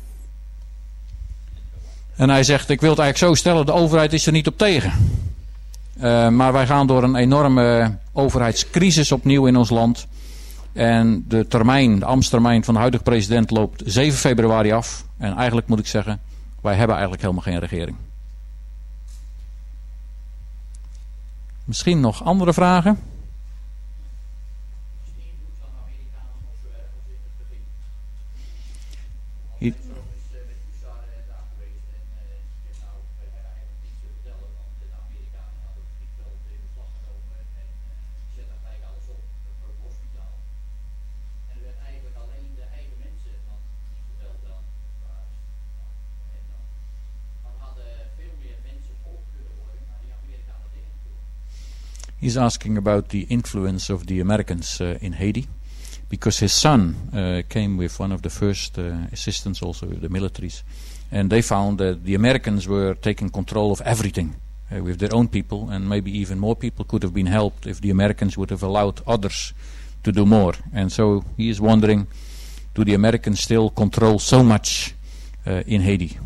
En hij zegt, ik wil het eigenlijk zo stellen, de overheid is er niet op tegen. Uh, maar wij gaan door een enorme overheidscrisis opnieuw in ons land. En de termijn, de ambtstermijn van de huidige president loopt zeven februari af. En eigenlijk moet ik zeggen, wij hebben eigenlijk helemaal geen regering. Misschien nog andere vragen? Hier. He's asking about the influence of the Americans uh, in Haiti, because his son uh, came with one of the first uh, assistants, also the militaries, and they found that the Americans were taking control of everything uh, with their own people, and maybe even more people could have been helped if the Americans would have allowed others to do more. And so he is wondering, do the Americans still control so much uh, in Haiti?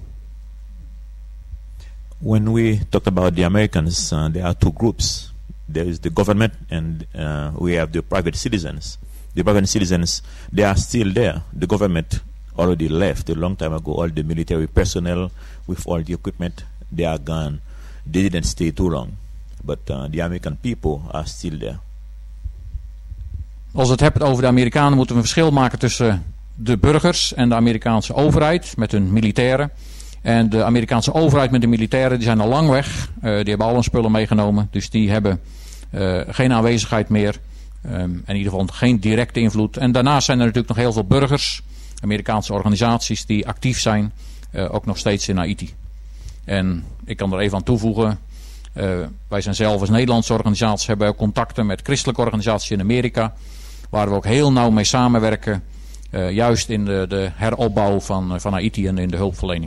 When we talk about the Americans, uh, there are two groups. There is the government and uh, we have the private citizens. The private citizens, they are still there. The government already left a long time ago. All the military personnel with all the equipment, they are gone. They didn't stay too long. But uh, the American people are still there. Als we het hebben over de Amerikanen, moeten we een verschil maken tussen de burgers en de Amerikaanse overheid met hun militairen. En de Amerikaanse overheid met de militairen, die zijn al lang weg. Uh, die hebben al hun spullen meegenomen. Dus die hebben uh, geen aanwezigheid meer. Um, in ieder geval geen directe invloed. En daarnaast zijn er natuurlijk nog heel veel burgers, Amerikaanse organisaties die actief zijn. Uh, ook nog steeds in Haiti. En ik kan er even aan toevoegen. Uh, wij zijn zelf als Nederlandse organisatie hebben ook contacten met christelijke organisaties in Amerika. Waar we ook heel nauw mee samenwerken. Uh, juist in de, de heropbouw van, van Haiti en in de hulpverlening.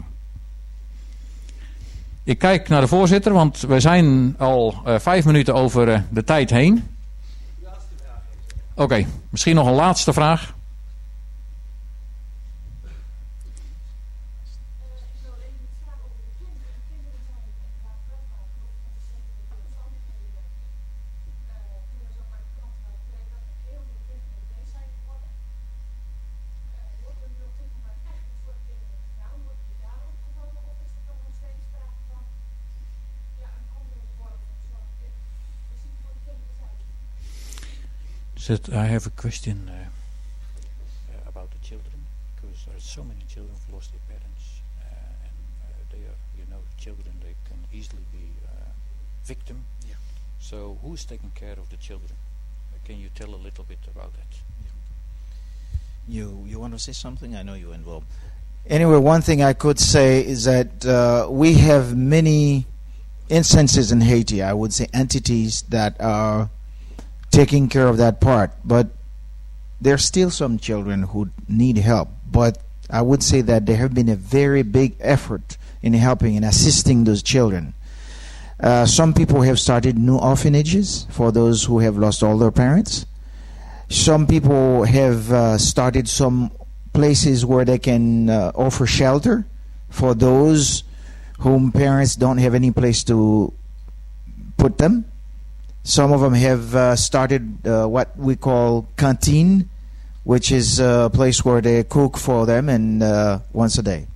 Ik kijk naar de voorzitter, want we zijn al uh, vijf minuten over uh, de tijd heen. Oké, okay, misschien nog een laatste vraag. That I have a question uh, uh, about the children, because there are so many children who've lost their parents, uh, and uh, they are, you know, children, they can easily be uh, victim. Yeah. So who's taking care of the children? Uh, can you tell a little bit about that? Yeah. You you want to say something? I know you're involved. Anyway, one thing I could say is that uh, we have many instances in Haiti, I would say entities that are taking care of that part, but there's still some children who need help. But I would say that there have been a very big effort in helping and assisting those children. Uh, some people have started new orphanages for those who have lost all their parents. Some people have uh, started some places where they can uh, offer shelter for those whom parents don't have any place to put them. Some of them have uh, started uh, what we call canteen, which is a place where they cook for them and uh, once a day.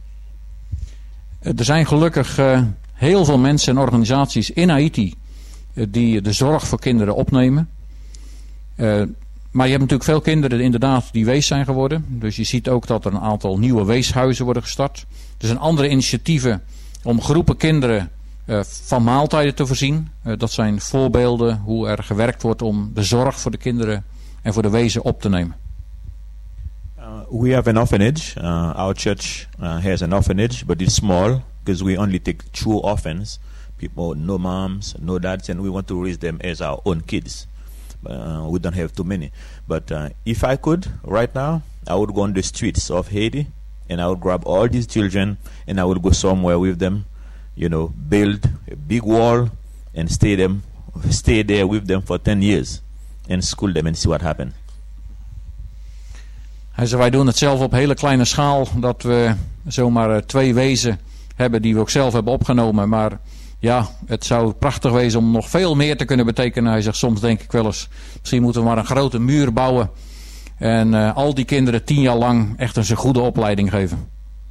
Er zijn gelukkig uh, heel veel mensen en organisaties in Haiti uh, die de zorg voor kinderen opnemen. Uh, maar je hebt natuurlijk veel kinderen inderdaad die wees zijn geworden. Dus je ziet ook dat er een aantal nieuwe weeshuizen worden gestart. Er zijn andere initiatieven om groepen kinderen Uh, van maaltijden te voorzien. Uh, dat zijn voorbeelden hoe er gewerkt wordt om de zorg voor de kinderen en voor de wezen op te nemen. Uh, we have an orphanage. Uh, our church uh, has an orphanage, but it's small because we only take true orphans. People, no moms, no dads, and we want to raise them as our own kids. Uh, we don't have too many. But uh, if I could, right now, I would go on the streets of Haiti and I would grab all these children and I would go somewhere with them. You know, build a big wall and stay them, stay there with them for ten years and school them and see what happens. Hij zei, wij doen het zelf op hele kleine schaal, dat we zomaar uh, twee wezen hebben die we ook zelf hebben opgenomen. Maar ja, het zou prachtig wezen om nog veel meer te kunnen betekenen. Hij zegt, soms denk ik wel eens, misschien moeten we maar een grote muur bouwen en uh, al die kinderen tien jaar lang echt een goede opleiding geven.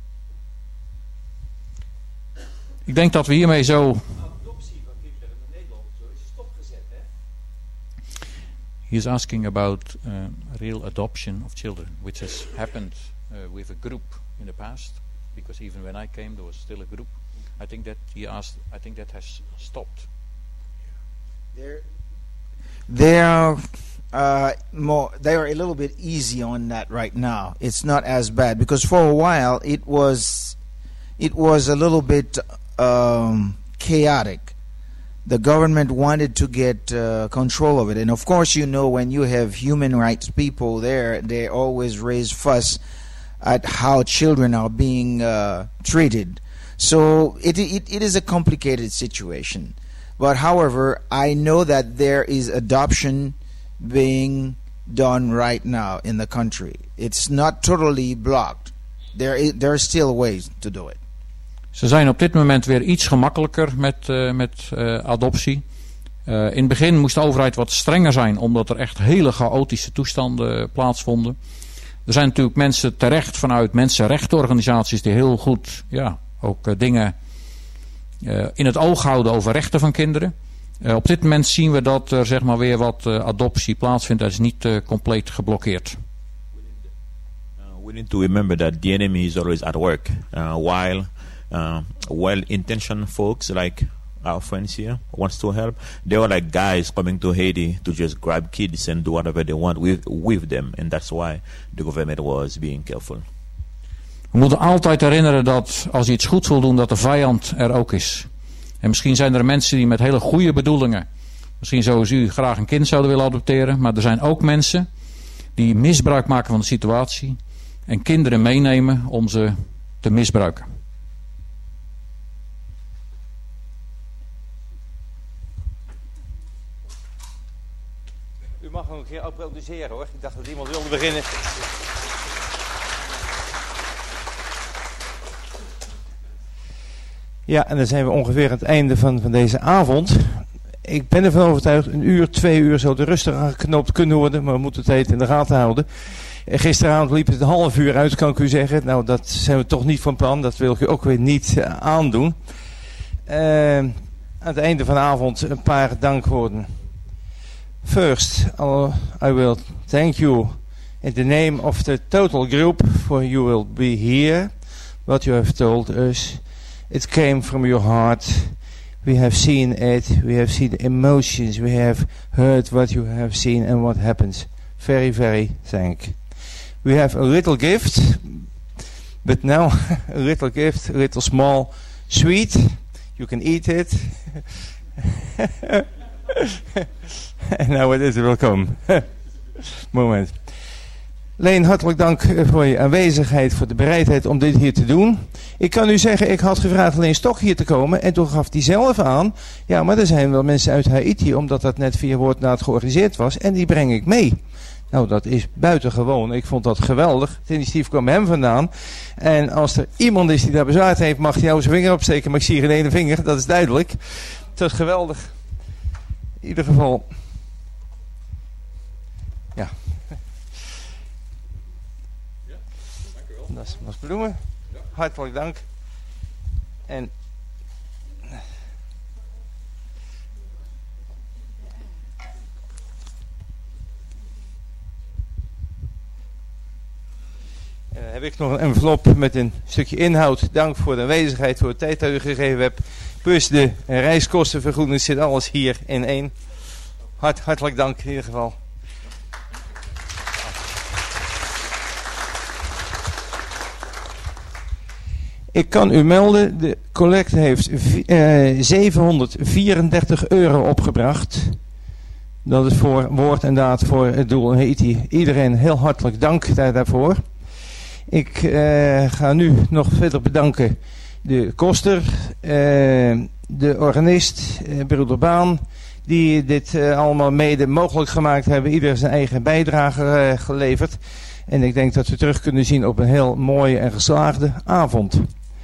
Ik denk dat we hiermee zo... Adoptie van kinderen in Nederland zo is stopgezet, hè? He is asking about uh, real adoption of children, which has happened uh, with a group in the past, because even when I came there was still a group. I think that he asked. I think that has stopped. There, they are uh, more. They are a little bit easy on that right now. It's not as bad because for a while it was, it was a little bit. Um, chaotic. The government wanted to get uh, control of it, and of course, you know, when you have human rights people there, they always raise fuss at how children are being uh, treated. So it, it it is a complicated situation. But however, I know that there is adoption being done right now in the country. It's not totally blocked. There is, there are still ways to do it. Ze zijn op dit moment weer iets gemakkelijker met, uh, met uh, adoptie. Uh, in het begin moest de overheid wat strenger zijn, omdat er echt hele chaotische toestanden plaatsvonden. Er zijn natuurlijk mensen terecht vanuit mensenrechtenorganisaties die heel goed ja, ook uh, dingen uh, in het oog houden over rechten van kinderen. Uh, op dit moment zien we dat er zeg maar weer wat uh, adoptie plaatsvindt. Dat is niet uh, compleet geblokkeerd. We need to remember that the enemy is always at work, uh, while uh, well-intentioned folks like our friends here wants to help. They are like guys coming to Haiti to just grab kids and do whatever they want with with them, and that's why the government was being careful. We moeten altijd herinneren dat als je iets goeds wil doen, dat de vijand er ook is. En misschien zijn er mensen die met hele goede bedoelingen, misschien zoals u, graag een kind zouden willen adopteren, maar er zijn ook mensen die misbruik maken van de situatie, en kinderen meenemen om ze te misbruiken. U mag nog een keer applaudisseren hoor. Ik dacht dat iemand wilde beginnen. Ja, en dan zijn we ongeveer aan het einde van, van deze avond. Ik ben ervan overtuigd, een uur, twee uur zou er rustig aangeknoopt kunnen worden, maar we moeten het tijd in de gaten houden. Gisteravond liep het een half uur uit, kan ik u zeggen. Nou, dat zijn we toch niet van plan, dat wil ik u ook weer niet uh, aandoen. Uh, aan het einde van de avond een paar dankwoorden. First, I'll, I will thank you in the name of the total group, for you will be here. What you have told us, it came from your heart. We have seen it, we have seen the emotions, we have heard what you have seen and what happens. Very, very thank. We have a little gift, but now a little gift, a little small, sweet. You can eat it. And now it is welcome. Moment. Leen, hartelijk dank voor je aanwezigheid, voor de bereidheid om dit hier te doen. Ik kan u zeggen, ik had gevraagd Leen Stok hier te komen en toen gaf hij zelf aan, ja, maar er zijn wel mensen uit Haiti, omdat dat net via Woordnaad georganiseerd was, en die breng ik mee. Nou, dat is buitengewoon. Ik vond dat geweldig. Het initiatief kwam bij hem vandaan. En als er iemand is die daar bezwaard heeft, mag hij jou zijn vinger opsteken, maar ik zie geen ene vinger, dat is duidelijk. Het was geweldig. In ieder geval, ja. Dat is Mas Bloemen. Ja. Hartelijk dank. En en dan heb ik nog een envelop met een stukje inhoud. Dank voor de aanwezigheid, voor de tijd dat u gegeven hebt. Plus de reiskostenvergoeding zit alles hier in één. Hart, hartelijk dank in ieder geval. Ik kan u melden, de collecte heeft uh, zevenhonderdvierendertig euro opgebracht. Dat is voor woord en daad voor het doel Haiti. Iedereen heel hartelijk dank daar, daarvoor. Ik uh, ga nu nog verder bedanken de koster, uh, de organist, uh, broeder Baan, die dit uh, allemaal mede mogelijk gemaakt hebben. Ieder zijn eigen bijdrage uh, geleverd. En ik denk dat we terug kunnen zien op een heel mooie en geslaagde avond.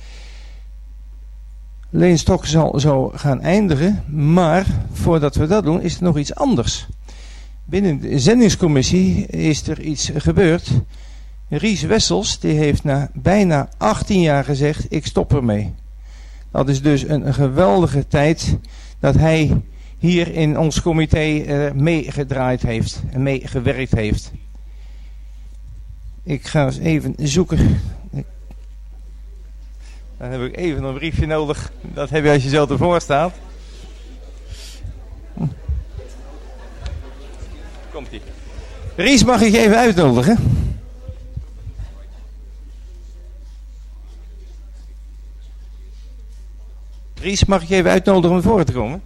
Leen Stok zal zo gaan eindigen, maar voordat we dat doen is er nog iets anders. Binnen de zendingscommissie is er iets gebeurd. Ries Wessels die heeft na bijna achttien jaar gezegd, ik stop ermee. Dat is dus een, een geweldige tijd dat hij hier in ons comité uh, meegedraaid heeft en meegewerkt heeft. Ik ga eens even zoeken. Dan heb ik even een briefje nodig. Dat heb je als je zo ervoor staat. Komt-ie. Ries, mag ik je even uitnodigen? Ries, mag ik je even uitnodigen om naar voren te komen?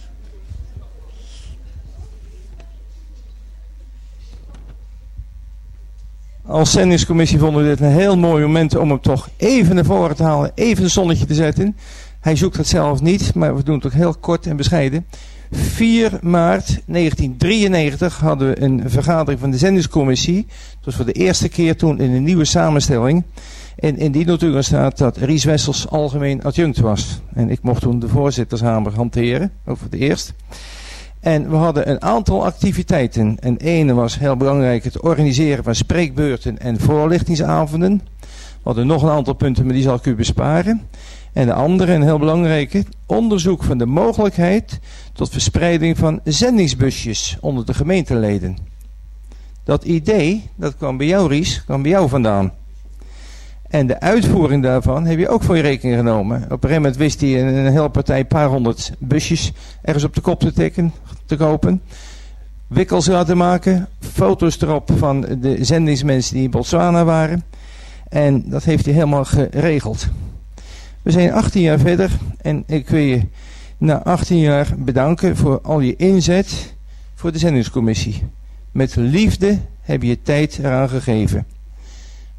Als zendingscommissie vonden we dit een heel mooi moment om hem toch even naar voren te halen, even een zonnetje te zetten. Hij zoekt het zelf niet, maar we doen het ook heel kort en bescheiden. vier maart negentien drieënnegentig hadden we een vergadering van de zendingscommissie. Dat was voor de eerste keer toen in een nieuwe samenstelling. En in die notulen staat dat Ries Wessels algemeen adjunct was. En ik mocht toen de voorzittershamer hanteren, over de eerst. En we hadden een aantal activiteiten. En ene was heel belangrijk het organiseren van spreekbeurten en voorlichtingsavonden. We hadden nog een aantal punten, maar die zal ik u besparen. En de andere, een heel belangrijke, onderzoek van de mogelijkheid tot verspreiding van zendingsbusjes onder de gemeenteleden. Dat idee, dat kwam bij jou, Ries, kwam bij jou vandaan. En de uitvoering daarvan heb je ook voor je rekening genomen. Op een gegeven moment wist hij een, een hele partij, een paar honderd busjes ergens op de kop te tikken, te kopen. Wikkels laten maken, foto's erop van de zendingsmensen die in Botswana waren. En dat heeft hij helemaal geregeld. We zijn achttien jaar verder en ik wil je na achttien jaar bedanken voor al je inzet voor de zendingscommissie. Met liefde heb je tijd eraan gegeven.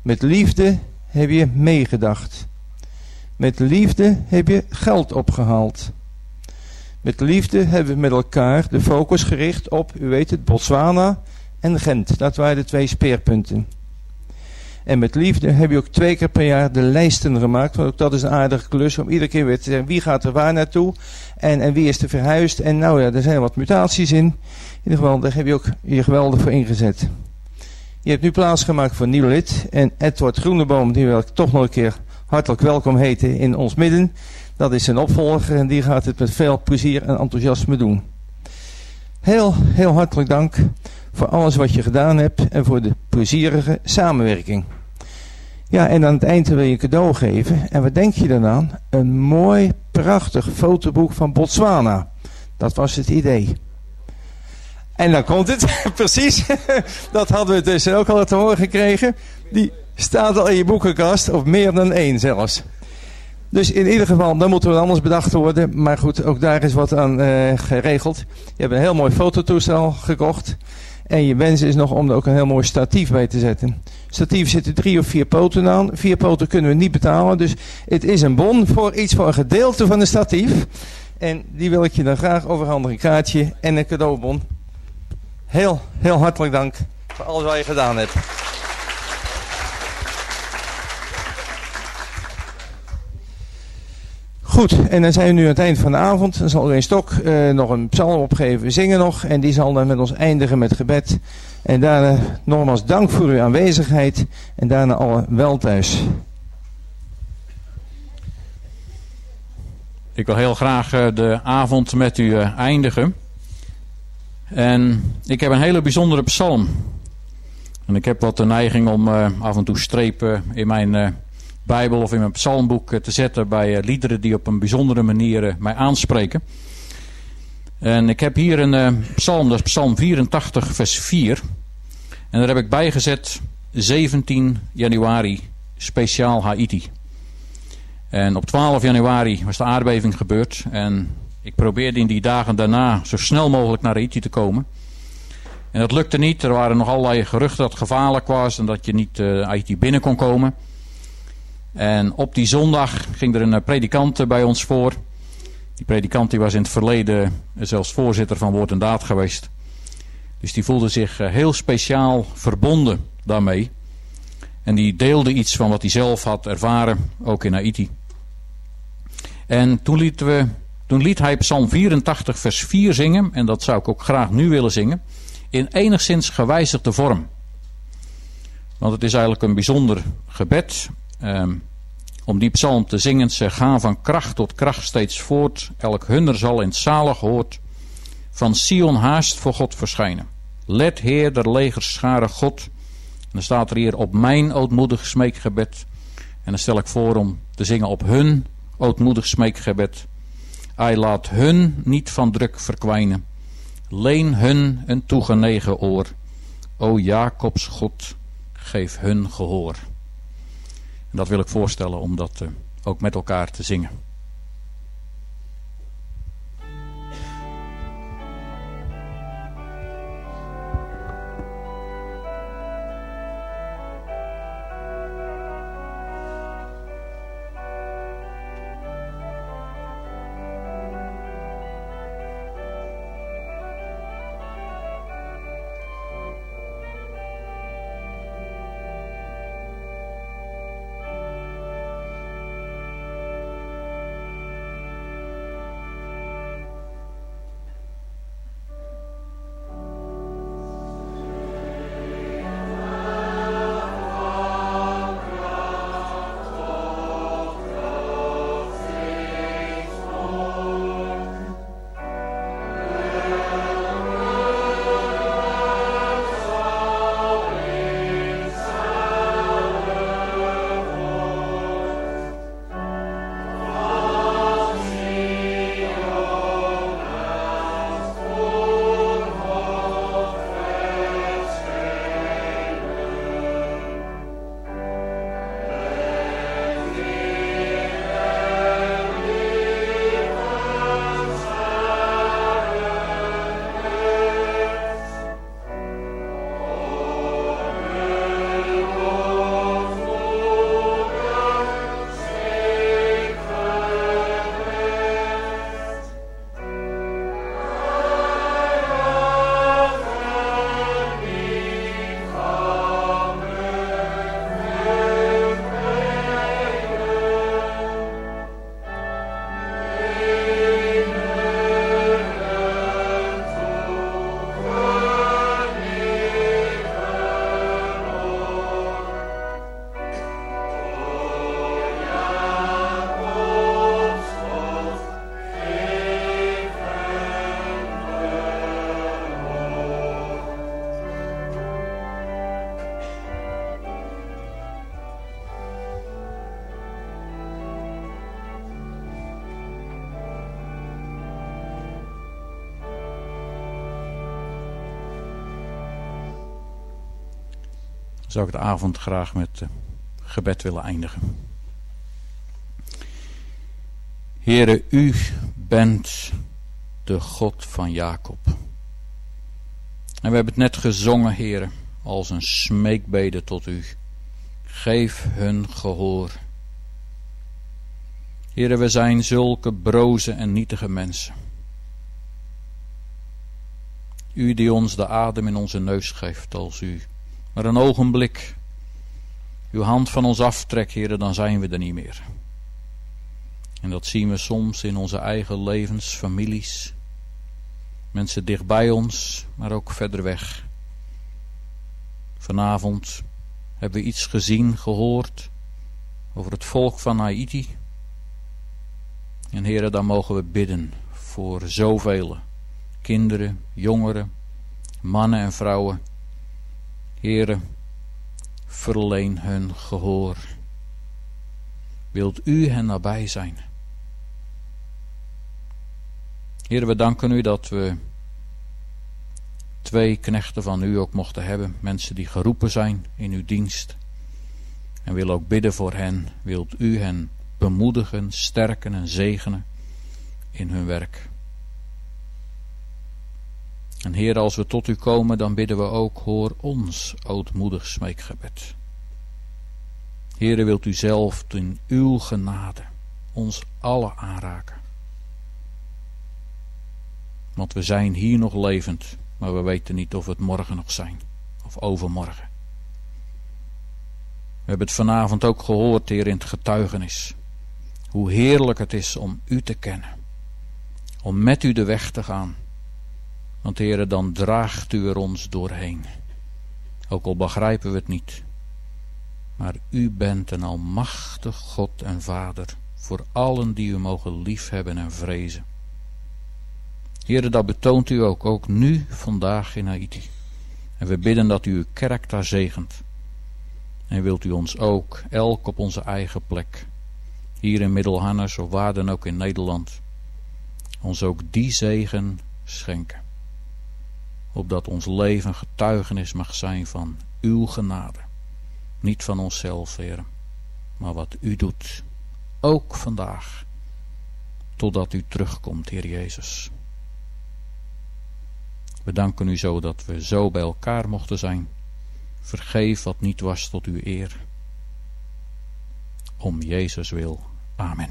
Met liefde heb je meegedacht. Met liefde heb je geld opgehaald. Met liefde hebben we met elkaar de focus gericht op, u weet het, Botswana en Gent. Dat waren de twee speerpunten. En met liefde heb je ook twee keer per jaar de lijsten gemaakt. Want ook dat is een aardige klus om iedere keer weer te zeggen wie gaat er waar naartoe. En, en wie is er verhuisd. En nou ja, er zijn wat mutaties in. In ieder geval, daar heb je ook je geweldig voor ingezet. Je hebt nu plaatsgemaakt voor een nieuw lid. En Edward Groeneboom, die wil ik toch nog een keer hartelijk welkom heten in ons midden. Dat is zijn opvolger en die gaat het met veel plezier en enthousiasme doen. Heel, heel hartelijk dank voor alles wat je gedaan hebt en voor de plezierige samenwerking. Ja, en aan het eind wil je een cadeau geven. En wat denk je dan aan? Een mooi, prachtig fotoboek van Botswana. Dat was het idee. En dan komt het, precies. Dat hadden we dus ook al te horen gekregen. Die staat al in je boekenkast, of meer dan één zelfs. Dus in ieder geval, dan moeten we anders bedacht worden. Maar goed, ook daar is wat aan uh, geregeld. Je hebt een heel mooi fototoestel gekocht. En je wens is nog om er ook een heel mooi statief bij te zetten. Statief zitten drie of vier poten aan. Vier poten kunnen we niet betalen. Dus het is een bon voor iets voor een gedeelte van een statief. En die wil ik je dan graag overhandigen. Een kaartje en een cadeaubon. Heel, heel hartelijk dank voor alles wat je gedaan hebt. Goed, en dan zijn we nu aan het eind van de avond. Dan zal Irene Stok uh, nog een psalm opgeven. We zingen nog en die zal dan met ons eindigen met gebed. En daarna nogmaals dank voor uw aanwezigheid. En daarna alle wel thuis. Ik wil heel graag uh, de avond met u uh, eindigen. En ik heb een hele bijzondere psalm. En ik heb wat de neiging om uh, af en toe strepen in mijn uh, Bijbel of in mijn psalmboek uh, te zetten bij uh, liederen die op een bijzondere manier uh, mij aanspreken. En ik heb hier een uh, psalm, dat is psalm vierentachtig vers vier. En daar heb ik bijgezet zeventien januari, speciaal Haiti. En op twaalf januari was de aardbeving gebeurd. En ik probeerde in die dagen daarna zo snel mogelijk naar Haiti te komen. En dat lukte niet. Er waren nog allerlei geruchten dat het gevaarlijk was en dat je niet uh, Haiti binnen kon komen. En op die zondag ging er een predikant bij ons voor. Die predikant die was in het verleden zelfs voorzitter van Woord en Daad geweest. Dus die voelde zich heel speciaal verbonden daarmee. En die deelde iets van wat hij zelf had ervaren, ook in Haiti. En toen, liet we, toen liet hij psalm vierentachtig vers vier zingen. En dat zou ik ook graag nu willen zingen. In enigszins gewijzigde vorm. Want het is eigenlijk een bijzonder gebed. Um, om die psalm te zingen. Ze gaan van kracht tot kracht steeds voort. Elk hunner zal in het zalig hoort. Van Sion haast voor God verschijnen. Let Heer der legers scharen God. En dan staat er hier op mijn ootmoedig smeekgebed. En dan stel ik voor om te zingen op hun ootmoedig smeekgebed. Hij laat hun niet van druk verkwijnen. Leen hun een toegenegen oor. O Jacobs God, geef hun gehoor. En dat wil ik voorstellen om dat uh, ook met elkaar te zingen. zou ik de avond graag met uh, gebed willen eindigen. Heere, u bent de God van Jacob. En we hebben het net gezongen, Heere, als een smeekbede tot u. Geef hun gehoor. Heere, we zijn zulke broze en nietige mensen. U die ons de adem in onze neus geeft, als u maar een ogenblik uw hand van ons aftrekt, Heere, dan zijn we er niet meer. En dat zien we soms in onze eigen levens, families, mensen dichtbij ons, maar ook verder weg. Vanavond hebben we iets gezien, gehoord over het volk van Haiti. En Heere, dan mogen we bidden voor zoveel kinderen, jongeren, mannen en vrouwen. Heere, verleen hun gehoor. Wilt u hen nabij zijn? Heere, we danken u dat we twee knechten van u ook mochten hebben. Mensen die geroepen zijn in uw dienst. En willen ook bidden voor hen. Wilt u hen bemoedigen, sterken en zegenen in hun werk. En Heer, als we tot u komen, dan bidden we ook, hoor ons ootmoedig smeekgebed. Heere, wilt u zelf in uw genade ons allen aanraken. Want we zijn hier nog levend, maar we weten niet of we het morgen nog zijn, of overmorgen. We hebben het vanavond ook gehoord, Heer, in het getuigenis. Hoe heerlijk het is om u te kennen. Om met u de weg te gaan. Want Heere, dan draagt u er ons doorheen. Ook al begrijpen we het niet. Maar u bent een almachtig God en Vader. Voor allen die u mogen liefhebben en vrezen. Heere, dat betoont u ook. Ook nu, vandaag in Haiti. En we bidden dat u uw kerk daar zegent. En wilt u ons ook, elk op onze eigen plek. Hier in Middelharnis of waar dan ook in Nederland. Ons ook die zegen schenken. Opdat ons leven getuigenis mag zijn van uw genade. Niet van onszelf, Heer, maar wat u doet. Ook vandaag. Totdat u terugkomt, Heer Jezus. We danken u zo dat we zo bij elkaar mochten zijn. Vergeef wat niet was tot uw eer. Om Jezus wil. Amen.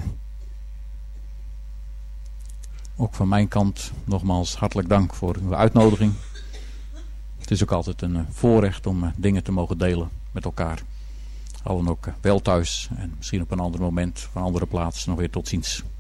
Ook van mijn kant nogmaals hartelijk dank voor uw uitnodiging. Het is ook altijd een voorrecht om dingen te mogen delen met elkaar. Allen ook wel thuis en misschien op een ander moment, op een andere plaats nog weer tot ziens.